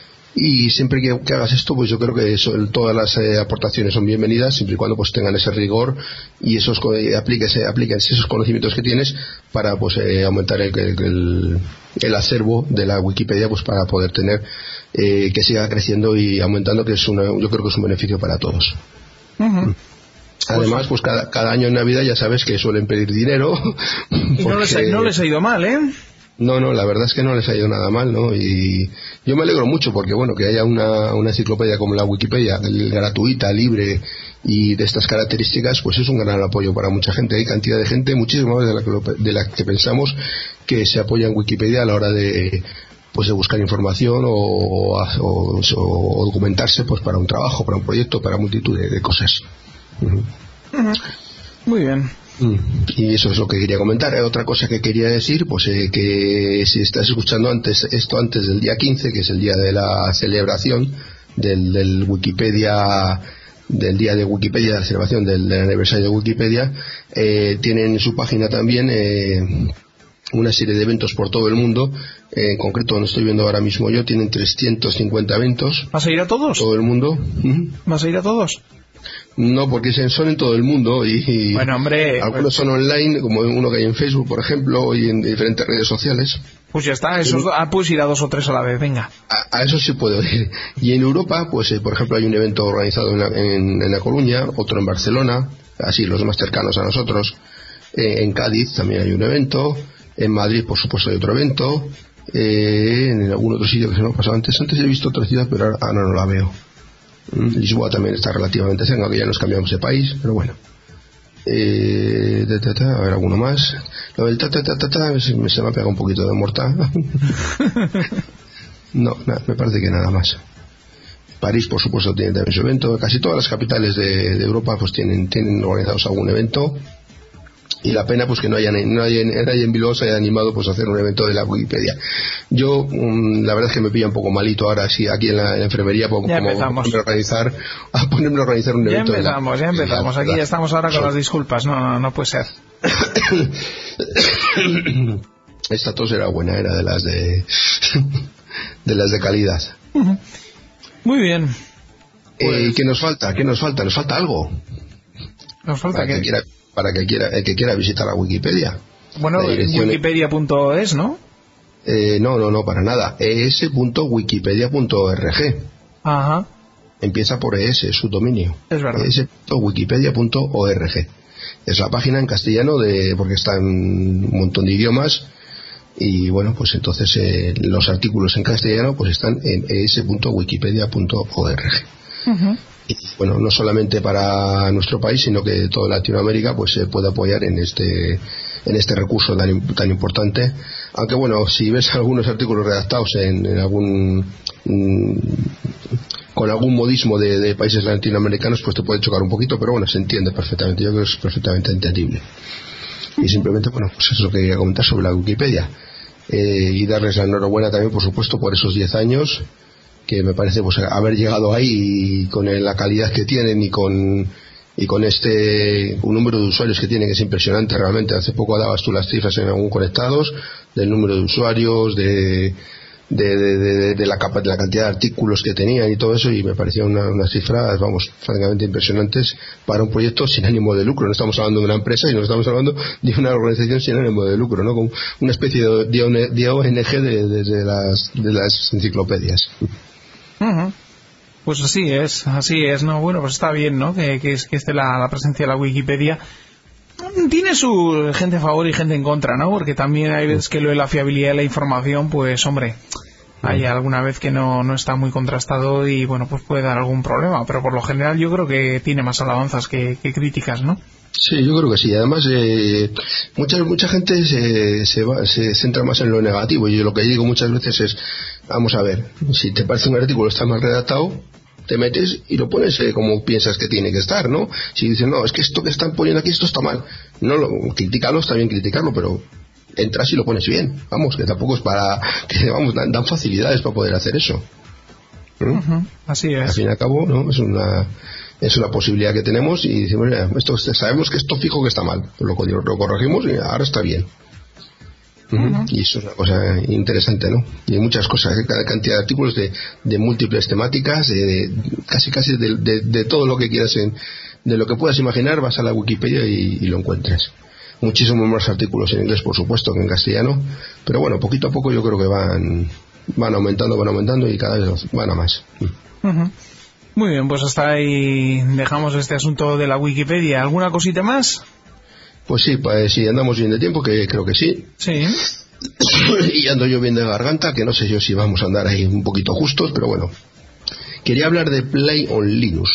Y siempre que, que hagas esto, pues yo creo que eso, todas las eh, aportaciones son bienvenidas, siempre y cuando pues tengan ese rigor y esos eh, apliques, eh, apliques esos conocimientos que tienes para pues eh, aumentar el, el, el acervo de la Wikipedia, pues para poder tener eh, que siga creciendo y aumentando, que es una, yo creo que es un beneficio para todos. Uh-huh. Además, pues cada, cada año en Navidad ya sabes que suelen pedir dinero. Y no les, ha, no les ha ido mal, ¿eh? No, no, la verdad es que no les ha ido nada mal, ¿no? Y yo me alegro mucho porque, bueno, que haya una, una enciclopedia como la Wikipedia, gratuita, libre y de estas características, pues es un gran apoyo para mucha gente. Hay cantidad de gente, muchísima más de la que, de la que pensamos, que se apoya en Wikipedia a la hora de pues de buscar información o, o, o documentarse pues para un trabajo, para un proyecto, para multitud de, de cosas. Uh-huh. Uh-huh. Muy bien. Y eso es lo que quería comentar. Otra cosa que quería decir, pues eh, que si estás escuchando antes esto antes del día quince, que es el día de la celebración del, del Wikipedia, del día de Wikipedia, de la celebración del, del aniversario de Wikipedia, eh, tienen en su página también eh, una serie de eventos por todo el mundo. Eh, en concreto, donde estoy viendo ahora mismo yo, tienen trescientos cincuenta eventos. ¿Vas a ir a todos? Todo el mundo. Uh-huh. ¿Vas a ir a todos? No, porque son en todo el mundo y, y bueno, hombre, algunos pues, son online, como uno que hay en Facebook, por ejemplo, y en diferentes redes sociales. Pues ya está, esos, ah, puedes ir a dos o tres a la vez, venga. A, a eso sí puedo ir. Y en Europa, pues eh, por ejemplo, hay un evento organizado en La, en, en La Coruña, otro en Barcelona, así los más cercanos a nosotros. Eh, en Cádiz también hay un evento. En Madrid, por supuesto, hay otro evento. Eh, en algún otro sitio que se me ha pasado antes. Antes he visto otra ciudad, pero ahora, ahora no la veo. Lisboa también está relativamente cerca, aunque ya nos cambiamos de país, pero bueno. Eh, ta, ta, ta, a ver, alguno más. Lo del ta ta ta ta, ta se, me, se me ha pegado un poquito de morta. No, na, me parece que nada más. París, por supuesto, tiene también su evento. Casi todas las capitales de, de Europa pues tienen, tienen organizados algún evento. Y la pena pues que no haya nadie, nadie en Bilbao se haya animado pues a hacer un evento de la Wikipedia. Yo um, la verdad es que me pilla un poco malito ahora sí aquí en la, en la enfermería como, ya como empezamos. A organizar a ponerme a organizar un ya evento. Empezamos, la, ya empezamos, aquí ya estamos ahora con sí. las disculpas, no, no, no puede ser. Esta tos era buena, era de las de de las de calidad. Uh-huh. Muy bien. Pues... Eh, ¿Qué nos falta? ¿Qué nos falta? Nos falta algo. Nos falta para que, que quiera para que quiera el que quiera visitar la Wikipedia. Bueno, wikipedia punto es, ¿no? Eh, no, no, no, para nada. e ese punto wikipedia punto org. Ajá. Empieza por E S, su dominio. Es verdad. e ese punto wikipedia punto org. Es la página en castellano de porque está en un montón de idiomas y bueno, pues entonces eh, los artículos en castellano pues están en e ese punto wikipedia punto org. Uh-huh. Y bueno, no solamente para nuestro país, sino que toda Latinoamérica pues se puede apoyar en este en este recurso tan, tan importante. Aunque bueno, si ves algunos artículos redactados en, en algún mmm, con algún modismo de, de países latinoamericanos, pues te puede chocar un poquito, pero bueno, se entiende perfectamente. Yo creo que es perfectamente entendible. Y simplemente, bueno, pues eso es lo que quería comentar sobre la Wikipedia. Eh, y darles la enhorabuena también, por supuesto, por esos diez años, que me parece pues haber llegado ahí y con la calidad que tienen y con y con este un número de usuarios que tienen que es impresionante realmente. Hace poco dabas tú las cifras en algún conectados del número de usuarios, de de, de, de, de, la, capa, de la cantidad de artículos que tenían y todo eso, y me parecían una, unas cifras, vamos, francamente impresionantes para un proyecto sin ánimo de lucro. No estamos hablando de una empresa, sino estamos hablando de una organización sin ánimo de lucro, ¿no? Como una especie de, de O N G de, de, de, las, de las enciclopedias. Uh-huh. Pues así es, así es, ¿no? Bueno, pues está bien, ¿no? Que, que, es, que esté la, la presencia de la Wikipedia. Tiene su gente a favor y gente en contra, ¿no? Porque también hay veces que lo de la fiabilidad de la información, pues, hombre, hay alguna vez que no, no está muy contrastado y, bueno, pues puede dar algún problema. Pero por lo general yo creo que tiene más alabanzas que, que críticas, ¿no? Sí, yo creo que sí. Además, eh, mucha, mucha gente se, se, va, se centra más en lo negativo. Y yo lo que digo muchas veces es, vamos a ver, si te parece un artículo está mal redactado, te metes y lo pones eh, como piensas que tiene que estar, ¿no? Si dices, no, es que esto que están poniendo aquí, esto está mal. No, lo, critícalo, está bien criticarlo, pero entras y lo pones bien. Vamos, que tampoco es para... que vamos, dan, dan facilidades para poder hacer eso. ¿no? Uh-huh. Así es. Al fin y al cabo, ¿no? Es una... es una posibilidad que tenemos y decimos, mira, esto, sabemos que esto fijo que está mal, pues lo, lo corregimos y ahora está bien. Uh-huh. Y eso es una cosa interesante, ¿no? Y hay muchas cosas, ¿eh? Cada cantidad de artículos de, de múltiples temáticas, de, de, casi casi de, de, de todo lo que quieras, en, de lo que puedas imaginar, vas a la Wikipedia y, y lo encuentras. Muchísimos más artículos en inglés, por supuesto, que en castellano, pero bueno, poquito a poco yo creo que van van aumentando, van aumentando y cada vez van a más. Uh-huh. Muy bien, pues hasta ahí dejamos este asunto de la Wikipedia. ¿Alguna cosita más? Pues sí, pues si andamos bien de tiempo, que creo que sí. Sí. Y ando yo bien de garganta, que no sé yo si vamos a andar ahí un poquito justos, pero bueno. Quería hablar de Play on Linux.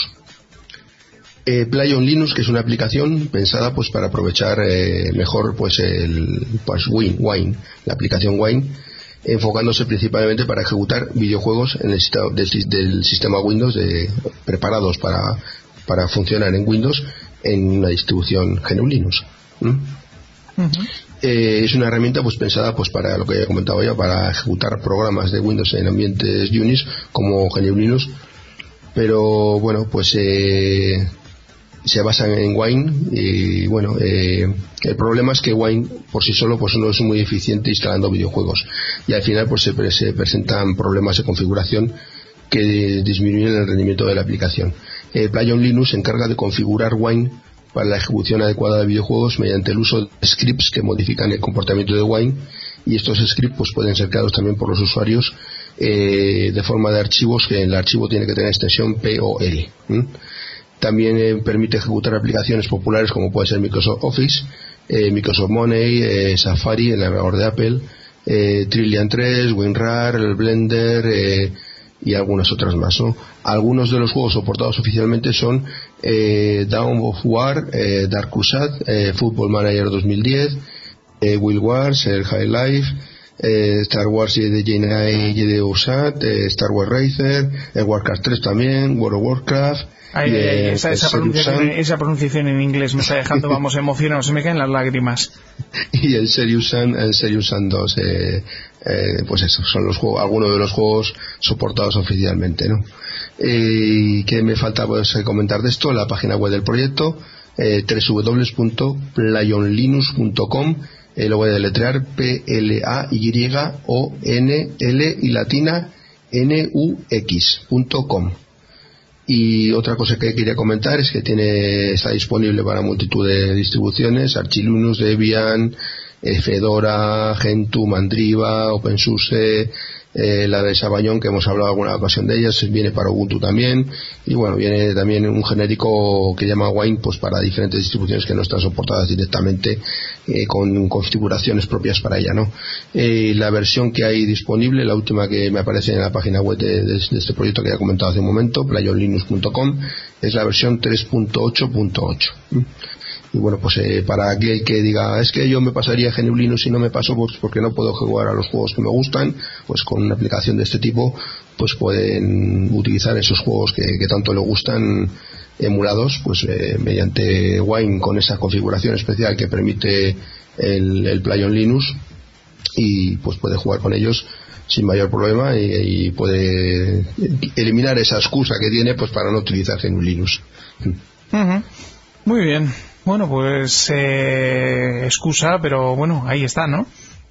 Eh, Play on Linux, que es una aplicación pensada pues para aprovechar eh, mejor pues el pues Wine, Wine, la aplicación Wine, enfocándose principalmente para ejecutar videojuegos en el del, del sistema Windows de, preparados para, para funcionar en Windows en una distribución G N U Linux. ¿Mm? Uh-huh. Eh, es una herramienta pues pensada pues para lo que ya he comentado ya, para ejecutar programas de Windows en ambientes Unix como G N U Linux, pero bueno, pues eh, se basan en Wine y bueno, eh, el problema es que Wine por sí solo pues no es muy eficiente instalando videojuegos y al final pues se, pre- se presentan problemas de configuración que disminuyen el rendimiento de la aplicación. Eh, Play on Linux se encarga de configurar Wine para la ejecución adecuada de videojuegos mediante el uso de scripts que modifican el comportamiento de Wine, y estos scripts pues pueden ser creados también por los usuarios eh, de forma de archivos, que el archivo tiene que tener extensión P O L. ¿Mm? También eh, permite ejecutar aplicaciones populares como puede ser Microsoft Office, eh, Microsoft Money, eh, Safari, el navegador de Apple, eh, Trillian tres, WinRAR, el Blender eh, y algunas otras más, ¿no? Algunos de los juegos soportados oficialmente son eh, Dawn of War, eh, Dark Crusade, eh, Football Manager dos mil diez, eh, Wheel Wars, el High Life, eh, Star Wars de Jedi Usat, eh, Star Wars Racer, el Warcraft tres también, World of Warcraft. Ay, y, ay, eh, esa, esa, pronunciación, esa pronunciación en inglés me está dejando, vamos, emocionado, se me caen las lágrimas. Y el Serious Sam, el Serious Sam dos, eh, eh, pues eso, son los juegos, algunos de los juegos soportados oficialmente, ¿no? Eh, ¿Qué me falta pues, comentar de esto? La página web del proyecto, eh, doble u doble u doble u punto playonlinux punto com, eh, lo voy a deletrear P L A Y O N L y latina N U X punto com. Y otra cosa que quería comentar es que tiene está disponible para multitud de distribuciones: Arch Linux, Debian, eh, Fedora, Gentoo, Mandriva, OpenSUSE, eh, la de Sabayon, que hemos hablado alguna ocasión de ellas, viene para Ubuntu también, y bueno, viene también un genérico que llama Wine pues para diferentes distribuciones que no están soportadas directamente eh, con configuraciones propias para ella, ¿no? Eh, la versión que hay disponible, la última que me aparece en la página web de, de, de este proyecto que ya he comentado hace un momento, playonlinux punto com, es la versión tres punto ocho punto ocho. Y bueno, pues eh, para aquel que diga, es que yo me pasaría G N U Linux y no me paso pues, porque no puedo jugar a los juegos que me gustan, pues con una aplicación de este tipo pues pueden utilizar esos juegos que, que tanto le gustan emulados pues eh, mediante Wine, con esa configuración especial que permite el, el Play on Linux, y pues puede jugar con ellos sin mayor problema y, y puede eliminar esa excusa que tiene pues para no utilizar G N U Linux. Uh-huh. Muy bien. Bueno, pues eh, excusa, pero bueno, ahí está, ¿no?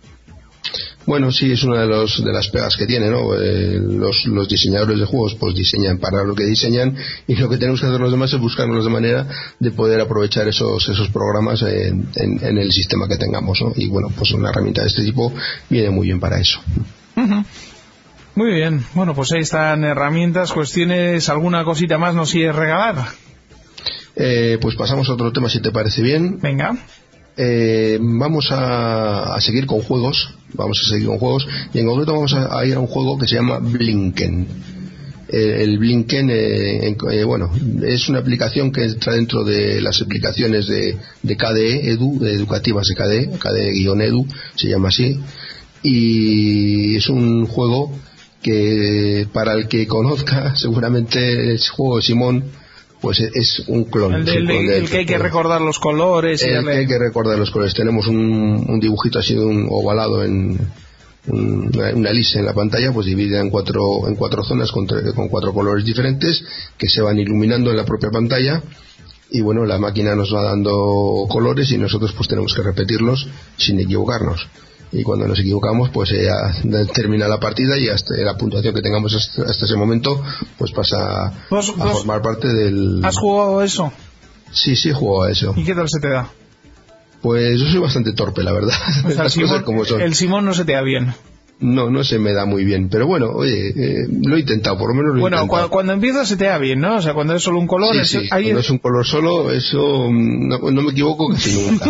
Bueno, sí, es una de, los, de las pegas que tiene, ¿no? Eh, los, los diseñadores de juegos pues diseñan para lo que diseñan, y lo que tenemos que hacer los demás es buscarnos de manera de poder aprovechar esos esos programas en, en, en el sistema que tengamos, ¿no? Y bueno, pues una herramienta de este tipo viene muy bien para eso. Uh-huh. Muy bien, bueno, pues ahí están herramientas, cuestiones, alguna cosita más nos sigue regalar. Eh, pues pasamos a otro tema, si te parece bien. Venga. Eh, vamos a, a seguir con juegos. Vamos a seguir con juegos. Y en concreto vamos a, a ir a un juego que se llama Blinken. Eh, el Blinken, eh, en, eh, bueno, es una aplicación que entra dentro de las aplicaciones de, de K D E, Edu, de educativas de K D E, K D E-Edu, se llama así. Y es un juego que, para el que conozca, seguramente el juego de Simón, pues es un clon. El, de, el, de, el que hay que recordar los colores. El y que hay que recordar los colores. Tenemos un, un dibujito así de un ovalado en un, una, una elipse en la pantalla, pues dividida en cuatro, en cuatro zonas con, con cuatro colores diferentes que se van iluminando en la propia pantalla. Y bueno, la máquina nos va dando colores y nosotros pues tenemos que repetirlos sin equivocarnos. Y cuando nos equivocamos pues eh, ya termina la partida y hasta la puntuación que tengamos hasta, hasta ese momento pues pasa ¿Vos, a vos formar parte del... ¿Has jugado eso? Sí, sí he jugado a eso. ¿Y qué tal se te da? Pues yo soy bastante torpe, la verdad. O sea, Las Simón, cosas como son. El Simón no se te da bien. No, no se me da muy bien. Pero bueno, oye, eh, lo he intentado, por lo menos lo he bueno, intentado. cu cuando empiezas se te da bien, ¿no? O sea, cuando es solo un color... Sí, es, sí, ahí cuando es... es un color solo, eso no, no me equivoco casi nunca.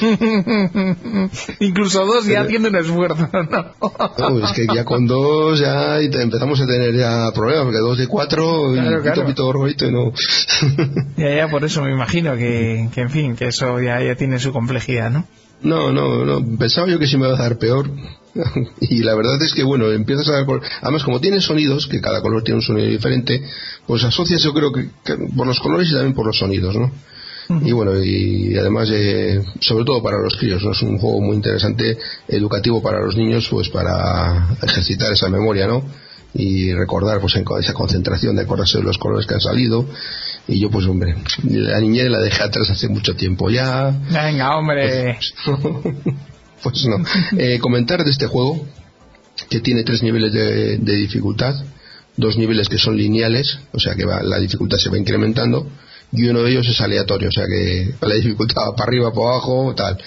Incluso dos ya tiene un esfuerzo, ¿no? No, es que ya con dos ya empezamos a tener ya problemas, porque dos de cuatro, claro, y claro. pito, pito, gorrito y no... Ya, ya, por eso me imagino que, que en fin, que eso ya, ya tiene su complejidad, ¿no? No, no, no, pensaba yo que sí me iba a dar peor. Y la verdad es que bueno, empiezas a dar color. Además, como tiene sonidos, que cada color tiene un sonido diferente, pues asocias yo creo que, que por los colores y también por los sonidos, ¿no? Uh-huh. Y bueno, y además eh, sobre todo para los críos, ¿no? Es un juego muy interesante, educativo para los niños, pues para ejercitar esa memoria, ¿no? Y recordar pues esa concentración de acordarse de los colores que han salido. Y yo pues hombre, la niñez la dejé atrás hace mucho tiempo ya. Venga, hombre. Pues, pues no. Eh, comentar de este juego que tiene tres niveles de, de dificultad, dos niveles que son lineales, o sea que va, la dificultad se va incrementando, y uno de ellos es aleatorio, o sea que la dificultad va para arriba, para abajo, tal.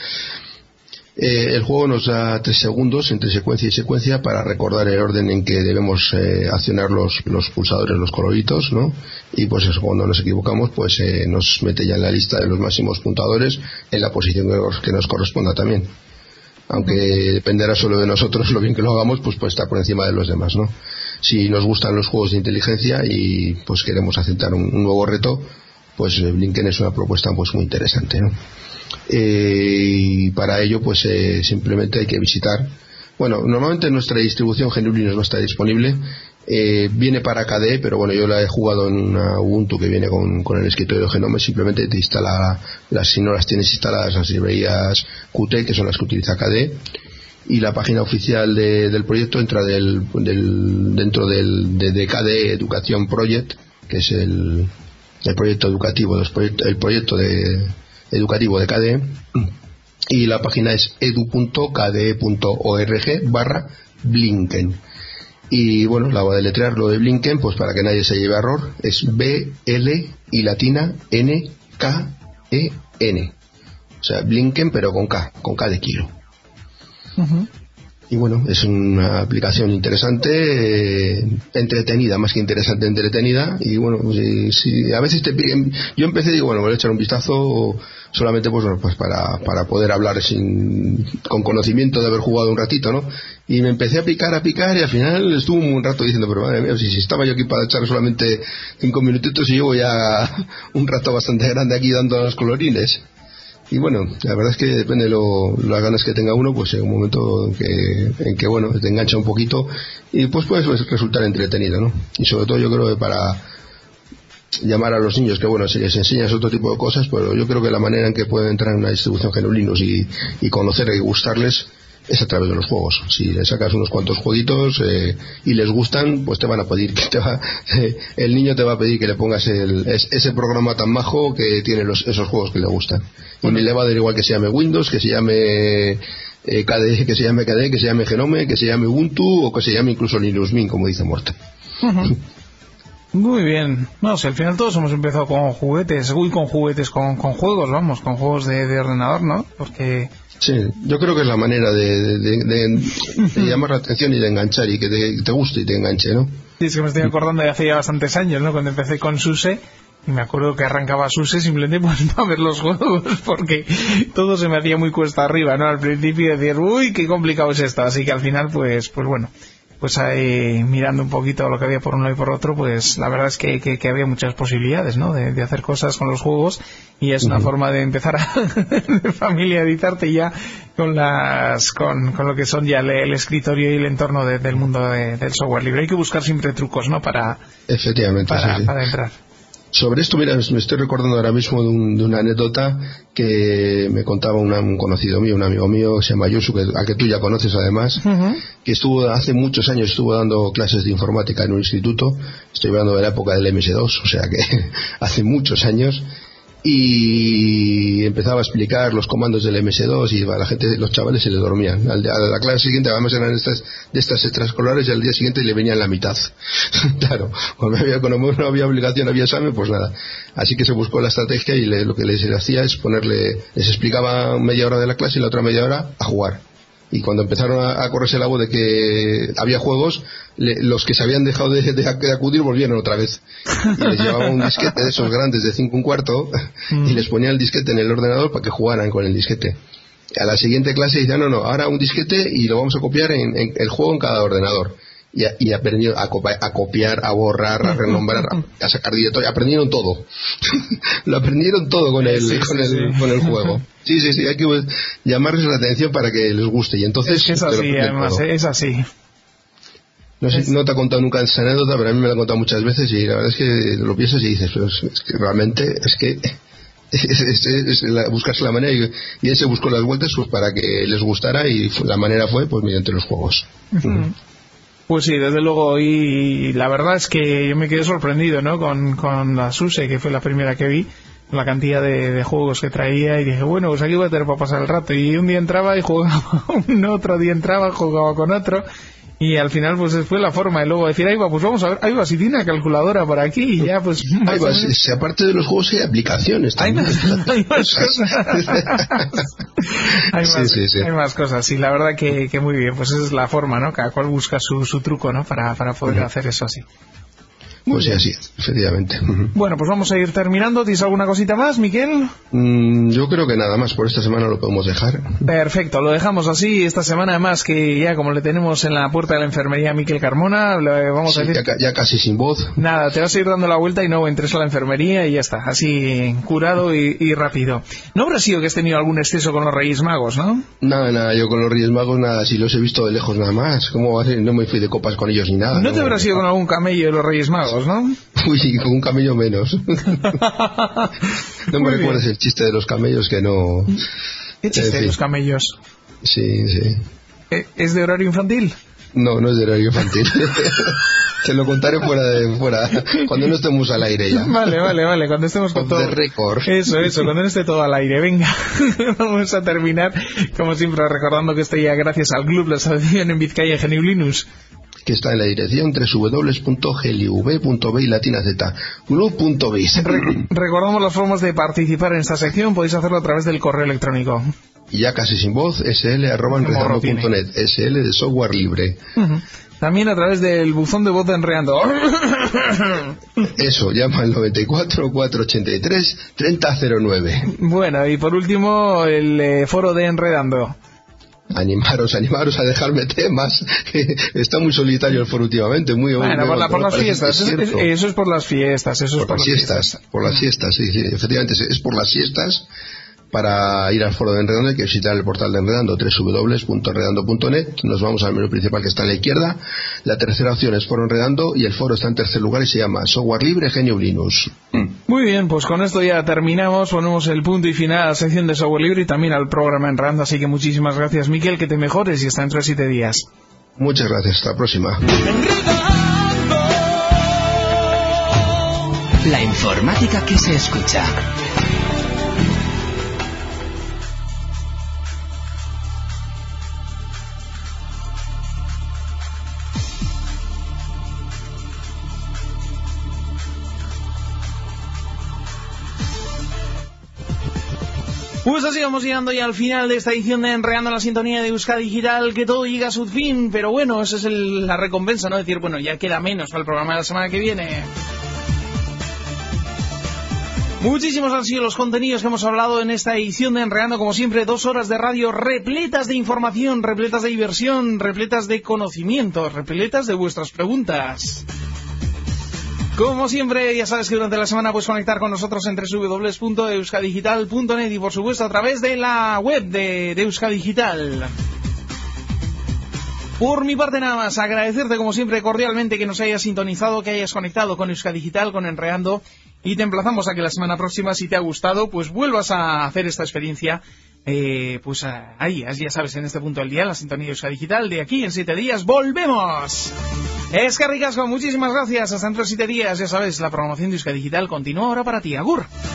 Eh, el juego nos da tres segundos entre secuencia y secuencia para recordar el orden en que debemos eh, accionar los, los pulsadores, los coloritos, ¿no? Y pues eso, cuando nos equivocamos, pues eh, nos mete ya en la lista de los máximos puntadores en la posición que nos, que nos corresponda también. Aunque dependerá solo de nosotros lo bien que lo hagamos, pues puede estar por encima de los demás, ¿no? Si nos gustan los juegos de inteligencia y pues queremos aceptar un, un nuevo reto, pues Blinken es una propuesta pues muy interesante, ¿no? Eh, y para ello pues eh, simplemente hay que visitar, bueno, normalmente nuestra distribución G N U Linux no está disponible, eh, viene para K D E, pero bueno, yo la he jugado en una Ubuntu que viene con, con el escritorio de Genome. Simplemente te instala las, si no las tienes instaladas, las librerías Qt, que son las que utiliza K D E, y la página oficial de, del proyecto entra del, del, dentro del, de, de K D E Education Project, que es el, el proyecto educativo, el proyecto, el proyecto de educativo de K D E, y la página es edu punto k d e punto org barra Blinken. Y bueno, la voy a deletrear lo de Blinken, pues para que nadie se lleve error, es B L y latina N K E N, o sea Blinken pero con K, con K de kilo. Uh-huh. Y bueno, es una aplicación interesante, eh, entretenida, más que interesante, entretenida. Y bueno, si, si a veces te piden, yo empecé, digo, bueno, voy a echar un vistazo solamente pues, bueno, pues para, para poder hablar sin, con conocimiento de haber jugado un ratito, ¿no? Y me empecé a picar, a picar, y al final estuve un rato diciendo, pero madre mía, si, si estaba yo aquí para echar solamente cinco minutitos y llevo ya un rato bastante grande aquí dando los colorines. Y bueno, la verdad es que depende de lo, las ganas que tenga uno, pues en un momento en que, en que bueno, te engancha un poquito y pues puede resultar entretenido, ¿no? Y sobre todo yo creo que para llamar a los niños, que bueno, si les enseñas otro tipo de cosas, pero yo creo que la manera en que pueden entrar en una distribución G N U Linux y, y conocer y gustarles es a través de los juegos. Si les sacas unos cuantos jueguitos eh, y les gustan, pues te van a pedir que te va, eh, el niño te va a pedir que le pongas el, es, ese programa tan majo que tiene los, esos juegos que le gustan. Bueno. Y le va a dar igual que se llame Windows, que se llame eh, K D E, que se llame K D E, que se llame Genome, que se llame Ubuntu o que se llame incluso Linux Mint, como dice Muerte. Uh-huh. Muy bien. No sé, al final todos hemos empezado con juguetes, uy, con juguetes, con, con juegos, vamos, con juegos de, de ordenador, ¿no? Porque... Sí, yo creo que es la manera de, de, de, de, de llamar la atención y de enganchar y que te, te guste y te enganche, ¿no? Sí, es que me estoy acordando de hace ya bastantes años, ¿no? Cuando empecé con SUSE Y me acuerdo que arrancaba Suse simplemente pues, para ver los juegos, porque todo se me hacía muy cuesta arriba, ¿no? Al principio decir, uy, qué complicado es esto. Así que al final, pues, pues bueno, pues ahí mirando un poquito lo que había por un lado y por otro, pues la verdad es que, que, que había muchas posibilidades, ¿no? De, de hacer cosas con los juegos, y es una uh-huh. forma de empezar a familiarizarte ya con las con, con lo que son ya el, el escritorio y el entorno de, del mundo de, del software libre. Hay que buscar siempre trucos, ¿no? Para, Efectivamente, para, sí, sí. para entrar. Sobre esto, mira, me estoy recordando ahora mismo de, un, de una anécdota que me contaba una, un conocido mío, un amigo mío, se llama Yusu, que, al que tú ya conoces además, uh-huh. que estuvo hace muchos años estuvo dando clases de informática en un instituto. Estoy hablando de la época del eme ese dos, o sea que hace muchos años, y empezaba a explicar los comandos del eme ese dos y a la gente, los chavales se les dormían. Al, a la clase siguiente, además eran estas, de estas extraescolares, y al día siguiente le venían la mitad. Claro, cuando había, cuando no había obligación, había examen, pues nada. Así que se buscó la estrategia y le, lo que les hacía es ponerle, les explicaba media hora de la clase y la otra media hora a jugar. Y cuando empezaron a, a correrse la voz de que había juegos, le, los que se habían dejado de, de, de acudir volvieron otra vez. Y les llevaban un disquete de esos grandes de cinco un cuarto y les ponían el disquete en el ordenador para que jugaran con el disquete. A la siguiente clase decían, no, no, ahora un disquete y lo vamos a copiar en, en el juego en cada ordenador. Y, y aprendieron a, copa, a copiar, a borrar, a renombrar, a, a sacar directorio, aprendieron todo. Lo aprendieron todo con el, sí, con, sí, el sí. con el juego. Sí, sí, sí, hay que llamarles la atención para que les guste. Y entonces es, que es así, además, todo. es así. No sé, es... no te ha contado nunca esa anécdota, pero a mí me la ha contado muchas veces y la verdad es que lo piensas y dices, pero es, es que realmente es que es, es, es la, buscarse la manera y, y él se buscó las vueltas pues para que les gustara y la manera fue pues mediante los juegos. Uh-huh. Uh-huh. Pues sí, desde luego, y la verdad es que yo me quedé sorprendido, ¿no? Con, con la Suse, que fue la primera que vi, la cantidad de, de juegos que traía, y dije, bueno, pues aquí voy a tener para pasar el rato. Y un día entraba y jugaba un otro día entraba, jugaba con otro, y al final pues fue la forma de luego decir, ahí va, pues vamos a ver, ahí va, si tiene una calculadora por aquí, y ya pues... Ahí va, si, si aparte de los juegos hay aplicaciones también. Hay más, hay más cosas. hay, más, sí, sí, sí. hay más cosas, y la verdad que, que muy bien, pues esa es la forma, ¿no? Cada cual busca su, su truco, ¿no? Para, para poder uh-huh. hacer eso así. Pues sí, así, efectivamente. Uh-huh. Bueno, pues vamos a ir terminando. ¿Tienes alguna cosita más, Miquel? Mm, yo creo que nada más. Por esta semana lo podemos dejar. Perfecto, lo dejamos así. Esta semana, además, que ya como le tenemos en la puerta de la enfermería a Miquel Carmona, le vamos sí, a decir... Ya, ya casi sin voz. Nada, te vas a ir dando la vuelta y no entres a la enfermería y ya está. Así, curado y, y rápido. ¿No habrá sido que has tenido algún exceso con los Reyes Magos, no? Nada, nada. Yo con los Reyes Magos, nada. Si los he visto de lejos nada más. ¿Cómo va a ser? No me fui de copas con ellos ni nada. ¿No, no te habrá sido con algún camello de los Reyes Magos, no? Uy, con un camello menos. No me recuerdes el chiste de los camellos que no... ¿Qué chiste en fin. de los camellos? Sí, sí. ¿Es de horario infantil? No, no es de horario infantil. Te lo contaré fuera de fuera cuando no estemos al aire ya. Vale, vale, vale, cuando estemos con todo. De récord. Eso, eso, cuando no esté todo al aire. Venga, vamos a terminar, como siempre, recordando que esto ya gracias al Club, la asociación en Vizcaya Geniu Linux, que está en la dirección doble u doble u doble u punto g l u b punto b y latina z club punto biz. Re- recordamos las formas de participar en esta sección. Podéis hacerlo a través del correo electrónico. Y ya casi sin voz, sl arroba enredando punto net, sl de software libre. Uh-huh. También a través del buzón de voz de Enredando. Eso, llama al noventa y cuatro, cuatrocientos ochenta y tres, treinta cero nueve. Bueno, y por último, el eh, foro de Enredando. Animaros, animaros a dejarme temas. Está muy solitario el foro últimamente. Muy, bueno, muy, por, la, por las fiestas. Es es, eso es por las fiestas. Eso por, es por las siestas. fiestas. Por las siestas, sí, sí. Efectivamente, es por las siestas. Para ir al foro de Enredando hay que visitar el portal de Enredando, doble u doble u doble u punto enredando punto net. Nos vamos al menú principal que está a la izquierda. La tercera opción es Foro Enredando y el foro está en tercer lugar y se llama Software Libre Geniu Linux. Muy bien, pues con esto ya terminamos, ponemos el punto y final a la sección de Software Libre y también al programa Enredando, así que muchísimas gracias, Miquel, que te mejores y hasta dentro de siete días. Muchas gracias, hasta la próxima. La informática que se escucha. Pues así vamos llegando ya al final de esta edición de Enredando la Sintonía de Euskadi Digital, que todo llega a su fin, pero bueno, esa es el, la recompensa, ¿no? Decir, bueno, ya queda menos para el programa de la semana que viene. Muchísimos han sido los contenidos que hemos hablado en esta edición de Enredando, como siempre, dos horas de radio repletas de información, repletas de diversión, repletas de conocimiento, repletas de vuestras preguntas. Como siempre, ya sabes que durante la semana puedes conectar con nosotros en doble u doble u doble u punto euskadigital punto net y por supuesto a través de la web de, de Euskadigital. Por mi parte nada más, agradecerte como siempre cordialmente que nos hayas sintonizado, que hayas conectado con Euskadigital, con Enredando, y te emplazamos a que la semana próxima, si te ha gustado, pues vuelvas a hacer esta experiencia, eh, pues ahí, ya sabes, en este punto del día, en la sintonía de Euskadigital. De aquí en siete días ¡volvemos! Es que ricasco, muchísimas gracias, hasta dentro de siete días, ya sabes, la programación de Euskadigital continúa ahora para ti, agur.